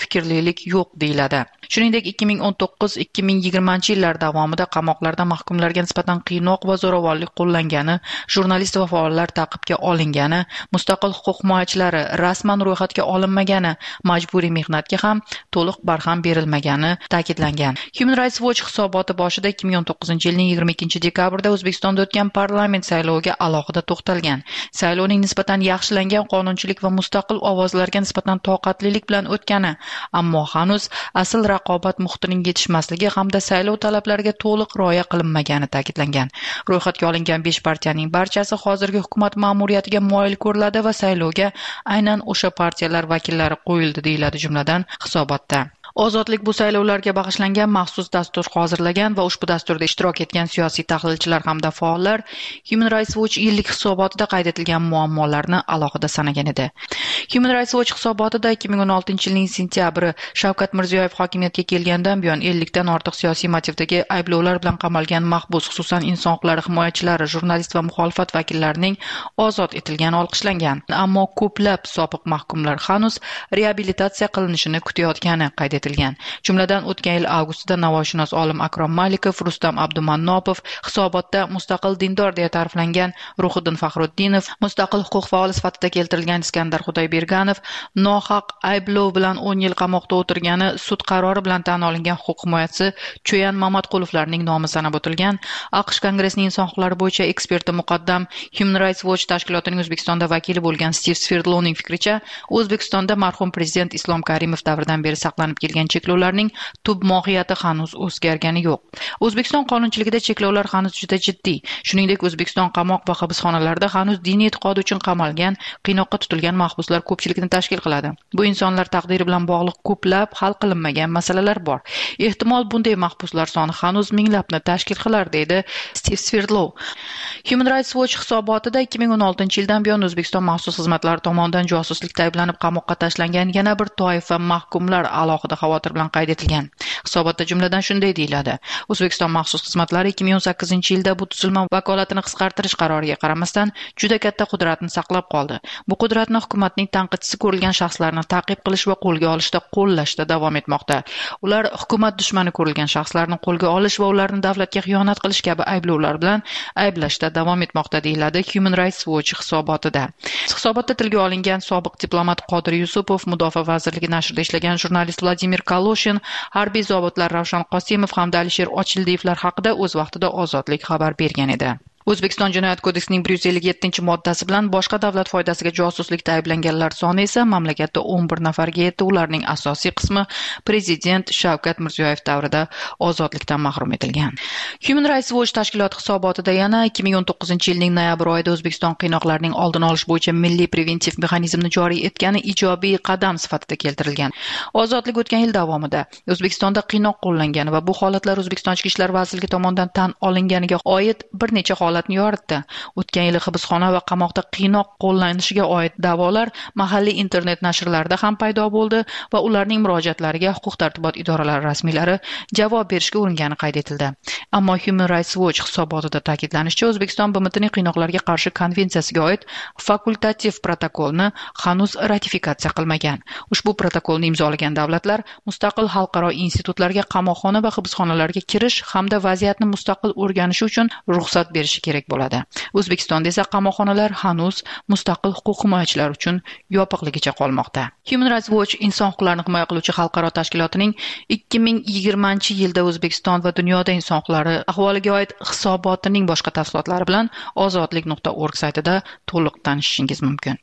taalluqlilik yo'q deyiladi. Shuningdek, ikki ming o'n to'qqiz ikki ming yigirmanchi yillar davomida qamoqlarda mahkumlarga nisbatan qiynoq va zo'ravonlik qo'llangani, jurnalist va faollar ta'qibga olingani, mustaqil huquq himoyachilari rasman ro'yxatga olinmagani, majburiy mehnatga ham to'liq barham berilmagani ta'kidlangan. Human Rights Watch hisoboti boshida ikki ming o'n to'qqizinchi yilning yigirma ikkinchi dekabrda O'zbekistonda o'tgan parlament sayloviga alohida to'xtalgan. Saylovning nisbatan yaxshilangan qonunchilik va mustaqil ovozlarga nisbatan toqatlilik bilan o'tgani, ammo hanuz asl raqobat muhitining yetishmasligi hamda saylov talablariga to'liq rioya qilinmagani ta'kidlangan. Ro'yxatga olingan besh partiyaning barchasi hozirgi hukumat ma'muriyatiga moyil ko'riladi va saylovga aynan o'sha partiyalar vakillari qo'yildi deyiladi jumladan hisobotda. Ozodlik bu saylovlarga bag'ishlangan maxsus dastur hozirlagan va ushbu dasturda ishtirok etgan siyosiy tahlilchilar hamda faollar Human Rights Watch yillik hisobotida qayd etilgan muammolarni alohida sanagan edi. Human Rights Watch hisobotida ikki ming o'n oltinchi yilning sentyabri Shavkat Mirziyoyev hokimiyatga kelgandan buyon ellik dan ortiq siyosiy motivdagi ayblovlar bilan qamalgan mahbus, xususan inson huquqlari himoyachilari, jurnalist va muxolifat vakillarining ozod etilgani olqishlangan. Ammo ko'plab sobiq mahkumlar hanuz reabilitatsiya qilinishini kutayotgani qayd etilgan. Jumladan o'tgan yil avgustida navoiyshunos olim Akrom Malikov, Rustam Abdumannopov, hisobotda mustaqil dindor deya ta'riflangan Ruhiddin Faxruddinov, mustaqil huquq faoli sifatida keltirilgan Iskandar Xudoyberganov, nohaq ayblov bilan o'n yil qamoqda o'tirgani sud qarori bilan tan olingan huquq himoyachisi Cho'yan Mamatqulovlarning nomi sanab o'tilgan. AQSh Kongressining inson huquqlari bo'yicha eksperti muqaddam Human Rights Watch tashkilotining O'zbekistonda vakili bo'lgan Steve Sverdlovning fikricha, O'zbekistonda marhum prezident Islom Karimov davridan beri saqlanib kelgan cheklovlarning tub mohiyati hanuz o'zgargani yo'q. O'zbekiston qonunchiligida cheklovlar hanuz juda jiddiy. Shuningdek, O'zbekiston qamoq va hibsxonalarida hanuz diniy e'tiqodi uchun qamalgan, qiynoqqa tutilgan mahbuslar ko'pchilikni tashkil qiladi. Bu insonlar taqdiri bilan bog'liq ko'plab hal qilinmagan masalalar bor. Ehtimol bunday mahbuslar soni hanuz minglabni tashkil qilar, deydi Steve Sverdlov. Human Rights Watch hisobotida ikki ming o'n oltinchi yildan buyon O'zbekiston maxsus xizmatlari tomonidan josuslikda ayblanib qamoqqa tashlangan yana bir toifa mahkumlar alohida xavotir bilan qayd etilgan. Hisobotda jumladan shunday deyiladi: O'zbekiston maxsus xizmatlari ikki ming o'n sakkizinchi yilda bu tuzilma vakolatini qisqartirish qaroriga qaramasdan juda katta qudratni saqlab qoldi. Bu qudratni hukumatning tanqidchisi ko'rilgan shaxslarni ta'qib qilish va qo'lga olishda qo'llashda davom etmoqda. Ular hukumat dushmani ko'rilgan shaxslarni qo'lga olish va ularni davlatga xiyonat qilish kabi ayblovlar bilan ayblashda davom etmoqda, deyiladi Human Rights Watch hisobotida. Hisobotda tilga olingan sobiq diplomat Qodir Yusupov, Mudofaa vazirligi nashrida ishlagan jurnalist Vladimir Kaloshin, harbiy zobitlar Ravshan Qosimov hamda Alisher Ochildiyevlar haqida o'z vaqtida Ozodlik xabar bergan edi. O'zbekiston Jinoyat kodeksining bir yuz ellik yettinchi moddasi bilan boshqa davlat foydasiga josuslikda ayblanganlar soni esa mamlakatda o'n bir nafarga yetdi. Ularning asosiy qismi prezident Shavkat Mirziyoyev davrida ozodlikdan mahrum etilgan. Human Rights Watch tashkiloti hisobotida yana ikki ming o'n to'qqizinchi yilning noyabr oyida O'zbekiston qiynoqlarning oldini olish bo'yicha milliy preventiv mexanizmni joriy etgani ijobiy qadam sifatida keltirilgan. Ozodlik o'tgan yil davomida O'zbekistonda qiynoq qo'llangan va bu holatlar O'zbekiston Ichki ishlar vazirligi tomonidan tan olinganiga oid bir necha holatni yoritdi. O'tgan yili hibsxona va qamoqda qiynoq qo'llanishiga oid da'volar mahalliy internet nashrlarida ham paydo bo'ldi va ularning murojaatlariga huquq-tartibot idoralari rasmiylari javob berishga uringani qayd etildi. Ammo Human Rights Watch hisobotida ta'kidlanishicha, O'zbekiston B M Tning qiynoqlarga qarshi konvensiyasiga oid fakultativ protokolni hanuz ratifikatsiya qilmagan. Ushbu protokolni imzolagan davlatlar mustaqil xalqaro institutlarga qamoqxona va hibsxonalarga kirish hamda vaziyatni mustaqil o'rganish uchun ruxsat berishi kerak bo'ladi. O'zbekistonda esa qamoqxonalar hanuz mustaqil huquq himoyachilari uchun yopiqligicha qolmoqda. Human Rights Watch inson huquqlarini himoya qiluvchi xalqaro tashkilotining ikki ming yigirmanchi yilda O'zbekiston va dunyoda inson huquqlari ahvoliga oid hisobotining boshqa tafsilotlari bilan ozodlik nuqta org saytida to'liq tanishishingiz mumkin.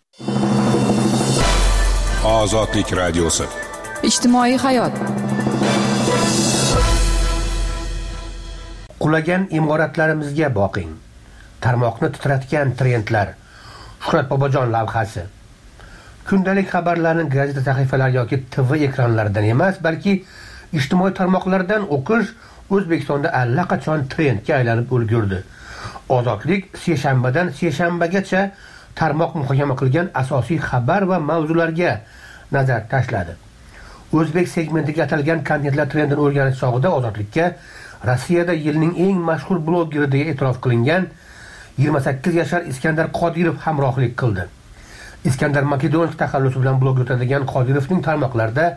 Ozodlik radiosi. Ijtimoiy hayot. Qulagan imoratlarimizga boqing. Tarmoqni titratgan trendlar. Shuhrat Bobojon lavhasi. Kundalik xabarlarni gazeta sahifalari yoki T V ekranlaridan emas, balki ijtimoiy tarmoqlardan o'qish O'zbekistonda allaqachon trendga aylanib ulgurdi. Ozodlik seshanbadan seshanbagacha tarmoq muhokama qilgan asosiy xabar va mavzularga nazar tashladi. O'zbek segmentiga atalgan kontentlar trendini o'rganish chog'ida Ozodlikka Rossiyada yilning eng mashhur blogeri deya e'tirof qilingan yigirma sakkiz yashar Iskandar Qodirov hamrohlik qildi. Iskandar makedonlik taxallusi bilan blog yuritadigan Qodirovning tarmoqlarida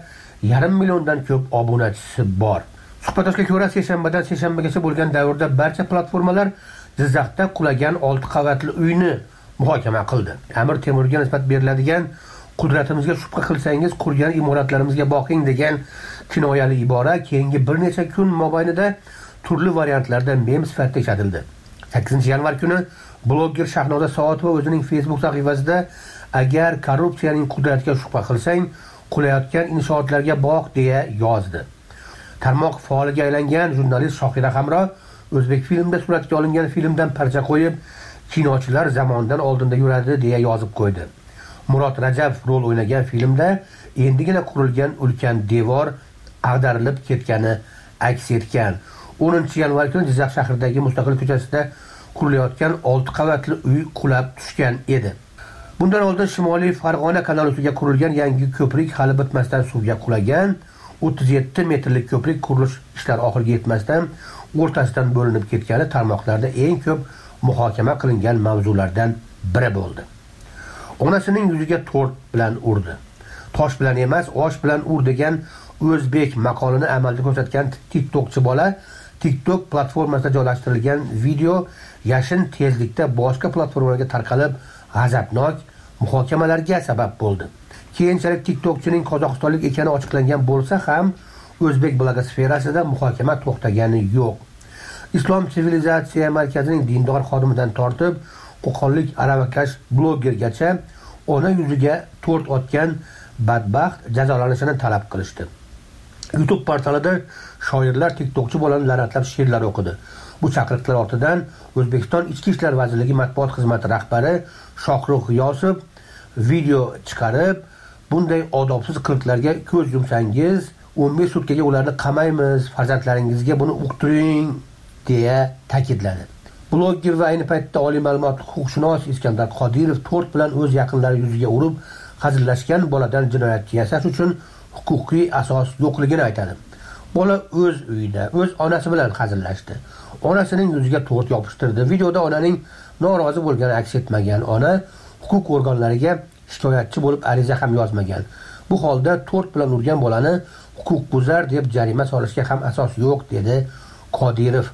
yarim milliondan ko'p obunachisi bor. Suhbatdoshga ko'ra, seshanbadan seshanbagacha bo'lgan davrda barcha platformalar Jizzaxda qulagan olti qavatli uyni muhokama qildi. Amir Temurga nisbat beriladigan "Qudratimizga shubha qilsangiz qurgan imoratlarimizga boqing" degan kinoyali ibora keyingi bir necha kun mobaynida turli variantlarda mem sifatida ishlatildi. sakkizinchi yanvar kuni blogger Shahnoza Soatova o'zining Facebook sahifasida "Agar korrupsiyaning qudratiga shubha qilsang, qulayotgan inshootlarga boq" deya yozdi. Tarmoq faoliga aylangan jurnalist Shohira Hamro O'zbek filmida suratga olingan filmdan parcha qo'yib, kinochilar zamondan oldinda yuradi deya yozib qo'ydi. Murod Rajab rol o'ynagan filmda endigina qurilgan ulkan devor ag'darilib ketgani aks etgan. o'ninchi yanvar kuni Jizzax shahridagi Mustaqil ko'chasida qurilayotgan olti qavatli uy qulab tushgan edi. Bundan oldin Shimoliy Farg'ona kanali ustiga qurilgan yangi ko'prik hali bitmasdan suvga qulagan. o'ttiz yetti metrlik ko'prik qurilish ishlari oxiriga yetmasdan o'rtasidan bo'linib ketgani tarmoqlarda eng ko'p muhokama qilingan mavzulardan biri bo'ldi. Onasining yuziga to'rt bilan urdi. Tosh bilan emas, osh bilan ur degan o'zbek maqolini amalda ko'rsatgan TikTokchi bola TikTok platformasida joylashtirilgan video yashin tezlikda boshqa platformalarga tarqalib, g'azabnok muhokamalarga sabab bo'ldi. Keyinchalik TikTokchining qozog'istonlik ekani ochiqlangan bo'lsa ham, o'zbek blogosferasida muhokama to'xtagani yo'q. Islom sivilizatsiya markazining dindor xodimidan tortib, qo'qonlik aravakash blogergacha ona yuziga to'rt otgan badbaxt jazolanishini talab qilishdi. YouTube portalida shoirlar TikTokchi bolani la'natlab she'rlar o'qidi. Bu chaqiriqlar ortidan O'zbekiston Ichki ishlar vazirligi matbuot xizmati rahbari Shohruh G'iyosov video chiqarib, bunday odobsiz qiliqlarga ko'z yumsangiz, o'n besh sutkaga ularni qamaymiz, farzandlaringizga buni uqtiring deya ta'kidladi. Blogger va ayni paytda oliy ma'lumotli huquqshunos Iskandar Qodirov to'rt bilan o'z yaqinlari yuziga urib, hazillashgan boladan jinoyatchi yasash uchun huquqiy asos yo'qligini aytadi. Bola o'z uyida, o'z onasi bilan hazillashdi. Onasining yuziga to'rt yopishtirdi. Videoda onaning norozi bo'lgani aks etmagan. Ona huquq organlariga shikoyatchi bo'lib ariza ham yozmagan. Bu holda to'rt bilan urgan bolani huquqbuzar deb jarima solishga ham asos yo'q, dedi Qodirov.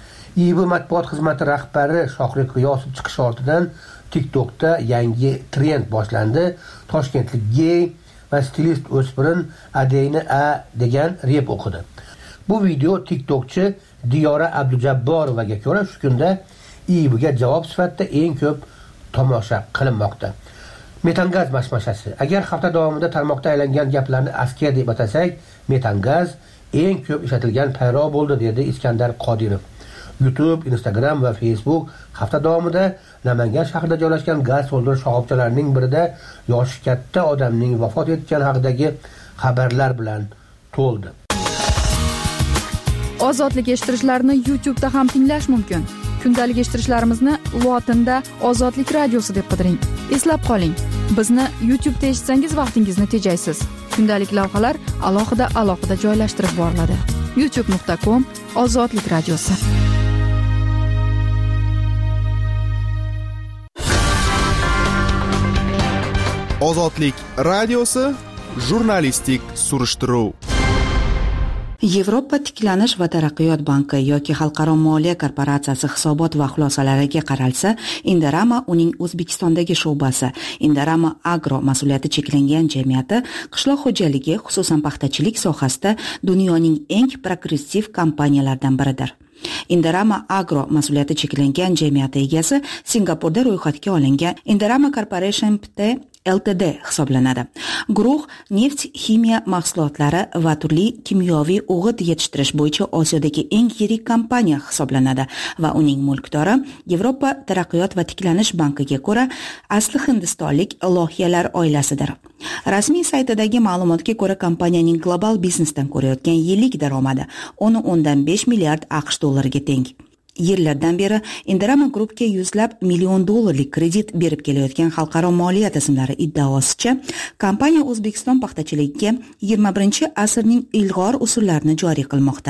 I B matbuot xizmati rahbari Shohruh G'iyosov chiqishi ortidan TikTokda yangi trend boshlandi. Toshkentlik gey va stilist o'spirin Adeyni A degan rep o'qidi. Bu video TikTokchi Diyora Abdujabborovaga ko'ra shu kunda I B'ga javob sifatida eng ko'p tomosha qilinmoqda. Metangaz mashmashasi. Agar hafta davomida tarmoqda aylangan gaplarni askiya deb atasak, metangaz eng ko'p ishlatilgan payro bo'ldi, dedi Iskandar Qodirov. YouTube, Instagram va Facebook hafta davomida Namangan shahrida joylashgan gaz to'ldirish shoxobchalarining birida yoshi katta odamning vafot etgani haqidagi xabarlar bilan to'ldi. Ozodlik eshittirishlarni YouTube'da ham tinglash mumkin. Kundalik eshittirishlarimizni lotinda Ozodlik radiosi deb qidiring. Eslab qoling, bizni YouTube'da eshitsangiz vaqtingizni tejaysiz. Kundalik lavhalar alohida alohida joylashtirib boriladi. youtube nuqta com Ozodlik radiosi. Ozodlik radiosi jurnalistik surishtiruv. Yevropa tiklanish va taraqqiyot banki yoki Xalqaro moliya korporatsiyasi hisobot va xulosalariga qaralsa, Indorama uning O'zbekistondagi sho'basi, Indorama Agro mas'uliyati cheklangan jamiyati qishloq xo'jaligi, xususan paxtachilik sohasida dunyoning eng progressiv kompaniyalaridan biridir. Indorama Agro mas'uliyati cheklangan jamiyati egasi Singapurda ro'yxatga olingan Indorama Corporation Pte Ltd hisoblanadi. Guruh neft, ximiya mahsulotlari va turli kimyoviy o'g'it yetishtirish bo'yicha Osiyodagi eng yirik kompaniya hisoblanadi va uning mulkdori Yevropa taraqqiyot va tiklanish bankiga ko'ra asli hindistonlik loyihalar oilasidir. Rasmiy saytidagi ma'lumotga ko'ra kompaniyaning global biznesdan ko'rayotgan yillik daromadi o'n o'ndan besh milliard AQSh dollariga teng. Yillardan beri Indorama Groupga yuzlab million dollarlik kredit berib kelayotgan xalqaro moliya tizimlari iddaosicha, kompaniya O'zbekiston paxtachiligiga yigirma birinchi asrning ilg'or usullarini joriy qilmoqda.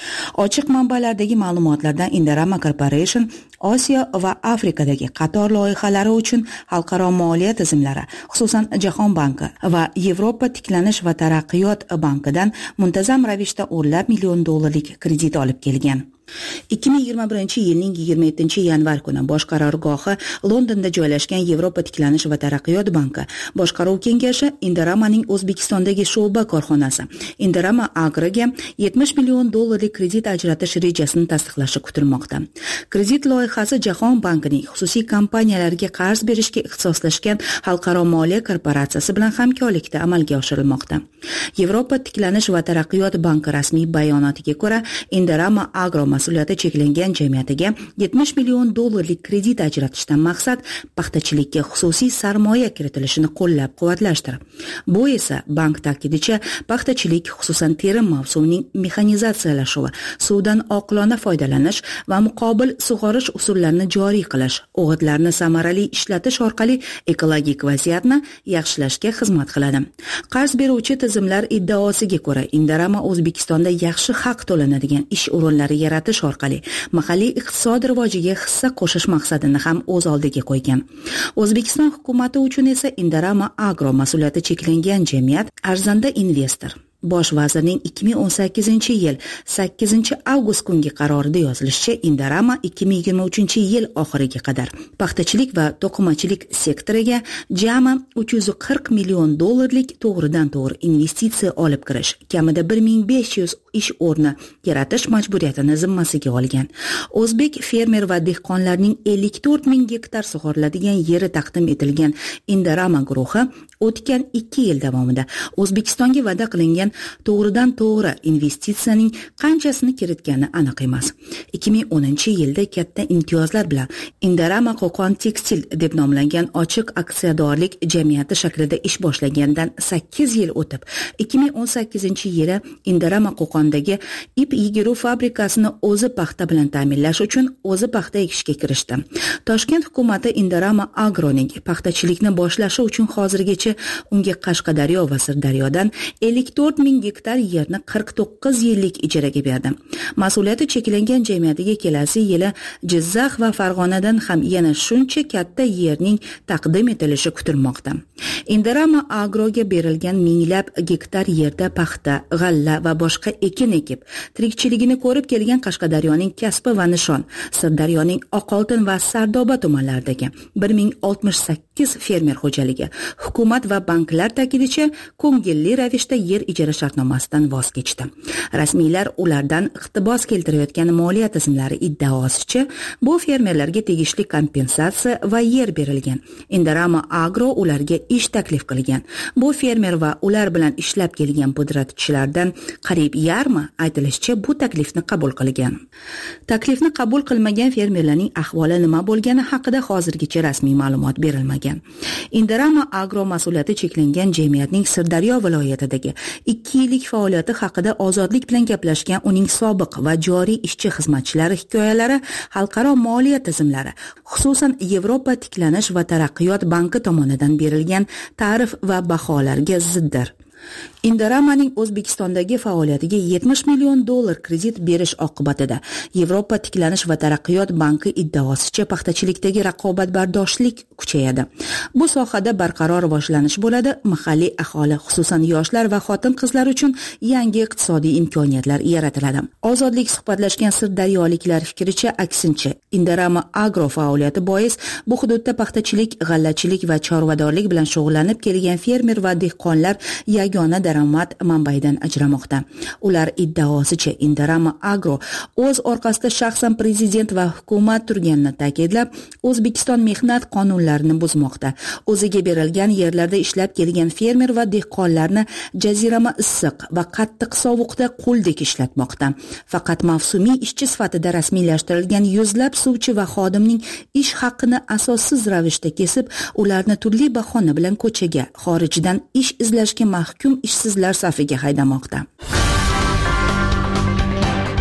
Ochiq manbalardagi ma'lumotlardan Indorama Corporation Osiyo va Afrikadagi qator loyihalari uchun xalqaro moliya tizimlari, xususan Jahon banki va Yevropa tiklanish va taraqqiyot bankidan muntazam ravishda o'nlab million dollarlik kredit olib kelgan. ikki ming yigirma birinchi yilning yigirma yettinchi yanvar kuni bosh qarorgohi Londonda joylashgan Yevropa tiklanish va taraqqiyot banki boshqaruv kengashi Indoramaning O'zbekistondagi sho'ba korxonasi Indorama Agroga yetmish million dollarlik kredit ajratish rejasini tasdiqlashi kutilmoqda. Kredit loyihasi Jahon bankining xususiy kompaniyalarga qarz berishga ixtisoslashgan xalqaro moliya korporatsiyasi bilan hamkorlikda amalga oshirilmoqda. Yevropa tiklanish va taraqqiyot banki rasmiy bayonotiga ko'ra, Indorama Agro mas'uliyati cheklangan jamiyatiga yetmish million dollarlik kredit ajratishdan maqsad paxtachilikka xususiy sarmoya kiritilishini qo'llab-quvvatlashdir. Bu esa bank ta'kidicha paxtachilik, xususan terim mavsumining mexanizatsiyalashuvi, suvdan oqilona foydalanish va muqobil sug'orish usullarini joriy qilish, o'g'itlarni samarali ishlatish orqali ekologik vaziyatni yaxshilashga xizmat qiladi. Qarz beruvchi tizimlar iddaosiga ko'ra, Indorama O'zbekistonda yaxshi haq to'lanadigan ish o'rinlari yaratish orqali mahalliy iqtisod rivojiga hissa qo'shish maqsadini ham o'z oldiga qo'ygan. O'zbekiston hukumati uchun esa Indorama Agro mas'uliyati cheklangan jamiyat arzanda investor. Bosh vazirning ikki ming o'n sakkizinchi yil sakkizinchi avgust kungi qarorida yozilishicha, Indorama ikki ming yigirma uchinchi yil oxiriga qadar paxtachilik va to'qimachilik sektoriga jami uch yuz qirq million dollarlik to'g'ridan-to'g'ri investitsiya olib kirish, kamida bir ming besh yuz ish o'rni yaratish majburiyatini zimmasiga olgan. O'zbek fermer va dehqonlarning ellik to'rt ming gektar sug'oriladigan yeri taqdim etilgan Indorama guruhi o'tgan ikki yil davomida O'zbekistonga va'da qilingan to'g'ridan to'g'ri investitsiyaning qanchasini kiritgani aniq emas. ikki ming o'ninchi yilda katta imtiyozlar bilan Indorama Qo'qon Tekstil deb nomlangan ochiq aksiyadorlik jamiyati shaklida ish boshlagandan sakkiz yil o'tib, ikki ming o'n sakkizinchi yili Indorama Qo'qondagi ip yigiruv fabrikasini o'zi paxta bilan ta'minlash uchun o'zi paxta ekishga kirishdi. Toshkent hukumati Indorama Agroning paxtachilikni boshlashi uchun hozirgacha unga Qashqadaryo va Sirdaryodan ellik to'rt ming gektar yerni qirq to'qqiz yillik ijaraga berdi. Mas'uliyati cheklangan jamiyatiga kelasi yili Jizzax va Farg'onadan ham yana shuncha katta yerning taqdim etilishi kutilmoqda. Indorama Agroga berilgan minglab gektar yerda paxta, g'alla va boshqa ekin ekib, tirikchiligini ko'rib kelgan Qashqadaryoning Kasbi va Nishon, Sirdaryoning Oqoltin va Sardoba tumanlaridagi bir ming oltmish sakkiz fermer xo'jaligi hukumat va banklar ta'kidicha ko'ngilli ravishda yer ijara shartnomasidan voz kechdi. Rasmiylar ulardan iqtibos keltirayotgan moliya tizimlari iddaosicha bu fermerlarga tegishli kompensatsiya va yer berilgan. Indorama Agro ularga ish taklif qilgan. Bu fermer va ular bilan ishlab kelgan pudratchilardan qariyb yarmi aytilishicha bu taklifni qabul qilgan. Taklifni qabul qilmagan fermerlarning ahvoli nima bo'lgani haqida hozirgacha rasmiy ma'lumot berilmagan. Indorama Agro mas'uliyati cheklangan jamiyatning Sirdaryo viloyatidagi ikki yillik faoliyati haqida Ozodlik bilan gaplashgan uning sobiq va joriy ishchi xizmatchilari hikoyalari xalqaro moliya tizimlari, xususan Yevropa tiklanish va taraqqiyot banki tomonidan berilgan ta'rif va baholarga ziddir. Indoramaning O'zbekistondagi faoliyatiga yetmish million dollar kredit berish oqibatida Yevropa tiklanish va taraqqiyot banki iddaosicha paxtachilikdagi raqobatbardoshlik kuchayadi. Bu sohada barqaror rivojlanish bo'ladi, mahalliy aholi, xususan yoshlar va xotin-qizlar uchun yangi iqtisodiy imkoniyatlar yaratiladi. Ozodlik suhbatlashgan sirdaryoliklar fikricha, aksincha, Indorama Agro faoliyati bois bu hududda paxtachilik, g'allachilik va chorvadorlik bilan shug'ullanib kelgan fermer va dehqonlar yagona daromad manbaidan ajramoqda. Ular iddaosicha Indorama Agro o'z orqasida shaxsan prezident va hukumat turganini ta'kidlab, O'zbekiston mehnat qonunlarini buzmoqda. O'ziga berilgan yerlarda ishlab kelgan fermer va dehqonlarni jazirama issiq va qattiq sovuqda quldek ishlatmoqda. Faqat mavsumiy ishchi sifatida rasmiylashtirilgan yuzlab suvchi va xodimning ish haqqini asossiz ravishda kesib, ularni turli bahona bilan ko'chaga, xorijdan ish izlashga mahkum ishsizlar safiga haydamoqda.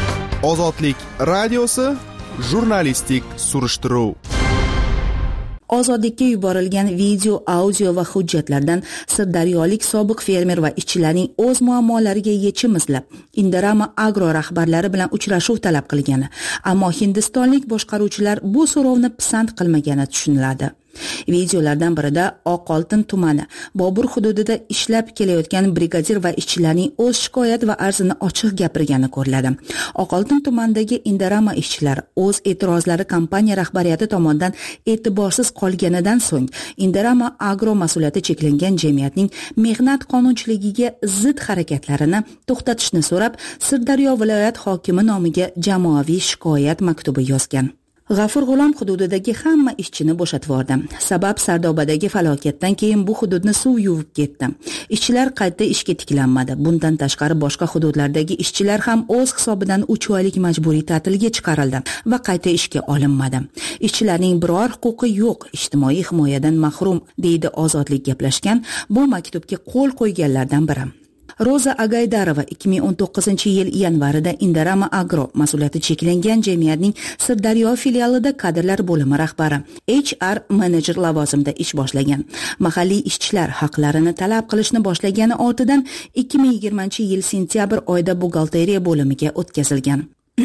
Ozodlik radiosi jurnalistik surishtiruv. Ozodlikka yuborilgan video, audio va hujjatlardan sirdaryolik sobiq fermer va ishchilarning o'z muammolariga yechim izlab, Indorama Agro rahbarlari bilan uchrashuv talab qilgani, ammo hindistonlik boshqaruvchilar bu so'rovni pisand qilmagani tushuniladi. Videolardan birida Oqoltin tumani Bobur hududida ishlab kelayotgan brigadir va ishchilarning o'z shikoyat va arzini ochiq gapirgani ko'riladi. Oqoltin tumanidagi Indorama ishchilar o'z e'tirozlari kompaniya rahbariyati tomonidan e'tiborsiz qolganidan so'ng Indorama Agro mas'uliyati cheklangan jamiyatning mehnat qonunchiligiga zid harakatlarini to'xtatishni so'rab, Sirdaryo viloyat hokimi nomiga jamoaviy shikoyat maktubi yozgan. G'afur G'ulom hududidagi hamma ishchini bo'shatib yubordi. Sabab Sardobadagi falokatdan keyin bu hududni suv yuvib ketdi. Ishchilar qayta ishga tiklanmadi. Bundan tashqari boshqa hududlardagi ishchilar ham o'z hisobidan uch oylik majburiy ta'tilga chiqarildi va qayta ishga olinmadi. Ishchilarning biror huquqi yo'q, ijtimoiy himoyadan mahrum, deydi Ozodlik gaplashgan bu maktubga qo'l qo'yganlardan biri. Roza Agaydarova ikki ming o'n to'qqizinchi yil yanvarida Indorama Agro mas'uliyati cheklangan jamiyatning Sirdaryo filialida kadrlar bo'limi rahbari, H R menejer lavozimida ish boshlagan. Mahalliy ishchilar haqlarini talab qilishni boshlagani ortidan ikki ming yigirmanchi yil sentyabr oyida buxgalteriya bo'limiga o'tkazilgan.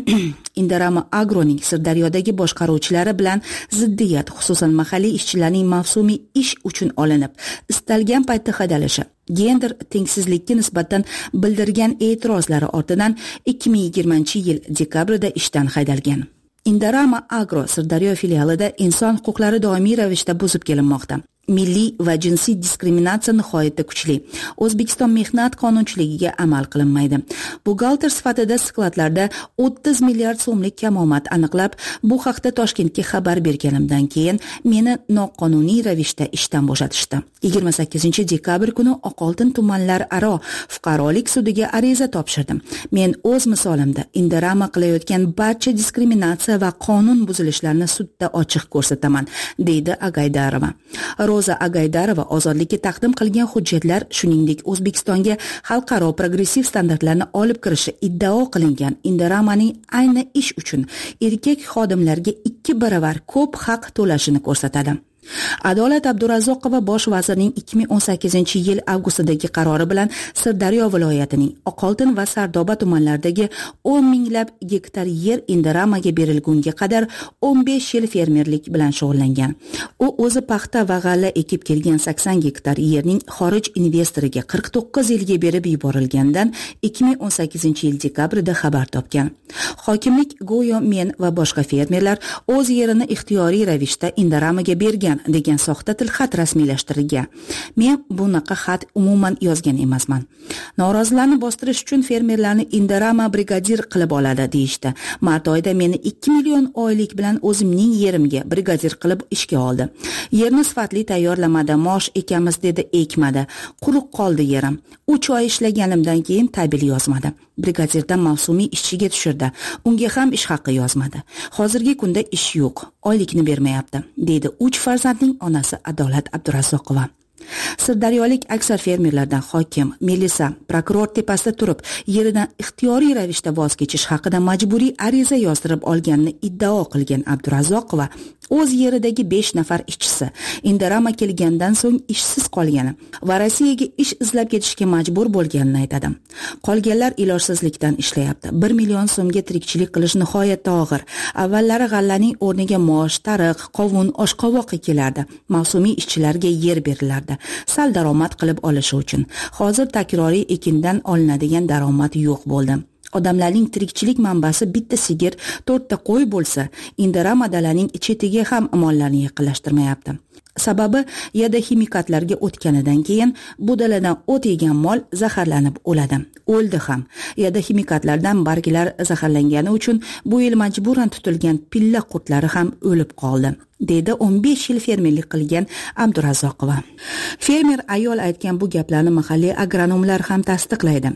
Indorama Agroning Sirdaryodagi boshqaruvchilari bilan ziddiyat, xususan mahalliy ishchilarning mavsumiy ish uchun olinib, istalgan paytda haydalishi, gender tengsizlikka nisbatan bildirgan e'tirozlari ortidan ikki ming yigirmanchi yil dekabrida ishdan haydalgan. Indorama Agro Sirdaryo filialida inson huquqlari doimiy ravishda buzib kelinmoqda. Milliy va jinsiy diskriminatsiya nihoyatda kuchli. O'zbekiston mehnat qonunchiligiga amal qilinmaydi. Buxgalter sifatida skladlarda o'ttiz milliard so'mlik kamomad aniqlab, bu haqda Toshkentga xabar berganimdan keyin meni noqonuniy ravishda ishdan bo'shatishdi. yigirma sakkizinchi dekabr kuni Oqoltin tumanlar aro fuqarolik sudiga ariza topshirdim. Men o'z misolimda Indorama qilayotgan barcha diskriminatsiya va qonun buzilishlarini sudda ochiq ko'rsataman, deydi Agaydarova. Roza Agaydarova Ozodlikka taqdim qilgan hujjatlar, shuningdek O'zbekistonga xalqaro progressiv standartlarni olib kirishi iddao qilingan Indoramaning ayni ish uchun erkak xodimlarga ikki baravar ko'p haq to'lashini ko'rsatadi. Adolat Abdurazzoqova bosh vazirning ikki ming o'n sakkizinchi yil avgustdagi qarori bilan Sirdaryo viloyatining Oqoltin va Sardoba tumanlaridagi o'n minglab gektar yer Indoramaga berilgunga qadar o'n besh yil fermerlik bilan shug'ullangan. U o'zi paxta va g'alla ekib kelgan sakson gektar yerning xorij investoriga qirq to'qqiz yilga berib yuborilgandan ikki ming o'n sakkizinchi yil dekabrida xabar topgan. Hokimlik go'yo men va boshqa fermerlar o'z yerini ixtiyoriy ravishda Indoramaga bergan degan soxta tilxat rasmiylashtirilgan. Men bunaqa xat umuman yozgan emasman. Norozilarni bostirish uchun fermerlarni Indorama brigadir qilib oladi deyishdi. Mart oyida meni ikki million oylik bilan o'zimning yerimga brigadir qilib ishga oldi. Yerni sifatli tayyorlamadi, mosh ekamiz dedi, ekmadi. Quruq qoldi yerim. uch oy ishlaganimdan keyin tabil yozmadi. Brigadirdan mavsumiy ishchiga tushirdi. Unga ham ish haqi yozmadi. Hozirgi kunda ish yo'q, oylikni bermayapti, deydi uch farzandning onasi Adolat Abdurazzoqova. Sirdaryolik aksar fermerlardan hokim, milisa, prokuror tepasida turib, yeridan ixtiyoriy ravishda voz kechish haqida majburiy ariza yozdirib olganini iddao qilgan Abdurazzoqova o'z yeridagi besh nafar ishchisi Indorama kelgandan so'ng ishsiz qolgani va Rossiyaga ish izlab ketishga majbur bo'lganini aytadi. Qolganlar ilojsizlikdan ishlayapti. bir million so'mga tirikchilik qilish nihoyatda og'ir. Avvallari g'allaning o'rniga mosh, tariq, qovun, oshqovoq ekilardi. Mavsumiy ishchilarga yer berilardi, sal daromad qilib olishi uchun. Hozir takroriy ekindan olinadigan daromad yo'q bo'ldi. Odamlarning tirikchilik manbasi bitta sigir, to'rtta qo'y bo'lsa, Indorama dalaning chetiga ham mollarni yaqinlashtirmayapti. Sababi yada ximikatlarga o'tganidan keyin bu daladan o't yegan mol zaharlanib o'ladi. O'ldi ham. Yada ximikatlardan barglar zaharlangani uchun bu yil majburan tutilgan pilla qurtlari ham o'lib qoldi, dedi o'n besh yil fermerlik qilgan Abdurazzoqova. Fermer ayol aytgan bu gaplarni mahalliy agronomlar ham tasdiqlaydi.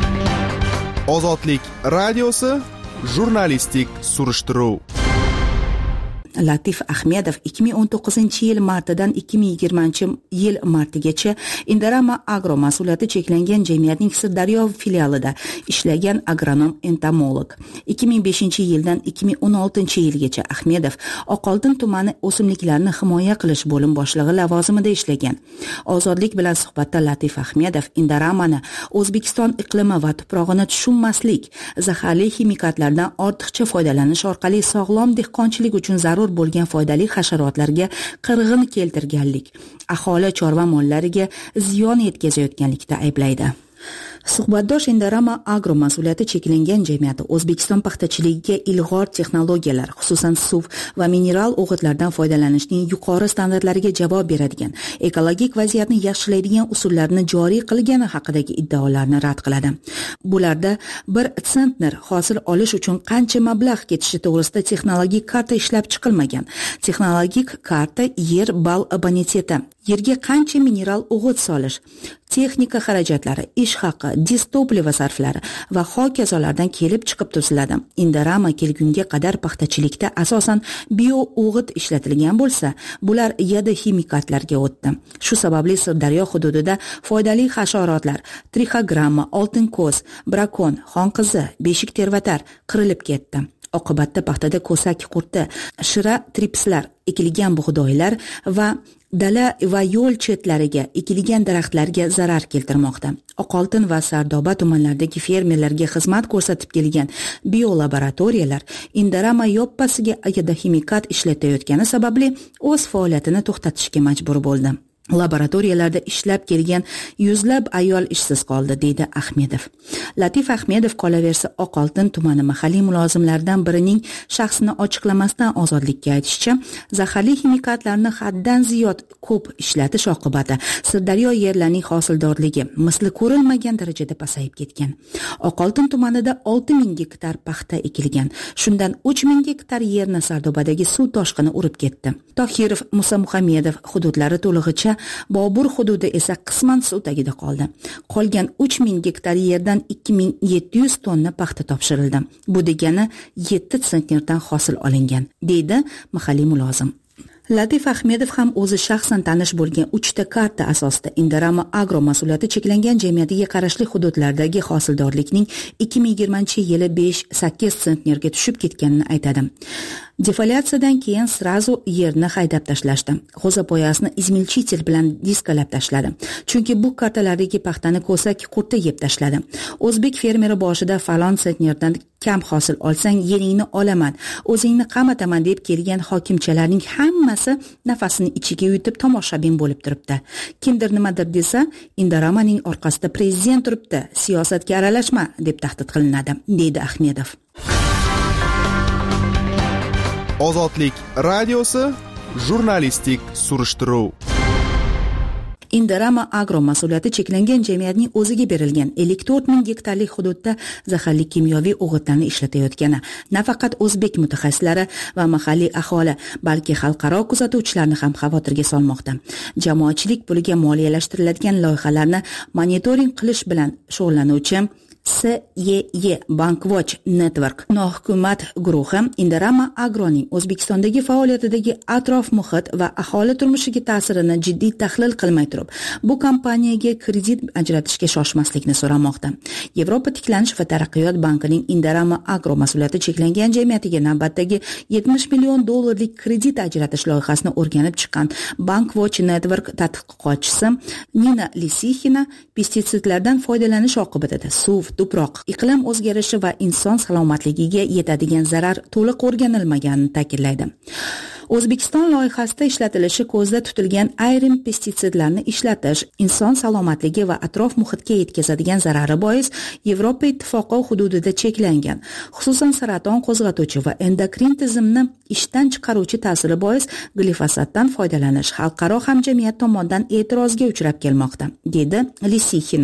Ozodlik radiosi, jurnalistik surishtiruv. Latif Ahmedov ikki ming o'n to'qqizinchi yil martidan ikki ming yigirmanchi yil martigacha Indorama Agro mas'uliyati cheklangan jamiyatning Sirdaryo filialida ishlagan agronom entomolog. ikki ming beshinchi yildan ikki ming o'n oltinchi yilgacha Ahmedov Oqoltin tumani o'simliklarni himoya qilish bo'lim boshlig'i lavozimida ishlagan. Ozodlik bilan suhbatda Latif Ahmedov Indoramani O'zbekiston iqlimi va tuprog'ini tushunmaslik, zaharli ximikatlardan ortiqcha foydalanish orqali sog'lom dehqonchilik uchun zarur bo'lgan foydali hasharotlarga qirg'in keltirganlik, aholi chorva mollariga ziyon yetkazayotganlikda ayblaydi. Suhbatdosh Indorama Agro mas'uliyati cheklangan jamiyati O'zbekiston paxtachiligiga ilg'or texnologiyalar, xususan suv va mineral o'g'itlardan foydalanishning yuqori standartlariga javob beradigan, ekologik vaziyatni yaxshilaydigan usullarni joriy qilgani haqidagi iddaolarni rad qiladi. Bularda bir sentner hosil olish uchun qancha mablag' ketishi to'g'risida texnologik karta ishlab chiqilmagan. Texnologik karta yer bal boniteti, yerga qancha mineral o'g'it solish, texnika xarajatlari, ish haqi, distopliva sarflari va hokazolardan kelib chiqib tuziladi. Indorama kelgunga qadar paxtachilikda asosan bio o'g'it ishlatilgan bo'lsa, bular yada ximikatlarga o'tdi. Shu sababli Sirdaryo hududida foydali hasharotlar, trixogramma, oltin ko'z, brakon, xonqizi, beshik tervatar qirilib ketdi. Oqibatda paxtada ko'sak qurti, shira tripslar, ekilgan bug'doylar va dala va yo'l chetlariga ekilgan daraxtlarga zarar keltirmoqda. Oqoltin va Sardoba tumanlaridagi fermerlarga xizmat ko'rsatib kelgan biolaboratoriyalar Indorama yoppasiga agidahimikat ishlatayotgani sababli o'z faoliyatini to'xtatishga majbur bo'ldi. Laboratoriyalarda ishlab kelgan yuzlab ayol ishsiz qoldi, deydi Ahmedov. Latif Ahmedov qolaversa Oqoltin tumani mahalliy mulozimlaridan birining shaxsini ochiqlamasdan ozodlikka aytishicha, zaharli ximikatlarni haddan ziyod ko'p ishlatish oqibati Sirdaryo yerlarining hosildorligi misli ko'rilmagan darajada pasayib ketgan. Oqoltin tumanida olti ming gektar paxta ekilgan. Shundan uch ming gektar yerni Sardobadagi suv toshqini urib ketdi. Tohirov, Musa Muhammedov hududlari to'lig'icha, Bobur hududi esa qisman suv tagida qoldi. Qolgan uch ming gektar yerdan ikki ming yetti yuz tonna paxta topshirildi. Bu degani yetti sentnerdan hosil olingan, deydi mahalliy mulozim. Latif Ahmedov ham o'zi shaxsan tanish bo'lgan uchta karta asosida Indorama Agro mas'uliyati cheklangan jamiyatiga qarashli hududlardagi hosildorlikning ikki ming yigirmanchi yili besh sakkiz sentnerga tushib ketganini aytadi. Defoliatsiyadan keyin srazu yerni haydab tashlashdi. G'o'zapoyasini izmilchitel bilan diskalab tashladi. Chunki bu kartalardagi paxtani ko'sak qurti yeb tashladi. O'zbek fermeri boshida falon sentnerdan kam hosil olsang yeringni olaman, o'zingni qamataman deb kelgan hokimchalarning hammasi nafasini ichiga yutib tomoshabin bo'lib turibdi. Kimdir nimadir desa, Indoramaning orqasida prezident turibdi, siyosatga aralashma deb tahdid qilinadi, deydi Ahmedov. Ozodlik radiosi jurnalistik surishtiruv. Indorama Agro mas'uliyati cheklangan jamiyatning o'ziga berilgan ellik to'rt ming gektarlik hududda zaharli kimyoviy o'g'itlarni ishlatayotgani nafaqat o'zbek mutaxassislari va mahalliy aholi, balki xalqaro kuzatuvchilarni ham xavotirga solmoqda. Jamoatchilik puliga moliyalashtiriladigan loyihalarni monitoring qilish bilan shug'ullanuvchi S Y Y Bankwatch Network nohukumat guruhi Indorama Agroning O'zbekistondagi faoliyatidagi atrof muhit va aholi turmushiga ta'sirini jiddiy tahlil qilmay turib, bu kompaniyaga kredit ajratishga shoshmaslikni so'ramoqda. Yevropa tiklanish va taraqqiyot bankining Indorama Agro mas'uliyati cheklangan jamiyatiga navbatdagi yetmish million dollarlik kredit ajratish loyihasini o'rganib chiqqan Bankwatch Network tadqiqotchisi Nina Lisixina pestitsidlardan foydalanish oqibatida suv, tuproq, iqlim o'zgarishi va inson salomatligiga yetadigan zarar to'liq o'rganilmaganini ta'kidlaydi. O'zbekiston loyihasida ishlatilishi ko'zda tutilgan ayrim pestitsidlarni ishlatish inson salomatligi va atrof muhitga yetkazadigan zarari bois Yevropa ittifoqi hududida cheklangan. Xususan saraton qo'zg'atuvchi va endokrin tizimni ishdan chiqaruvchi ta'siri bois glifosatdan foydalanish xalqaro hamjamiyat tomonidan e'tirozga uchrab kelmoqda, dedi Lisixina.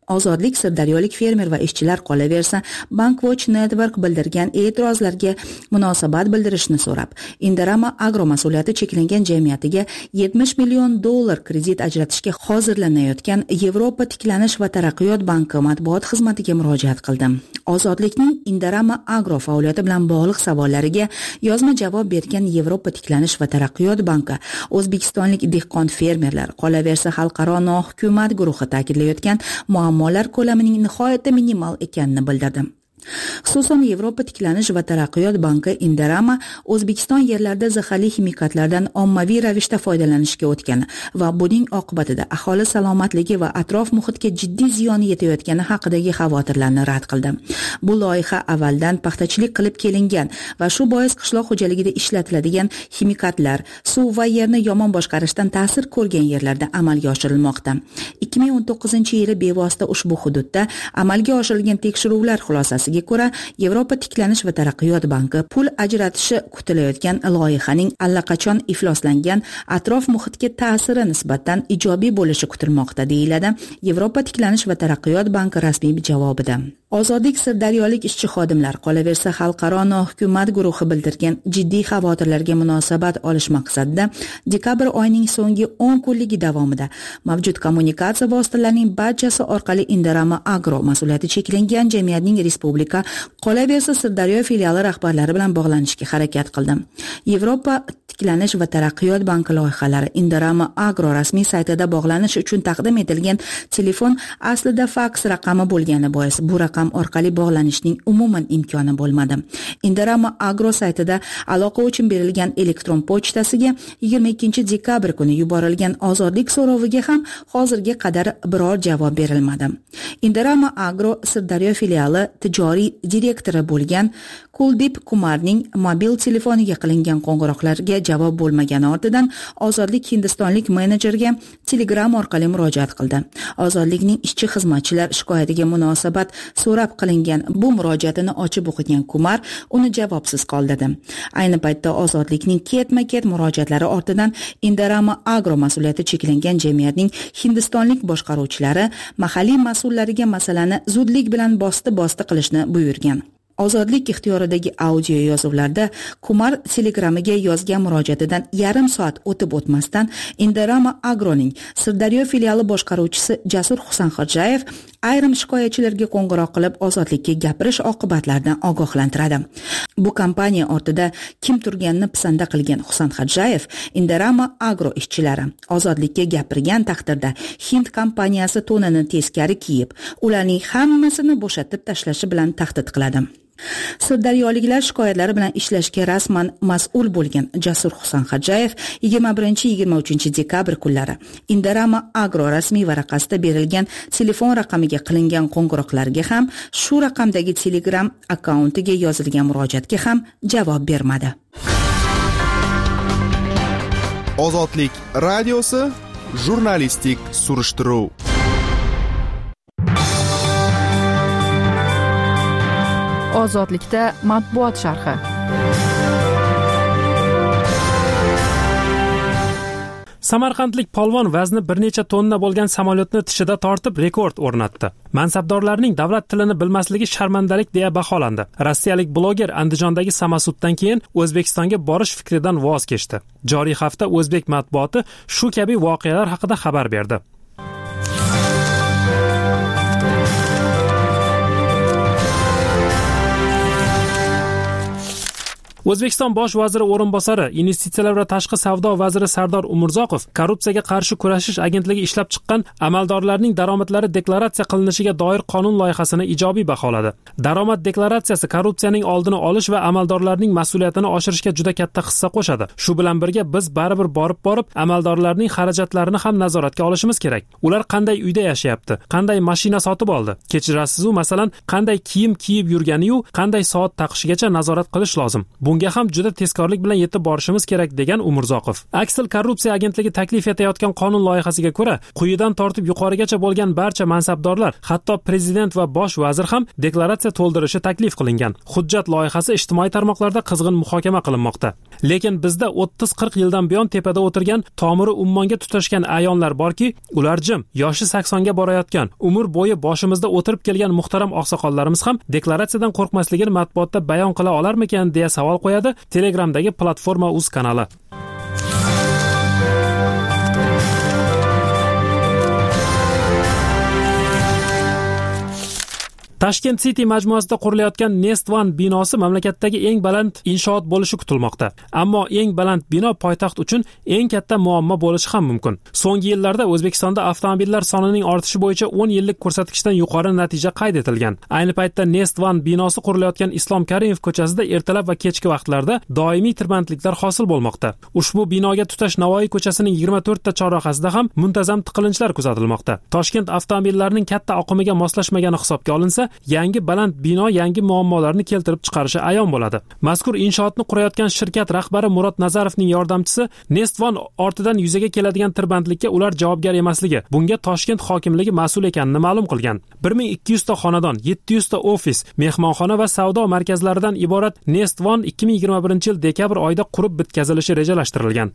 Ozodlik sirdaryolik fermer va ishchilar qolaversa, Bankwatch Network bildirgan e'tirozlarga munosabat bildirishni so'rab, Indorama Agro mas'uliyati cheklangan jamiyatiga yetmish million dollar kredit ajratishga hozirlanayotgan Yevropa tiklanish va taraqqiyot banki matbuot xizmatiga murojaat qildi. Ozodlikning Indorama Agro faoliyati bilan bog'liq savollariga yozma javob bergan Yevropa tiklanish va taraqqiyot banki o'zbekistonlik dehqon fermerlar, qolaversa xalqaro nohukumat guruhi ta'kidlayotgan muammolar ko'lamining nihoyatda minimal ekanini bildirdi. Xususan, Yevropa tiklanish va taraqqiyot banki Indorama O'zbekiston yerlarida zaharli ximikatlardan ommaviy ravishda foydalanishga o'tgani va buning oqibatida aholi salomatligi va atrof muhitga jiddiy ziyon yetayotgani haqidagi xavotirlarni rad qildi. Bu loyiha avvaldan paxtachilik qilib kelingan va shu bois qishloq xo'jaligida ishlatiladigan ximikatlar suv va yerni yomon boshqarishdan ta'sir ko'rgan yerlarda amalga oshirilmoqda. ikki ming o'n to'qqizinchi yili bevosita ushbu hududda amalga oshirilgan tekshiruvlar xulosasiga ko'ra, Yevropa tiklanish va taraqqiyot banki pul ajratishi kutilayotgan loyihaning allaqachon ifloslangan atrof muhitga ta'siri nisbatan ijobiy bo'lishi kutilmoqda, deyiladi Yevropa tiklanish va taraqqiyot banki rasmiy javobida. Ozodlik sirdaryolik ishchi xodimlar, qolaversa xalqaro nohukumat guruhi bildirgan jiddiy xavotirlarga munosabat olish maqsadida dekabr oyining so'nggi o'n kunligi davomida mavjud kommunikatsiya vositalarining barchasi orqali Indorama Agro mas'uliyati cheklangan jamiyatning respublika, qolaversa Sirdaryo filiali rahbarlari bilan bog'lanishga harakat qildim. Yevropa tiklanish va taraqqiyot banki loyihalari Indorama Agro rasmiy saytida bog'lanish uchun taqdim etilgan telefon aslida faks raqami bo'lgani bois bu raqam orqali bog'lanishning umuman imkoni bo'lmadi. Indorama Agro saytida aloqa uchun berilgan elektron pochtasiga yigirma ikkinchi dekabr kuni yuborilgan ozodlik so'roviga ham hozirga qadar biror javob berilmadi. Indorama Agro Sirdaryo filiali tijoriy direktori bo'lgan Kuldip Kumarning mobil telefoniga qilingan qo'ng'iroqlarga javob bo'lmagani ortidan Ozodlik hindistonlik menejerga Telegram orqali murojaat qildi. Ozodlikning ishchi xizmatchilar shikoyatiga munosabat so'rab qilingan bu murojaatini ochib o'qigan Kumar uni javobsiz qoldirdi. Ayni paytda Ozodlikning ketma-ket murojaatlari ortidan Indorama Agro mas'uliyati cheklangan jamiyatning hindistonlik boshqaruvchilari mahalliy mas'ullariga masalani zudlik bilan bosti-bosti qilishni buyurgan. Ozodlik ixtiyoridagi audio yozuvlarda Kumar Telegramiga yozgan murojaatidan yarim soat o'tib o'tmasdan Indorama Agroning Sirdaryo filiali boshqaruvchisi Jasur Husanxo'jayev ayrim shikoyatchilarga qo'ng'iroq qilib ozodlikka gapirish oqibatlaridan ogohlantiradi. Bu kompaniya ortida kim turganini pisanda qilgan Husanxo'jayev Indorama Agro ishchilari ozodlikka gapirgan taqdirda Hind kompaniyasi to'nini teskari kiyib, ularning hammasini bo'shatib tashlashi bilan tahdid qiladi. Sirdaryoliklar shikoyatlari bilan ishlashga rasman mas'ul bo'lgan Jasur Husanxo'jayev yigirma birinchi yigirma uchinchi dekabr kunlari Indorama Agro rasmiy varaqasida berilgan telefon raqamiga qilingan qo'ng'iroqlarga ham, shu raqamdagi Telegram akkauntiga yozilgan murojaatga ham javob bermadi. Ozodlik radiosi jurnalistik surishtiruv. Ozodlikda matbuot sharhi. Samarqandlik polvon vazni bir necha tonna bo'lgan samolyotni tishida tortib rekord o'rnatdi. Mansabdorlarning davlat tilini bilmasligi sharmandalik deya baholandi. Rossiyalik bloger Andijondagi Samasuddan keyin O'zbekistonga borish fikridan voz kechdi. Joriy hafta o'zbek matbuoti shu kabi voqealar haqida xabar berdi. O'zbekiston bosh vaziri o'rinbosari, investitsiyalar va tashqi savdo vaziri Sardor Umurzoqov korrupsiyaga qarshi kurashish agentligi ishlab chiqqan amaldorlarning daromadlari deklaratsiya qilinishiga doir qonun loyihasini ijobiy baholadi. Daromad deklaratsiyasi korrupsiyaning oldini olish va amaldorlarning mas'uliyatini oshirishga juda katta hissa qo'shadi. Shu bilan birga biz baribir borib-borib amaldorlarning xarajatlarini ham nazoratga olishimiz kerak. Ular qanday uyda yashayapti, qanday mashina sotib oldi, kechirasiz-u, masalan, qanday kiyim kiyib yurgani-yu, qanday soat taqishigacha nazorat qilish lozim. Bunga bunga ham juda tezkorlik bilan yetib borishimiz kerak degan Umurzoqov. Aksel korrupsiya agentligi taklif etayotgan qonun loyihasiga ko'ra, quyidan tortib yuqorigacha bo'lgan barcha mansabdorlar, hatto prezident va bosh vazir ham deklaratsiya to'ldirishi taklif qilingan. Hujjat loyihasi ijtimoiy tarmoqlarda qizg'in muhokama qilinmoqda. Lekin bizda o'ttiz qirq yildan buyon tepada o'tirgan, tomiri ummonga tutashgan ayonlar borki, ular jim, yoshi saksonga borayotgan, umr bo'yi boshimizda o'tirib kelgan muhtaram oqsoqollarimiz ham deklaratsiyadan qo'rqmasligini matbuotda bayon qila olarmikan deya savol qo'yadi Telegramdagi platforma uz kanali. Tashkent City majmuasida qurilayotgan Nest One binosi mamlakatdagi eng baland inshoot bo'lishi kutilmoqda. Ammo eng baland bino poytaxt uchun eng katta muammo bo'lishi ham mumkin. So'nggi yillarda O'zbekistonda avtomobillar sonining ortishi bo'yicha o'n yillik ko'rsatkichdan yuqori natija qayd etilgan. Ayni paytda Nest One binosi qurilayotgan Islom Karimov ko'chasida ertalab va kechki vaqtlarda doimiy tirbandliklar hosil bo'lmoqda. Ushbu binoga tutash Navoiy ko'chasining yigirma to'rtta chorrahasida ham muntazam tiqilinchlar kuzatilmoqda. Toshkent avtomobillarining katta oqimiga moslashmagani hisobga olinsa, yangi baland bino yangi muammolarni keltirib chiqarishi ayon bo'ladi. Mazkur inshootni qurayotgan shirkat rahbari Murod Nazarovning yordamchisi Nest One ortidan yuzaga keladigan tirbandlikka ular javobgar emasligi, bunga Toshkent hokimligi mas'ul ekanini ma'lum qilgan. bir ming ikki yuz ta xonadon, yetti yuz ta ofis, mehmonxona va savdo markazlaridan iborat Nest One ikki ming yigirma birinchi yil dekabr oyida qurib bitkazilishi rejalashtirilgan.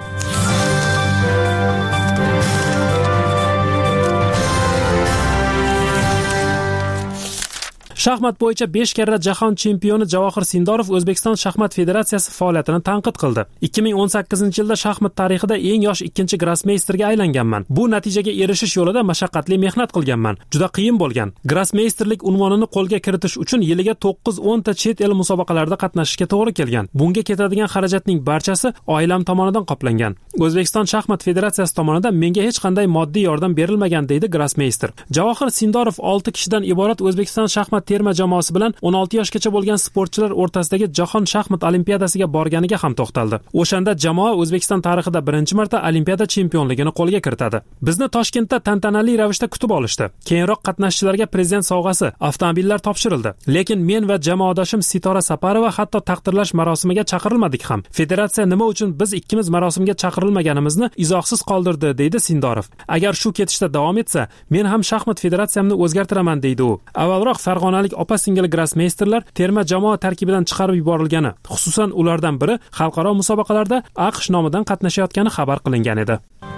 Shaxmat bo'yicha besh karra jahon chempioni Javohir Sindorov O'zbekiston shaxmat federatsiyasi faoliyatini tanqid qildi. ikki ming o'n sakkizinchi yilda shaxmat tarixida eng yosh ikkinchi grossmeysterga aylanganman. Bu natijaga erishish yo'lida mashaqqatli mehnat qilganman. Juda qiyin bo'lgan. Grossmeysterlik unvonini qo'lga kiritish uchun yiliga to'qqiz o'n ta chet el musobaqalarida qatnashishga to'g'ri kelgan. Bunga ketadigan xarajatning barchasi oilam tomonidan qoplangan. O'zbekiston shaxmat federatsiyasi tomonidan menga hech qanday moddiy yordam berilmagan, deydi grossmeyster. Javohir Sindorov olti kishidan iborat O'zbekiston shaxmat terma jamoasi bilan o'n olti yoshgacha bo'lgan sportchilar o'rtasidagi jahon shaxmat olimpiadasiga borganiga ham to'xtaldi. O'shanda jamoa O'zbekiston tarixida birinchi marta olimpiada chempionligini qo'lga kiritadi. Bizni Toshkentda tantanali ravishda kutib olishdi. Keyinroq qatnashchilarga prezident sovg'asi, avtomobillar topshirildi. Lekin men va jamoadoshim Sitora Saparova hatto taqdirlash marosimiga chaqirilmadik ham. Federatsiya nima uchun biz ikkimiz marosimga chaqirilmaganimizni izohsiz qoldirdi, deydi Sindorov. Agar shu ketishda davom etsa, men ham shaxmat federatsiyamni o'zgartiraman, deydi u. Avvalroq farg'onalik opa-singil grossmeysterlar terma jamoa tarkibidan chiqarib yuborilgani, xususan ulardan biri xalqaro musobaqalarda AQSh nomidan qatnashayotgani xabar qilingan edi.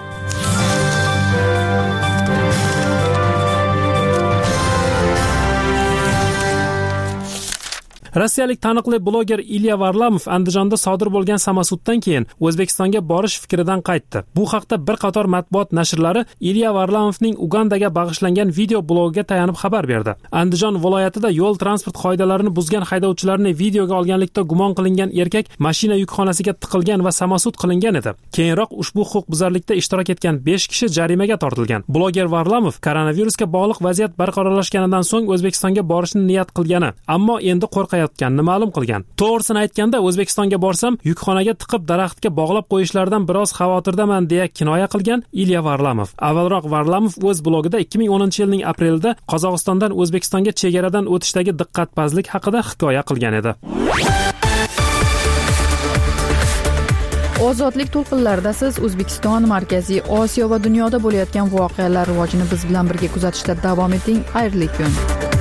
Rossiyalik taniqli bloger Ilya Varlamov Andijonda sodir bo'lgan samosuddan keyin O'zbekistonga borish fikridan qaytdi. Bu haqda bir qator matbuot nashrlari Ilya Varlamovning Ugandaga bag'ishlangan video blogiga tayanib xabar berdi. Andijon viloyatida yo'l transport qoidalarini buzgan haydovchilarni videoga olganlikda gumon qilingan erkak mashina yukxonasiga tiqilgan va samosud qilingan edi. Keyinroq ushbu huquqbuzarlikda ishtirok etgan besh kishi jarimaga tortilgan. Bloger Varlamov koronavirusga bog'liq vaziyat barqarorlashganidan so'ng O'zbekistonga borishni niyat qilgani, ammo endi qo'rqayotganini ma'lum qilgan. To'g'risini aytganda, O'zbekistonga borsam, yukxonaga tiqib daraxtga bog'lab qo'yishlaridan biroz xavotirdaman deya kinoya qilgan Ilya Varlamov. Avvalroq Varlamov o'z blogida ikki ming o'ninchi yilning aprelida Qozog'istondan O'zbekistonga chegaradan o'tishdagi diqqatpazlik haqida hikoya qilgan edi. Ozodlik to'lqinlarida siz O'zbekiston, Markaziy Osiyo va dunyoda bo'layotgan voqealar rivojini biz bilan birga kuzatishda davom eting. Xayrli kun.